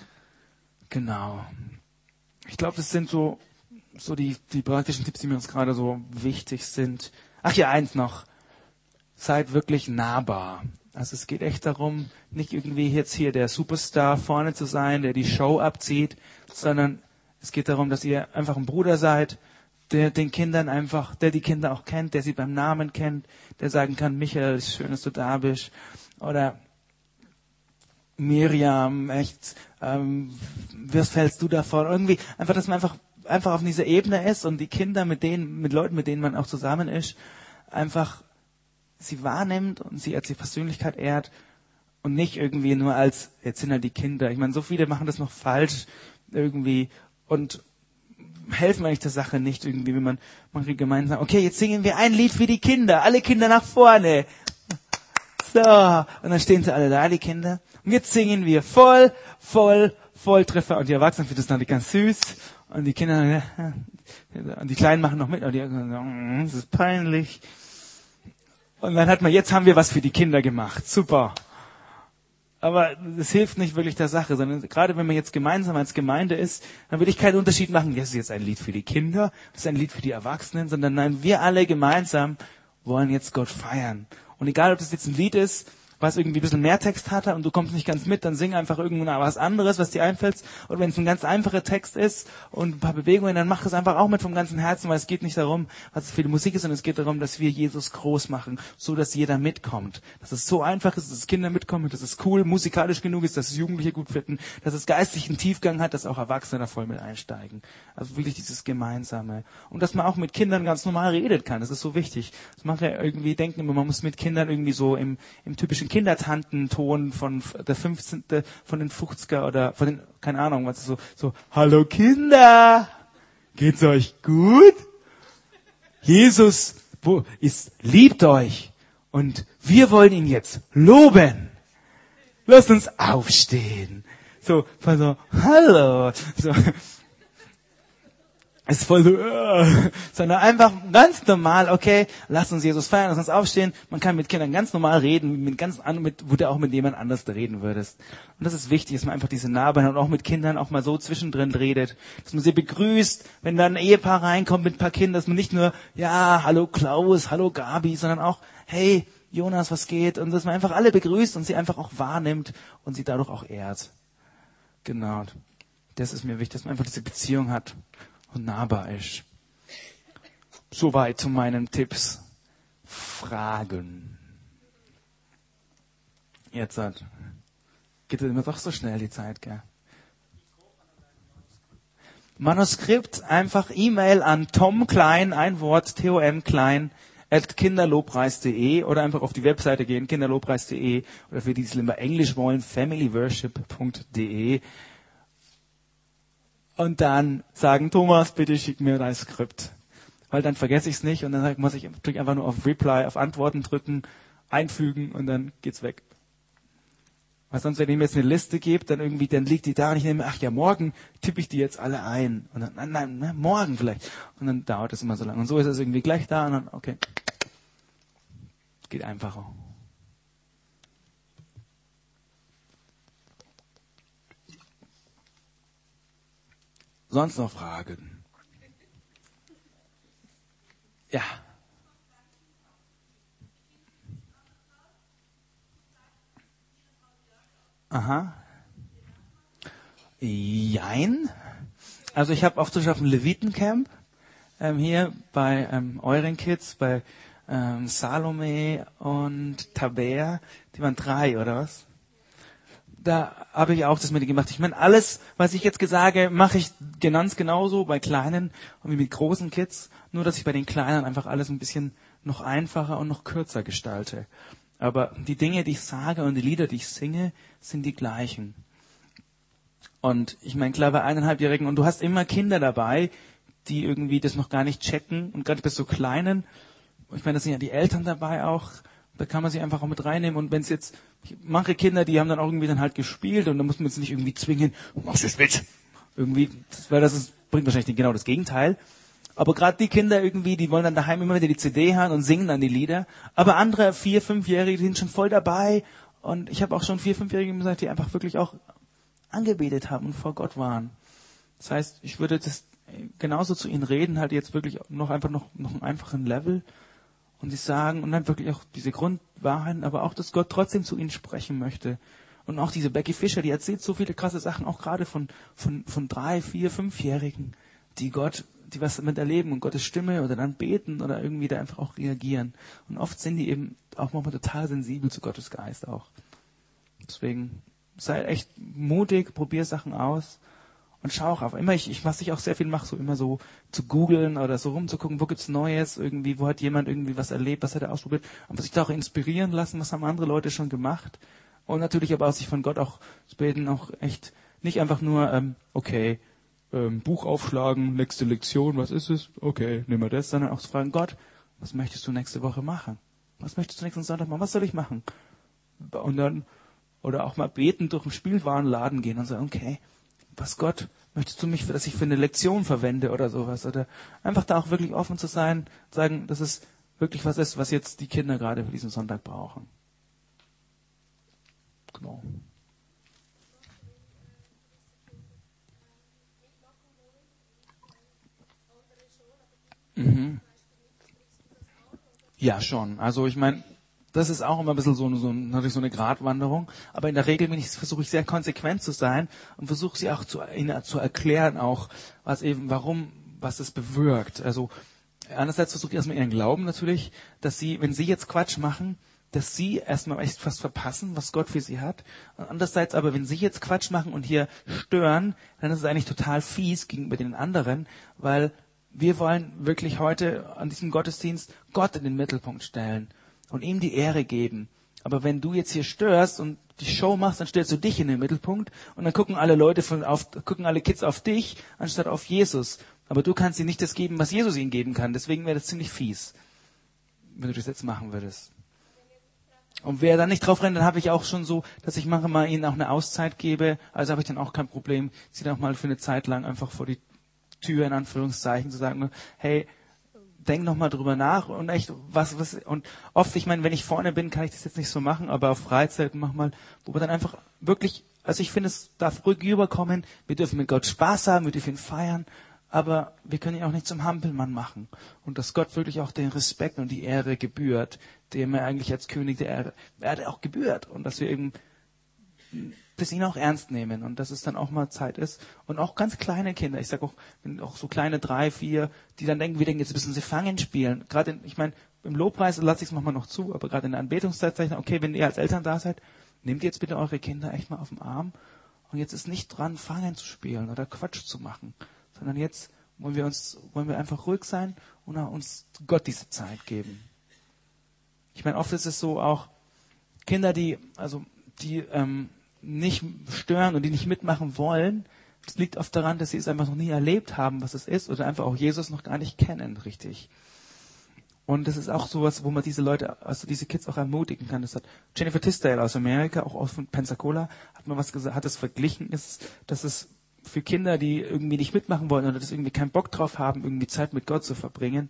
Genau. Ich glaube, das sind so, so die, die praktischen Tipps, die mir uns gerade so wichtig sind. Ach ja, eins noch. Seid wirklich nahbar. Also es geht echt darum, nicht irgendwie jetzt hier der Superstar vorne zu sein, der die Show abzieht, sondern es geht darum, dass ihr einfach ein Bruder seid, der den Kindern einfach, der die Kinder auch kennt, der sie beim Namen kennt, der sagen kann, Michael, ist schön, dass du da bist. Oder Miriam, echt, ähm, was fällst du davon? Irgendwie einfach, dass man einfach, einfach auf dieser Ebene ist und die Kinder mit denen, mit Leuten, mit denen man auch zusammen ist, einfach sie wahrnimmt und sie als die Persönlichkeit ehrt und nicht irgendwie nur als, jetzt sind halt die Kinder. Ich meine, so viele machen das noch falsch irgendwie und helfen eigentlich der Sache nicht irgendwie, wenn man, man gemeinsam sagt, okay, jetzt singen wir ein Lied für die Kinder, alle Kinder nach vorne. So, und dann stehen sie alle da, die Kinder. Und jetzt singen wir voll, voll, Volltreffer. Und die Erwachsenen finden das dann ganz süß. Und die Kinder, ja, und die Kleinen machen noch mit. Und die sagen, das ist peinlich. Und dann hat man, jetzt haben wir was für die Kinder gemacht. Super. Aber das hilft nicht wirklich der Sache, sondern gerade wenn man jetzt gemeinsam als Gemeinde ist, dann will ich keinen Unterschied machen, das ist jetzt ein Lied für die Kinder, das ist ein Lied für die Erwachsenen, sondern nein, wir alle gemeinsam wollen jetzt Gott feiern. Und egal, ob das jetzt ein Lied ist, was irgendwie ein bisschen mehr Text hat und du kommst nicht ganz mit, dann sing einfach irgendwas was anderes, was dir einfällt. Oder wenn es ein ganz einfacher Text ist und ein paar Bewegungen, dann mach es einfach auch mit vom ganzen Herzen, weil es geht nicht darum, was für die Musik ist, sondern es geht darum, dass wir Jesus groß machen, so dass jeder mitkommt. Dass es so einfach ist, dass es Kinder mitkommen, dass es cool, musikalisch genug ist, dass es Jugendliche gut finden, dass es geistlichen Tiefgang hat, dass auch Erwachsene da voll mit einsteigen. Also wirklich dieses Gemeinsame. Und dass man auch mit Kindern ganz normal redet kann, das ist so wichtig. Das macht ja irgendwie denken, man muss mit Kindern irgendwie so im, im typischen Kindertantenton von der fünfzehnten von den fünfziger oder von den, keine Ahnung, was so, so, hallo Kinder, geht's euch gut? Jesus wo ist, liebt euch und wir wollen ihn jetzt loben. Lasst uns aufstehen. So, von so, hallo, so. Ist voll so, uh, sondern einfach ganz normal, okay, lasst uns Jesus feiern, lasst uns aufstehen. Man kann mit Kindern ganz normal reden, mit ganz an, mit, wo du auch mit jemand anders reden würdest. Und das ist wichtig, dass man einfach diese Nahbarkeit und auch mit Kindern auch mal so zwischendrin redet, dass man sie begrüßt, wenn dann ein Ehepaar reinkommt mit ein paar Kindern, dass man nicht nur, ja, hallo Klaus, hallo Gabi, sondern auch, hey, Jonas, was geht? Und dass man einfach alle begrüßt und sie einfach auch wahrnimmt und sie dadurch auch ehrt. Genau. Das ist mir wichtig, dass man einfach diese Beziehung hat und nahbar ist. Soweit zu meinen Tipps. Fragen. Jetzt hat. Geht immer doch so schnell die Zeit, gell? Manuskript, einfach E-Mail an Tom Klein, ein Wort, T O M Klein, at kinderlobpreis punkt de oder einfach auf die Webseite gehen, kinderlobpreis punkt de oder für die, die es lieber Englisch wollen, familyworship punkt de. Und dann sagen, Thomas, bitte schick mir dein Skript. Weil dann vergesse ich es nicht und dann muss ich drück einfach nur auf Reply, auf Antworten drücken, einfügen und dann geht's weg. Weil sonst, wenn ich mir jetzt eine Liste gebe, dann irgendwie, dann liegt die da und ich nehme, ach ja, morgen tippe ich die jetzt alle ein. Und dann, nein, nein, nein, morgen vielleicht. Und dann dauert es immer so lange. Und so ist es irgendwie gleich da und dann, okay. Geht einfacher. Sonst noch Fragen? Ja. Aha. Jein. Also ich habe oft auf dem Levitencamp ähm, hier bei ähm, euren Kids, bei ähm, Salome und Tabea, die waren drei oder was? Da habe ich auch das mit gemacht. Ich meine, alles, was ich jetzt sage, mache ich ganz genauso bei kleinen und wie mit großen Kids. Nur, dass ich bei den Kleinen einfach alles ein bisschen noch einfacher und noch kürzer gestalte. Aber die Dinge, die ich sage und die Lieder, die ich singe, sind die gleichen. Und ich meine, klar, bei eineinhalbjährigen, und du hast immer Kinder dabei, die irgendwie das noch gar nicht checken. Und gerade bei so Kleinen, ich meine, da sind ja die Eltern dabei auch, da kann man sie einfach auch mit reinnehmen. Und wenn es jetzt, manche Kinder, die haben dann auch irgendwie dann halt gespielt und da muss man jetzt nicht irgendwie zwingen, machst du es mit? Irgendwie, weil das ist, bringt wahrscheinlich genau das Gegenteil. Aber gerade die Kinder irgendwie, die wollen dann daheim immer wieder die C D hören und singen dann die Lieder. Aber andere vier-, fünfjährige, die sind schon voll dabei. Und ich habe auch schon vier-, fünfjährige gesagt, die einfach wirklich auch angebetet haben und vor Gott waren. Das heißt, ich würde das genauso zu ihnen reden, halt jetzt wirklich noch einfach noch, noch einen einfachen Level. Und sie sagen, und dann wirklich auch diese Grundwahrheiten, aber auch, dass Gott trotzdem zu ihnen sprechen möchte. Und auch diese Becky Fischer, die erzählt so viele krasse Sachen, auch gerade von, von, von drei, vier, fünfjährigen, die Gott, die was damit erleben und Gottes Stimme oder dann beten oder irgendwie da einfach auch reagieren. Und oft sind die eben auch manchmal total sensibel zu Gottes Geist auch. Deswegen sei echt mutig, probier Sachen aus. Und schau auch auf. Immer, ich, ich, was ich auch sehr viel mache, so immer so zu googeln oder so rumzugucken, wo gibt's Neues, irgendwie, wo hat jemand irgendwie was erlebt, was hat er ausprobiert, und sich da auch inspirieren lassen, was haben andere Leute schon gemacht. Und natürlich aber auch sich von Gott auch zu beten, auch echt nicht einfach nur, ähm, okay, ähm, Buch aufschlagen, nächste Lektion, was ist es? Okay, nehmen wir das, sondern auch zu fragen, Gott, was möchtest du nächste Woche machen? Was möchtest du nächsten Sonntag machen? Was soll ich machen? Und dann, oder auch mal beten durch den Spielwarenladen gehen und sagen, okay, was Gott, möchtest du mich, dass ich für eine Lektion verwende oder sowas? Oder einfach da auch wirklich offen zu sein, sagen, dass es wirklich was ist, was jetzt die Kinder gerade für diesen Sonntag brauchen. Genau. Mhm. Ja, schon. Also ich meine, das ist auch immer ein bisschen so, so, natürlich so eine Gratwanderung. Aber in der Regel bin ich, versuche ich sehr konsequent zu sein und versuche sie auch zu, ihnen zu erklären, auch was eben, warum, was es bewirkt. Also einerseits versuche ich erstmal ihren Glauben natürlich, dass sie, wenn sie jetzt Quatsch machen, dass sie erstmal echt fast verpassen, was Gott für sie hat. Und andererseits aber, wenn sie jetzt Quatsch machen und hier stören, dann ist es eigentlich total fies gegenüber den anderen, weil wir wollen wirklich heute an diesem Gottesdienst Gott in den Mittelpunkt stellen und ihm die Ehre geben. Aber wenn du jetzt hier störst und die Show machst, dann stellst du dich in den Mittelpunkt und dann gucken alle Leute von auf, gucken alle Kids auf dich anstatt auf Jesus. Aber du kannst ihnen nicht das geben, was Jesus ihnen geben kann. Deswegen wäre das ziemlich fies, wenn du das jetzt machen würdest. Und wer da nicht drauf rennt, dann habe ich auch schon so, dass ich manchmal ihnen auch eine Auszeit gebe. Also habe ich dann auch kein Problem, sie dann auch mal für eine Zeit lang einfach vor die Tür in Anführungszeichen zu sagen, hey, denk noch mal drüber nach und echt was was und oft, ich meine, wenn ich vorne bin, kann ich das jetzt nicht so machen, aber auf Freizeiten manchmal, wo wir dann einfach wirklich, also ich finde, es darf ruhig rüberkommen, wir dürfen mit Gott Spaß haben, wir dürfen ihn feiern, aber wir können ihn auch nicht zum Hampelmann machen und dass Gott wirklich auch den Respekt und die Ehre gebührt, dem er eigentlich als König der Ehre, Erde auch gebührt und dass wir eben das ihn auch ernst nehmen und dass es dann auch mal Zeit ist. Und auch ganz kleine Kinder, ich sage auch, auch so kleine drei, vier, die dann denken, wir denken, jetzt müssen sie Fangen spielen. Gerade, in, ich meine, im Lobpreis lasse ich es manchmal noch zu, aber gerade in der Anbetungszeit sage ich, okay, wenn ihr als Eltern da seid, nehmt jetzt bitte eure Kinder echt mal auf den Arm und jetzt ist nicht dran, Fangen zu spielen oder Quatsch zu machen, sondern jetzt wollen wir uns, wollen wir einfach ruhig sein und uns Gott diese Zeit geben. Ich meine, oft ist es so auch, Kinder, die, also, die, ähm, nicht stören und die nicht mitmachen wollen, das liegt oft daran, dass sie es einfach noch nie erlebt haben, was es ist, oder einfach auch Jesus noch gar nicht kennen, richtig. Und das ist auch sowas, wo man diese Leute, also diese Kids auch ermutigen kann. Das hat Jennifer Tisdale aus Amerika, auch aus Pensacola, hat mal was gesagt, hat es verglichen, ist, dass es für Kinder, die irgendwie nicht mitmachen wollen oder das irgendwie keinen Bock drauf haben, irgendwie Zeit mit Gott zu verbringen,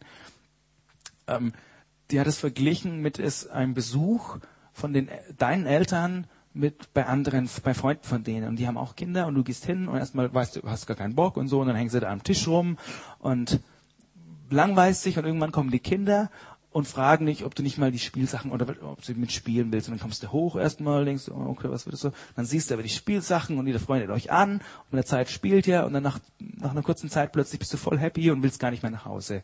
ähm, die hat es verglichen mit es einem Besuch von den deinen Eltern mit bei anderen, bei Freunden von denen. Und die haben auch Kinder und du gehst hin und erstmal weißt du, hast gar keinen Bock und so und dann hängen sie da am Tisch rum und langweilst dich und irgendwann kommen die Kinder und fragen dich, ob du nicht mal die Spielsachen oder ob du mitspielen willst. Und dann kommst du hoch erstmal, denkst du, oh, okay, was wird das so? Dann siehst du aber die Spielsachen und ihr freundet euch an und mit der Zeit spielt ihr und dann nach, nach einer kurzen Zeit plötzlich bist du voll happy und willst gar nicht mehr nach Hause.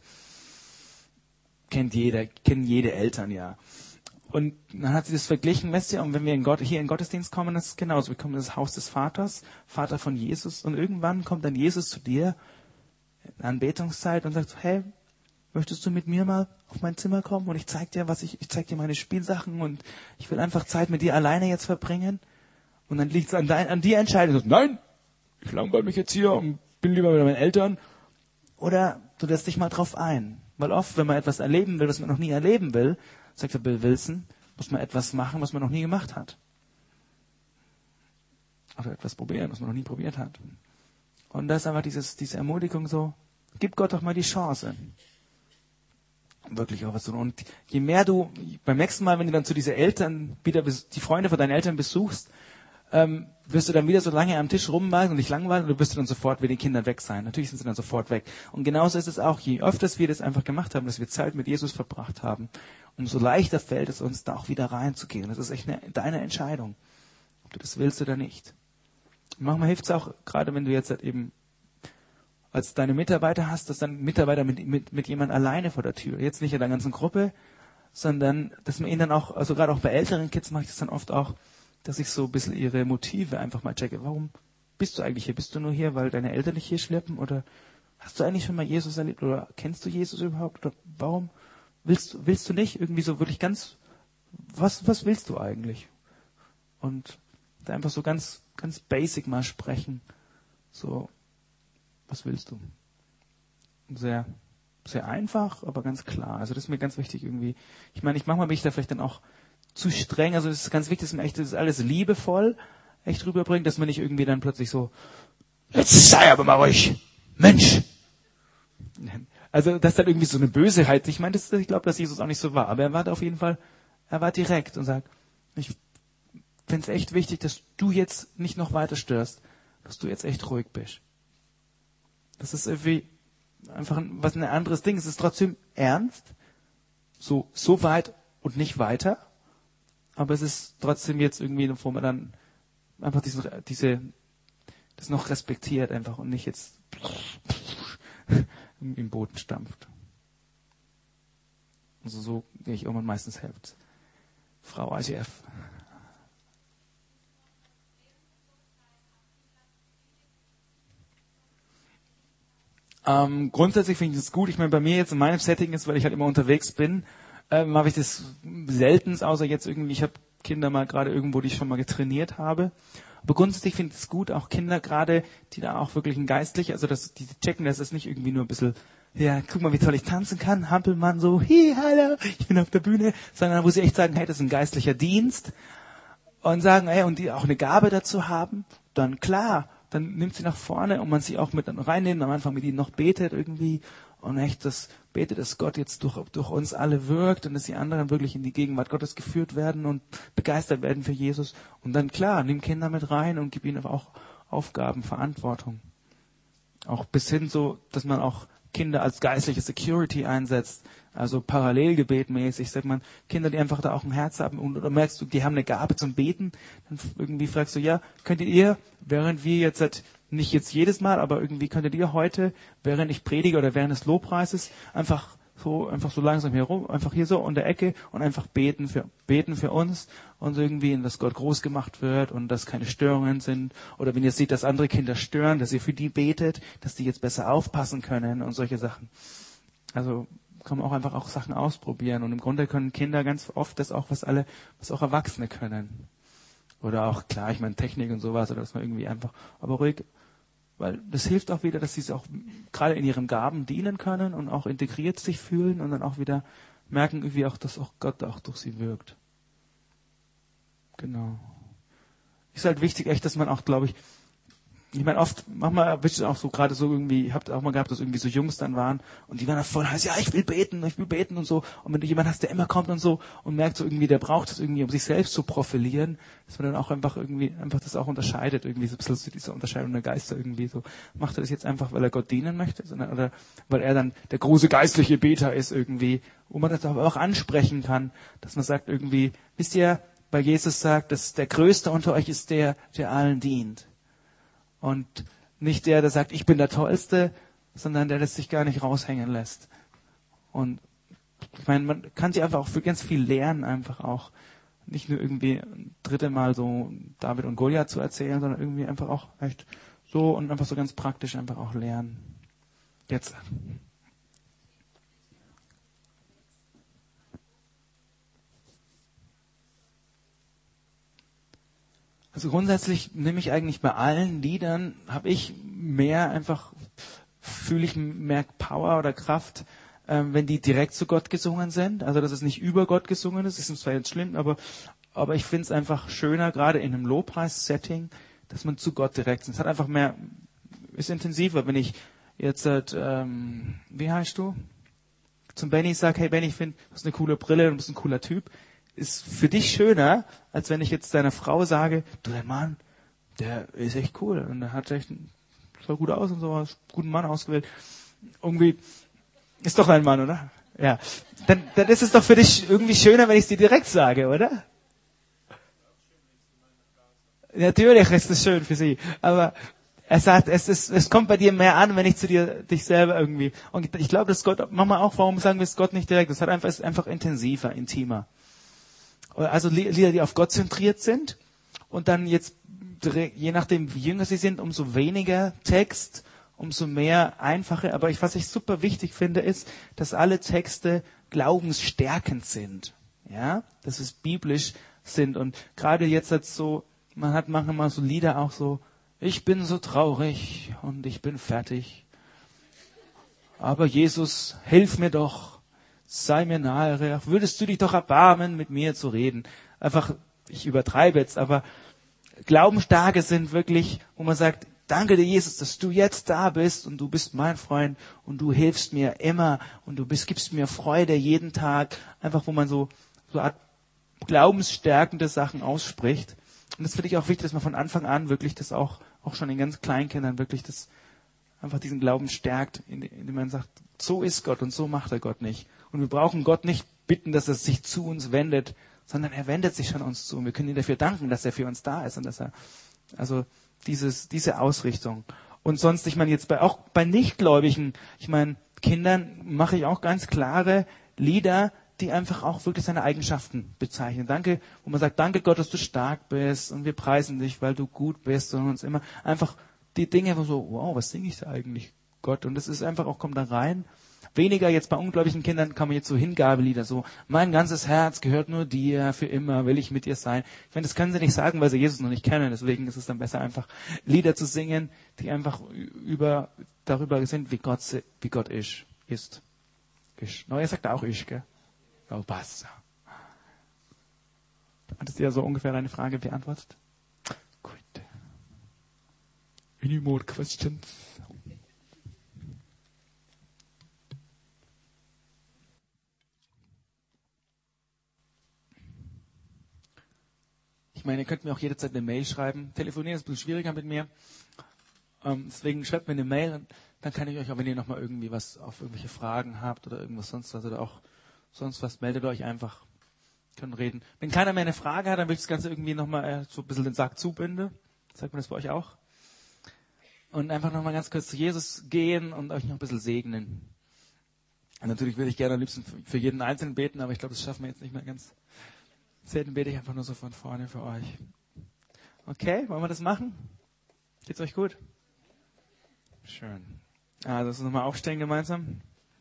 Kennt jeder, kennen jede Eltern ja. Und dann hat sie das verglichen, weißt du, und wenn wir in Gott, hier in den Gottesdienst kommen, das ist genauso. Wir kommen in das Haus des Vaters, Vater von Jesus, und irgendwann kommt dann Jesus zu dir in Anbetungszeit und sagt so, hey, möchtest du mit mir mal auf mein Zimmer kommen und ich zeig dir, was ich, ich zeig dir meine Spielsachen und ich will einfach Zeit mit dir alleine jetzt verbringen? Und dann liegt es an, dein, an dir Entscheidung, so, nein, ich langweile mich jetzt hier und bin lieber bei meinen Eltern. Oder du lässt dich mal drauf ein. Weil oft, wenn man etwas erleben will, was man noch nie erleben will, sagt der Bill Wilson, muss man etwas machen, was man noch nie gemacht hat. Oder etwas probieren, was man noch nie probiert hat. Und da ist einfach dieses, diese Ermutigung so, gib Gott doch mal die Chance. Wirklich auch was zu tun. Und je mehr du, beim nächsten Mal, wenn du dann zu diesen Eltern wieder, die Freunde von deinen Eltern besuchst, ähm, wirst du dann wieder so lange am Tisch rummachen und dich langweilen und du wirst dann sofort mit den Kindern weg sein. Natürlich sind sie dann sofort weg. Und genauso ist es auch, je öfters wir das einfach gemacht haben, dass wir Zeit mit Jesus verbracht haben, umso leichter fällt es uns, da auch wieder reinzugehen. Das ist echt eine, deine Entscheidung, ob du das willst oder nicht. Und manchmal hilft es auch, gerade wenn du jetzt halt eben als deine Mitarbeiter hast, dass dann Mitarbeiter mit, mit, mit jemand alleine vor der Tür, jetzt nicht in der ganzen Gruppe, sondern dass man ihnen dann auch, also gerade auch bei älteren Kids mache ich das dann oft auch, dass ich so ein bisschen ihre Motive einfach mal checke. Warum bist du eigentlich hier? Bist du nur hier, weil deine Eltern dich hier schleppen? Oder hast du eigentlich schon mal Jesus erlebt? Oder kennst du Jesus überhaupt? Oder warum willst du, willst du nicht irgendwie so wirklich ganz, was, was willst du eigentlich? Und da einfach so ganz, ganz basic mal sprechen. So, was willst du? Sehr, sehr einfach, aber ganz klar. Also das ist mir ganz wichtig irgendwie. Ich meine, ich manchmal bin ich da vielleicht dann auch zu streng. Also es ist ganz wichtig, dass man echt das alles liebevoll echt rüberbringt, dass man nicht irgendwie dann plötzlich so, jetzt sei aber mal ruhig, Mensch. Also, dass dann irgendwie so eine Böseheit, ich meine, das, ich glaube, dass Jesus auch nicht so war, aber er war auf jeden Fall, er war direkt und sagt, ich finde es echt wichtig, dass du jetzt nicht noch weiter störst, dass du jetzt echt ruhig bist. Das ist irgendwie einfach ein, was ein anderes Ding. Es ist trotzdem ernst, so, so weit und nicht weiter, aber es ist trotzdem jetzt irgendwie, wo man dann einfach diesen, diese, das noch respektiert einfach und nicht jetzt im Boden stampft. Also so gehe ich irgendwann meistens helfen. Frau I C F. Ähm, grundsätzlich finde ich das gut. Ich meine, bei mir jetzt in meinem Setting ist, weil ich halt immer unterwegs bin, ähm, habe ich das selten, außer jetzt irgendwie, ich habe Kinder mal gerade irgendwo, die ich schon mal getrainiert habe. Aber grundsätzlich finde ich es gut, auch Kinder gerade, die da auch wirklich ein geistlich, also dass die checken, dass es nicht irgendwie nur ein bisschen, ja, guck mal, wie toll ich tanzen kann, Hampelmann so, hi, hallo, ich bin auf der Bühne, sondern wo sie echt sagen, hey, das ist ein geistlicher Dienst und sagen, hey, und die auch eine Gabe dazu haben, dann klar, dann nimmt sie nach vorne und man sie auch mit reinnimmt, am Anfang mit ihnen noch betet irgendwie und echt das betet, dass Gott jetzt durch, durch uns alle wirkt und dass die anderen wirklich in die Gegenwart Gottes geführt werden und begeistert werden für Jesus. Und dann klar, nimm Kinder mit rein und gib ihnen aber auch Aufgaben, Verantwortung. Auch bis hin so, dass man auch Kinder als geistliche Security einsetzt, also parallelgebetmäßig, sagt man, Kinder, die einfach da auch ein Herz haben und oder merkst du, die haben eine Gabe zum Beten, dann irgendwie fragst du, ja, könntet ihr, während wir jetzt halt nicht jetzt jedes Mal, aber irgendwie könntet ihr heute, während ich predige oder während des Lobpreises, einfach so, einfach so langsam hier rum, einfach hier so in der Ecke und einfach beten für, beten für uns und irgendwie, dass Gott groß gemacht wird und dass keine Störungen sind. Oder wenn ihr seht, dass andere Kinder stören, dass ihr für die betet, dass die jetzt besser aufpassen können und solche Sachen. Also, kann man auch einfach auch Sachen ausprobieren und im Grunde können Kinder ganz oft das auch, was alle, was auch Erwachsene können. Oder auch, klar, ich meine Technik und sowas, oder dass man irgendwie einfach, aber ruhig, weil das hilft auch wieder, dass sie es auch gerade in ihren Gaben dienen können und auch integriert sich fühlen und dann auch wieder merken irgendwie auch, dass auch Gott auch durch sie wirkt. Genau. Ist halt wichtig echt, dass man auch, glaube ich, ich meine, oft, manchmal erwischt es auch so, gerade so irgendwie, habt ihr auch mal gehabt, dass irgendwie so Jungs dann waren und die waren dann voll heiß, ja, ich will beten, ich will beten und so. Und wenn du jemanden hast, der immer kommt und so und merkt so irgendwie, der braucht das irgendwie, um sich selbst zu profilieren, dass man dann auch einfach irgendwie, einfach das auch unterscheidet, irgendwie so ein bisschen so diese Unterscheidung der Geister irgendwie so. Macht er das jetzt einfach, weil er Gott dienen möchte, sondern, oder weil er dann der große geistliche Beter ist irgendwie, wo man das aber auch ansprechen kann, dass man sagt irgendwie, wisst ihr, weil Jesus sagt, dass der Größte unter euch ist der, der allen dient. Und nicht der, der sagt, ich bin der Tollste, sondern der, der sich gar nicht raushängen lässt. Und ich meine, man kann sich einfach auch für ganz viel lernen, einfach auch. Nicht nur irgendwie ein dritte Mal so David und Goliath zu erzählen, sondern irgendwie einfach auch echt so und einfach so ganz praktisch einfach auch lernen. Jetzt. Also grundsätzlich nehme ich eigentlich bei allen Liedern, habe ich mehr einfach, fühle ich mehr Power oder Kraft, ähm, wenn die direkt zu Gott gesungen sind. Also dass es nicht über Gott gesungen ist, ist zwar jetzt schlimm, aber, aber ich finde es einfach schöner, gerade in einem Lobpreis-Setting, dass man zu Gott direkt ist. Es hat einfach mehr, ist intensiver, wenn ich jetzt, ähm, wie heißt du? Zum Benny sage, hey Benny, ich finde, du hast eine coole Brille und du bist ein cooler Typ. Ist für dich schöner, als wenn ich jetzt deiner Frau sage, du, der Mann, der ist echt cool und der hat echt, sah gut aus und so, einen guten Mann ausgewählt. Irgendwie, ist doch ein Mann, oder? Ja. Dann, dann ist es doch für dich irgendwie schöner, wenn ich es dir direkt sage, oder? Natürlich ist es schön für sie, aber er sagt, es ist, es kommt bei dir mehr an, wenn ich zu dir, dich selber irgendwie, und ich glaube, dass Gott, manchmal auch, warum sagen wir es Gott nicht direkt? Das hat einfach, ist einfach intensiver, intimer. Also Lieder, die auf Gott zentriert sind und dann jetzt, je nachdem wie jünger sie sind, umso weniger Text, umso mehr einfache. Aber ich, was ich super wichtig finde, ist, dass alle Texte glaubensstärkend sind. Ja, dass es biblisch sind. Und gerade jetzt hat so, man hat manchmal so Lieder auch so, ich bin so traurig und ich bin fertig. Aber Jesus, hilf mir doch. sei mir nahe, würdest du dich doch erbarmen, mit mir zu reden. Einfach, ich übertreibe jetzt, aber Glaubensstarke sind wirklich, wo man sagt, danke dir, Jesus, dass du jetzt da bist und du bist mein Freund und du hilfst mir immer und du bist, gibst mir Freude jeden Tag. Einfach, wo man so, so eine Art glaubensstärkende Sachen ausspricht. Und das finde ich auch wichtig, dass man von Anfang an wirklich das auch, auch schon in ganz kleinen Kindern wirklich das, einfach diesen Glauben stärkt, indem man sagt, so ist Gott und so macht er Gott nicht. Und wir brauchen Gott nicht bitten, dass er sich zu uns wendet, sondern er wendet sich schon uns zu. Und wir können ihm dafür danken, dass er für uns da ist und dass er, also dieses, diese Ausrichtung. Und sonst, ich meine jetzt bei, auch bei Nichtgläubigen, ich meine, Kindern mache ich auch ganz klare Lieder, die einfach auch wirklich seine Eigenschaften bezeichnen. Danke, wo man sagt, danke Gott, dass du stark bist und wir preisen dich, weil du gut bist und uns immer einfach die Dinge, wo so, wow, was singe ich da eigentlich, Gott? Und das ist einfach auch, kommt da rein. Weniger jetzt bei ungläubigen Kindern kann man jetzt so Hingabelieder, so, mein ganzes Herz gehört nur dir, für immer will ich mit dir sein. Ich meine, das können sie nicht sagen, weil sie Jesus noch nicht kennen, deswegen ist es dann besser, einfach Lieder zu singen, die einfach über, darüber sind, wie Gott, wie Gott ist, ist. ist. No, er sagt auch ich, gell? Oh, passt. Hattest du ja so ungefähr deine Frage beantwortet? Gut. Any more questions? Ich meine, ihr könnt mir auch jederzeit eine Mail schreiben. Telefonieren ist ein bisschen schwieriger mit mir. Ähm, deswegen schreibt mir eine Mail und dann kann ich euch auch, wenn ihr nochmal irgendwie was auf irgendwelche Fragen habt oder irgendwas sonst was oder auch sonst was, meldet euch einfach. Können reden. Wenn keiner mehr eine Frage hat, dann will ich das Ganze irgendwie nochmal äh, so ein bisschen den Sack zubinde. Sagt man das bei euch auch? Und einfach nochmal ganz kurz zu Jesus gehen und euch noch ein bisschen segnen. Und natürlich würde ich gerne am liebsten für jeden Einzelnen beten, aber ich glaube, das schaffen wir jetzt nicht mehr ganz. Selten bete ich einfach nur so von vorne für euch. Okay, wollen wir das machen? Geht's euch gut? Schön. Also, lass uns nochmal aufstehen gemeinsam.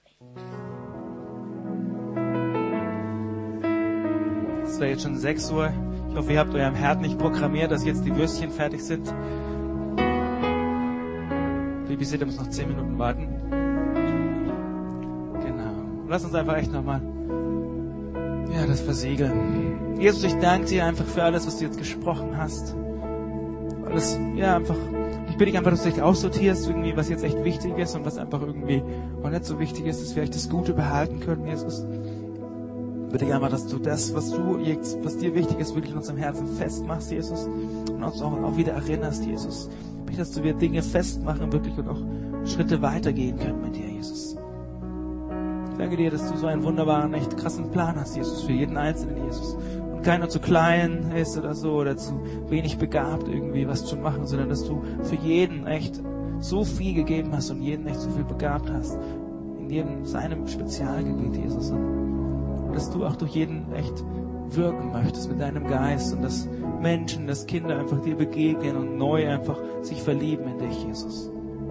Es wäre jetzt schon sechs Uhr. Ich hoffe, ihr habt eurem Herd nicht programmiert, dass jetzt die Würstchen fertig sind. Babysitter muss noch zehn Minuten warten. Genau. Lass uns einfach echt nochmal ja, das versiegeln. Jesus, ich danke dir einfach für alles, was du jetzt gesprochen hast. Alles, ja, einfach, ich bitte dich einfach, dass du dich aussortierst, irgendwie, was jetzt echt wichtig ist und was einfach irgendwie auch nicht so wichtig ist, dass wir echt das Gute behalten können, Jesus. Bitte dich einfach, dass du das, was du jetzt, was dir wichtig ist, wirklich in unserem Herzen festmachst, Jesus. Und uns auch, auch wieder erinnerst, Jesus. Ich bitte, dass du wir Dinge festmachen, wirklich, und auch Schritte weitergehen können mit dir, Jesus. Ich danke dir, dass du so einen wunderbaren, echt krassen Plan hast, Jesus, für jeden Einzelnen, Jesus. Und keiner zu klein ist oder so, oder zu wenig begabt irgendwie was zu machen, sondern dass du für jeden echt so viel gegeben hast und jeden echt so viel begabt hast. In jedem seinem Spezialgebiet, Jesus. Und dass du auch durch jeden echt wirken möchtest mit deinem Geist und dass Menschen, dass Kinder einfach dir begegnen und neu einfach sich verlieben in dich, Jesus.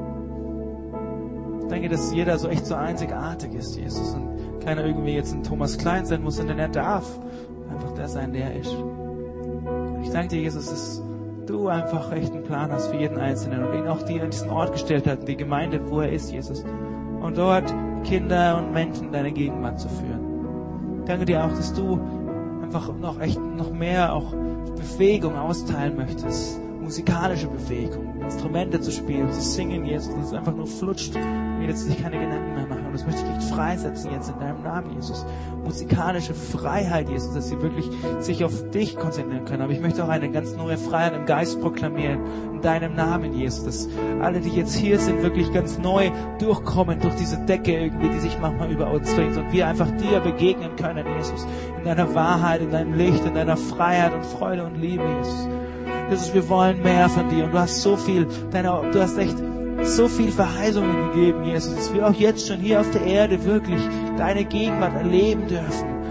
Ich danke, dass jeder so echt so einzigartig ist, Jesus, und keiner irgendwie jetzt ein Thomas Klein sein muss, sondern er darf einfach der sein, der er ist. Und ich danke dir, Jesus, dass du einfach echt einen Plan hast für jeden Einzelnen und ihn auch dir an diesen Ort gestellt hat, die Gemeinde, wo er ist, Jesus. Und dort Kinder und Menschen in deine Gegenwart zu führen. Ich danke dir auch, dass du einfach noch echt noch mehr auch Bewegung austeilen möchtest. Musikalische Bewegung, Instrumente zu spielen, zu singen, Jesus, dass es einfach nur flutscht und jetzt sich keine Gedanken mehr machen. Und das möchte ich echt freisetzen jetzt in deinem Namen, Jesus. Musikalische Freiheit, Jesus, dass sie wirklich sich auf dich konzentrieren können. Aber ich möchte auch eine ganz neue Freiheit im Geist proklamieren, in deinem Namen, Jesus. Dass alle, die jetzt hier sind, wirklich ganz neu durchkommen durch diese Decke irgendwie, die sich manchmal über uns bringt und wir einfach dir begegnen können, Jesus. In deiner Wahrheit, in deinem Licht, in deiner Freiheit und Freude und Liebe, Jesus. Jesus, wir wollen mehr von dir und du hast so viel, deine, du hast echt so viel Verheißungen gegeben, Jesus, dass wir auch jetzt schon hier auf der Erde wirklich deine Gegenwart erleben dürfen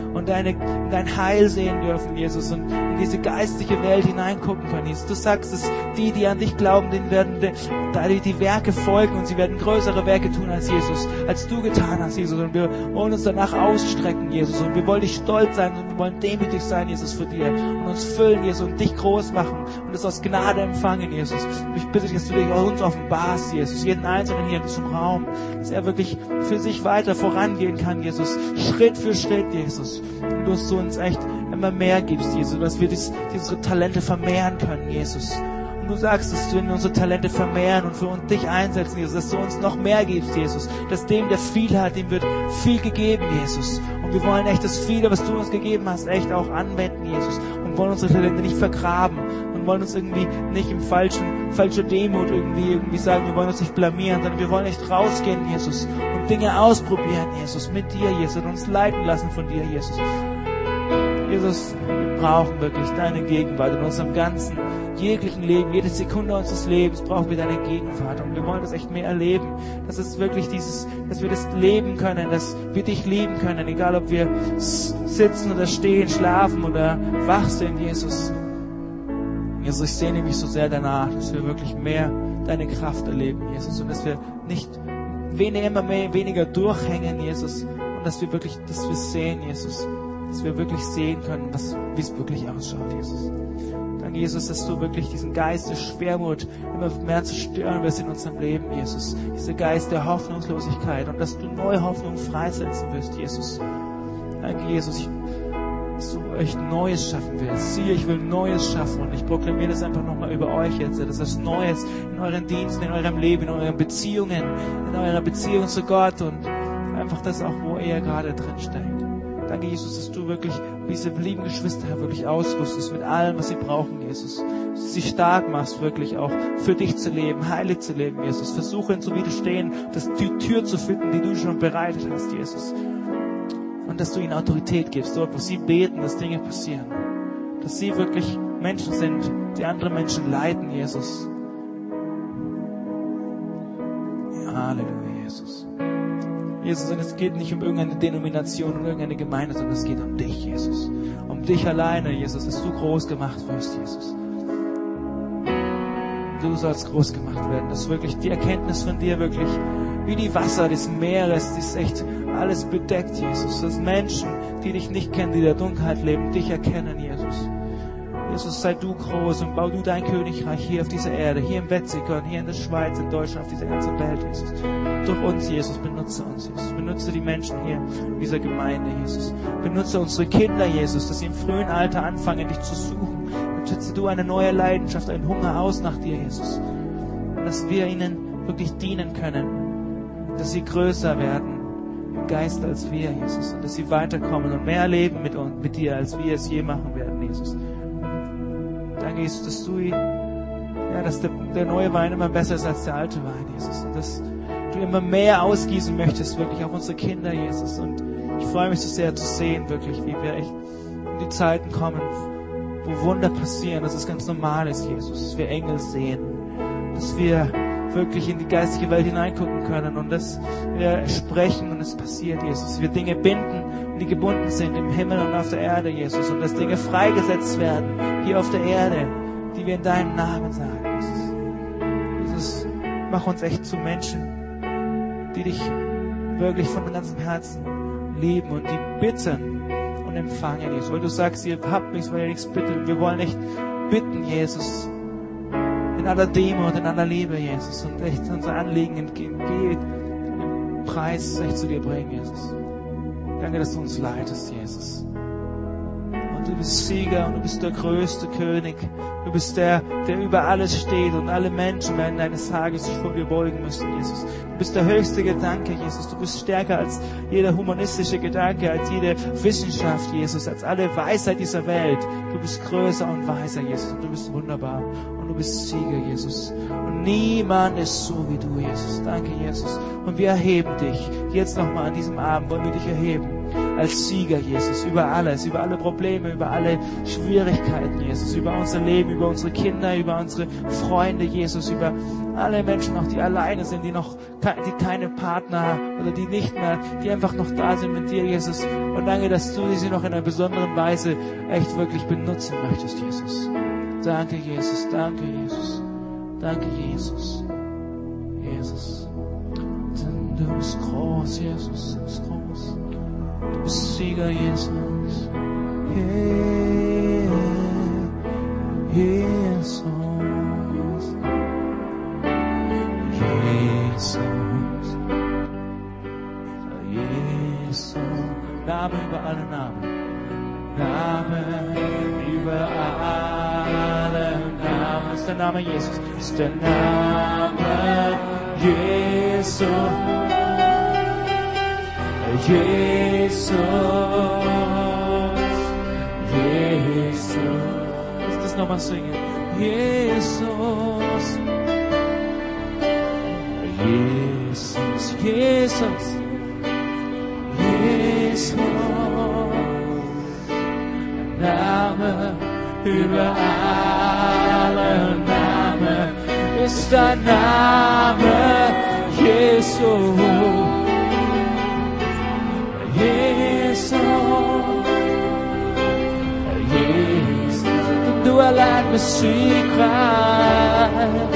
und deine, dein Heil sehen dürfen, Jesus, und in diese geistliche Welt hineingucken können, Jesus. Du sagst es, die, die an dich glauben, denen werden die, die Werke folgen und sie werden größere Werke tun als Jesus, als du getan hast, Jesus. Und wir wollen uns danach ausstrecken, Jesus, und wir wollen dich stolz sein und wir wollen demütig sein, Jesus, für dir und uns füllen, Jesus, und dich groß machen und es aus Gnade empfangen, Jesus. Ich bitte dich, dass du dich uns offenbarst, Jesus, jeden Einzelnen hier in diesem Raum, dass er wirklich für sich weiter vorangehen kann, Jesus, Schritt für Schritt, Jesus. Und dass du uns echt immer mehr gibst, Jesus, dass wir dies, diese Talente vermehren können, Jesus. Und du sagst, dass wir unsere Talente vermehren und für uns dich einsetzen, Jesus, dass du uns noch mehr gibst, Jesus. Dass dem, der viel hat, dem wird viel gegeben, Jesus. Und wir wollen echt das Viele, was du uns gegeben hast, echt auch anwenden, Jesus. Und wollen unsere Talente nicht vergraben und wollen uns irgendwie nicht im falschen, falscher Demut irgendwie, irgendwie sagen, wir wollen uns nicht blamieren, sondern wir wollen echt rausgehen, Jesus, und Dinge ausprobieren, Jesus, mit dir, Jesus, und uns leiten lassen von dir, Jesus. Jesus, wir brauchen wirklich deine Gegenwart in unserem ganzen, jeglichen Leben, jede Sekunde unseres Lebens brauchen wir deine Gegenwart. Und wir wollen das echt mehr erleben, dass es wirklich dieses, dass wir das leben können, dass wir dich lieben können, egal ob wir sitzen oder stehen, schlafen oder wach sind, Jesus. Jesus, ich sehne mich so sehr danach, dass wir wirklich mehr deine Kraft erleben, Jesus, und dass wir nicht weniger, immer mehr, weniger durchhängen, Jesus, und dass wir wirklich, dass wir sehen, Jesus, dass wir wirklich sehen können, was, wie es wirklich ausschaut, Jesus. Danke, Jesus, dass du wirklich diesen Geist der Schwermut immer mehr zerstören wirst in unserem Leben, Jesus. Dieser Geist der Hoffnungslosigkeit und dass du neue Hoffnung freisetzen wirst, Jesus. Danke, Jesus, ich, dass du echt Neues schaffen willst. Siehe, ich will Neues schaffen und ich proklamiere das einfach nochmal über euch jetzt, dass das Neues in euren Diensten, in eurem Leben, in euren Beziehungen, in eurer Beziehung zu Gott und einfach das auch, wo ihr gerade drin steckt. Danke, Jesus, dass du wirklich diese lieben Geschwister wirklich ausrüstest mit allem, was sie brauchen, Jesus. Dass du sie stark machst, wirklich auch für dich zu leben, heilig zu leben, Jesus. Versuche ihnen zu widerstehen, dass die Tür zu finden, die du schon bereitet hast, Jesus. Und dass du ihnen Autorität gibst, dort, wo sie beten, dass Dinge passieren. Dass sie wirklich Menschen sind, die andere Menschen leiten, Jesus. Ja, Halleluja, Jesus. Jesus, und es geht nicht um irgendeine Denomination oder irgendeine Gemeinde, sondern es geht um dich, Jesus. Um dich alleine, Jesus, dass du groß gemacht wirst, Jesus. Du sollst groß gemacht werden, dass wirklich die Erkenntnis von dir wirklich wie die Wasser des Meeres, das echt alles bedeckt, Jesus. Dass Menschen, die dich nicht kennen, die in der Dunkelheit leben, dich erkennen, Jesus. Jesus, sei du groß und bau du dein Königreich hier auf dieser Erde, hier im Wetzikon, hier in der Schweiz, in Deutschland, auf dieser ganzen Welt, Jesus. Durch uns, Jesus, benutze uns, Jesus. Benutze die Menschen hier in dieser Gemeinde, Jesus. Benutze unsere Kinder, Jesus, dass sie im frühen Alter anfangen, dich zu suchen. Setze du eine neue Leidenschaft, einen Hunger aus nach dir, Jesus. Und dass wir ihnen wirklich dienen können. Dass sie größer werden im Geist als wir, Jesus. Und dass sie weiterkommen und mehr leben mit uns, mit dir, als wir es je machen werden, Jesus. Danke, Jesus, dass du ihn, ja, dass der, der neue Wein immer besser ist als der alte Wein, Jesus. Und dass du immer mehr ausgießen möchtest, wirklich auf unsere Kinder, Jesus. Und ich freue mich so sehr zu sehen, wirklich, wie wir echt in die Zeiten kommen, wo Wunder passieren, dass es ganz normal ist, Jesus. Dass wir Engel sehen, dass wir wirklich in die geistige Welt hineingucken können und dass wir sprechen und es passiert, Jesus. Dass wir Dinge binden, die gebunden sind im Himmel und auf der Erde, Jesus. Und dass Dinge freigesetzt werden, hier auf der Erde, die wir in deinem Namen sagen, Jesus. Jesus, mach uns echt zu Menschen, die dich wirklich von ganzem Herzen lieben und die bitten und empfangen, Jesus. Weil du sagst, ihr habt nichts, weil ihr nichts bittet. Wir wollen echt bitten, Jesus, in aller Demut, in aller Liebe, Jesus. Und echt unser Anliegen entgegen, den Preis echt zu dir bringen, Jesus. Danke, dass du uns leitest, Jesus. Und du bist Sieger und du bist der größte König. Du bist der, der über alles steht und alle Menschen werden deines Tages sich vor dir beugen müssen, Jesus. Du bist der höchste Gedanke, Jesus. Du bist stärker als jeder humanistische Gedanke, als jede Wissenschaft, Jesus, als alle Weisheit dieser Welt. Du bist größer und weiser, Jesus. Und du bist wunderbar. Und du bist Sieger, Jesus. Und niemand ist so wie du, Jesus. Danke, Jesus. Und wir erheben dich. Jetzt nochmal an diesem Abend wollen wir dich erheben. als Sieger, Jesus, über alles, über alle Probleme, über alle Schwierigkeiten, Jesus, über unser Leben, über unsere Kinder, über unsere Freunde, Jesus, über alle Menschen, auch die alleine sind, die noch, die keine Partner oder die nicht mehr, die einfach noch da sind mit dir, Jesus. Und danke, dass du sie noch in einer besonderen Weise echt wirklich benutzen möchtest, Jesus. Danke, Jesus, danke, Jesus, danke, Jesus, Jesus. Denn du bist groß, Jesus, du bist groß. Du bist Sieger, Jesus. Yeah, Jesus. Jesus. Jesus. Name über alle Namen. Name über alle Namen. Ist der Name Jesus. Ist der Name Jesus. Jesus, Jesus. Lass das nochmal singen. Jesus, Jesus, Jesus, Jesus. Name über alle Namen ist dein Name, Jesus. Jesus, Jesus, du allein bist siegreich,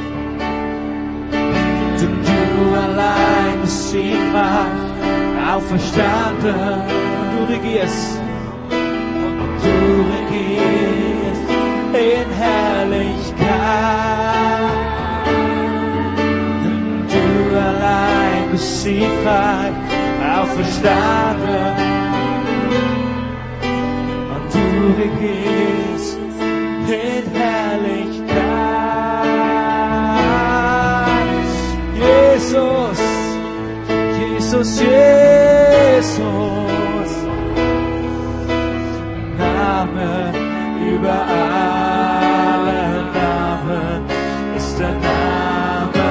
du allein bist siegreich, auferstanden, du regierst, du regierst in Herrlichkeit, du allein bist siegreich, auferstanden und du regierst in Herrlichkeit. Jesus, Jesus, Jesus, Name über alle Namen ist der Name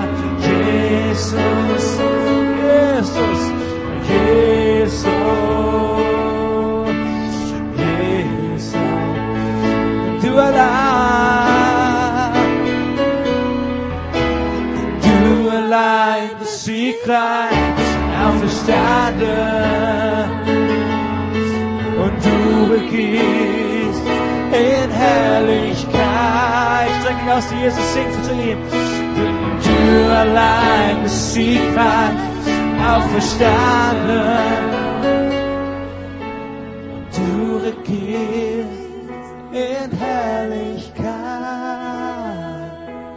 Jesus, Jesus. Jesus, Jesus, du allein, du allein bist siegreich, auferstanden und du regierst in Herrlichkeit. Streck dich aus, Jesus, sing zu ihm. Du allein bist siegreich, auferstanden und du regierst in Herrlichkeit.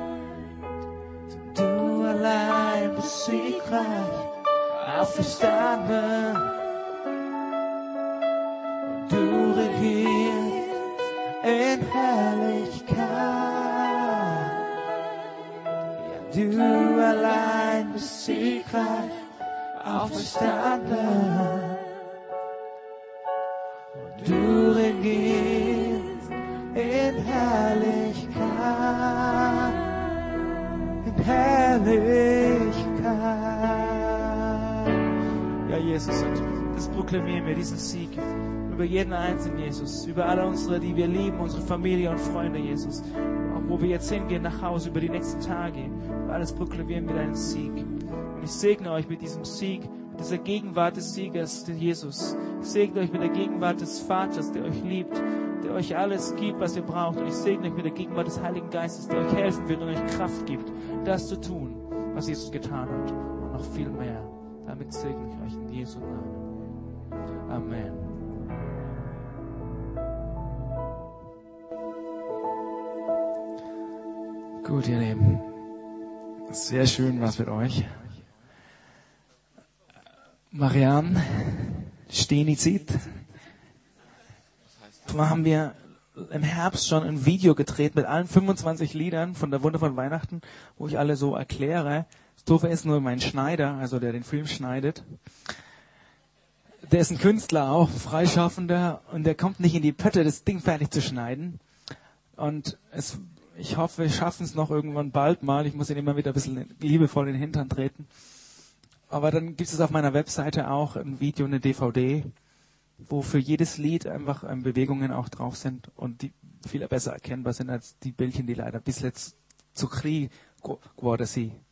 Du allein bist siegreich, auferstanden und du regierst in Herrlichkeit. Ja, du allein bist siegreich, auferstanden und du regierst in Herrlichkeit, in Herrlichkeit. Ja, Jesus, und das proklamieren wir, diesen Sieg über jeden Einzelnen, Jesus, über alle unsere, die wir lieben, unsere Familie und Freunde, Jesus, auch wo wir jetzt hingehen nach Hause über die nächsten Tage, über alles proklamieren wir deinen Sieg. Und ich segne euch mit diesem Sieg, mit dieser Gegenwart des Siegers, den Jesus. Ich segne euch mit der Gegenwart des Vaters, der euch liebt, der euch alles gibt, was ihr braucht. Und ich segne euch mit der Gegenwart des Heiligen Geistes, der euch helfen wird und euch Kraft gibt, das zu tun, was Jesus getan hat. Und noch viel mehr. Damit segne ich euch in Jesu Namen. Amen. Gut, ihr Lieben. Sehr schön was mit euch. Marianne Stenizid. Da haben wir im Herbst schon ein Video gedreht mit allen fünfundzwanzig Liedern von der Wunder von Weihnachten, wo ich alle so erkläre. Das Doofe ist nur mein Schneider, also der den Film schneidet. Der ist ein Künstler auch, Freischaffender, und der kommt nicht in die Pötte, das Ding fertig zu schneiden. Und es, ich hoffe, wir schaffen es noch irgendwann bald mal. Ich muss ihn immer wieder ein bisschen liebevoll in den Hintern treten. Aber dann gibt es auf meiner Webseite auch ein Video, eine D V D, wo für jedes Lied einfach ähm, Bewegungen auch drauf sind und die viel besser erkennbar sind als die Bildchen, die leider bis jetzt zu Krieg geworden sind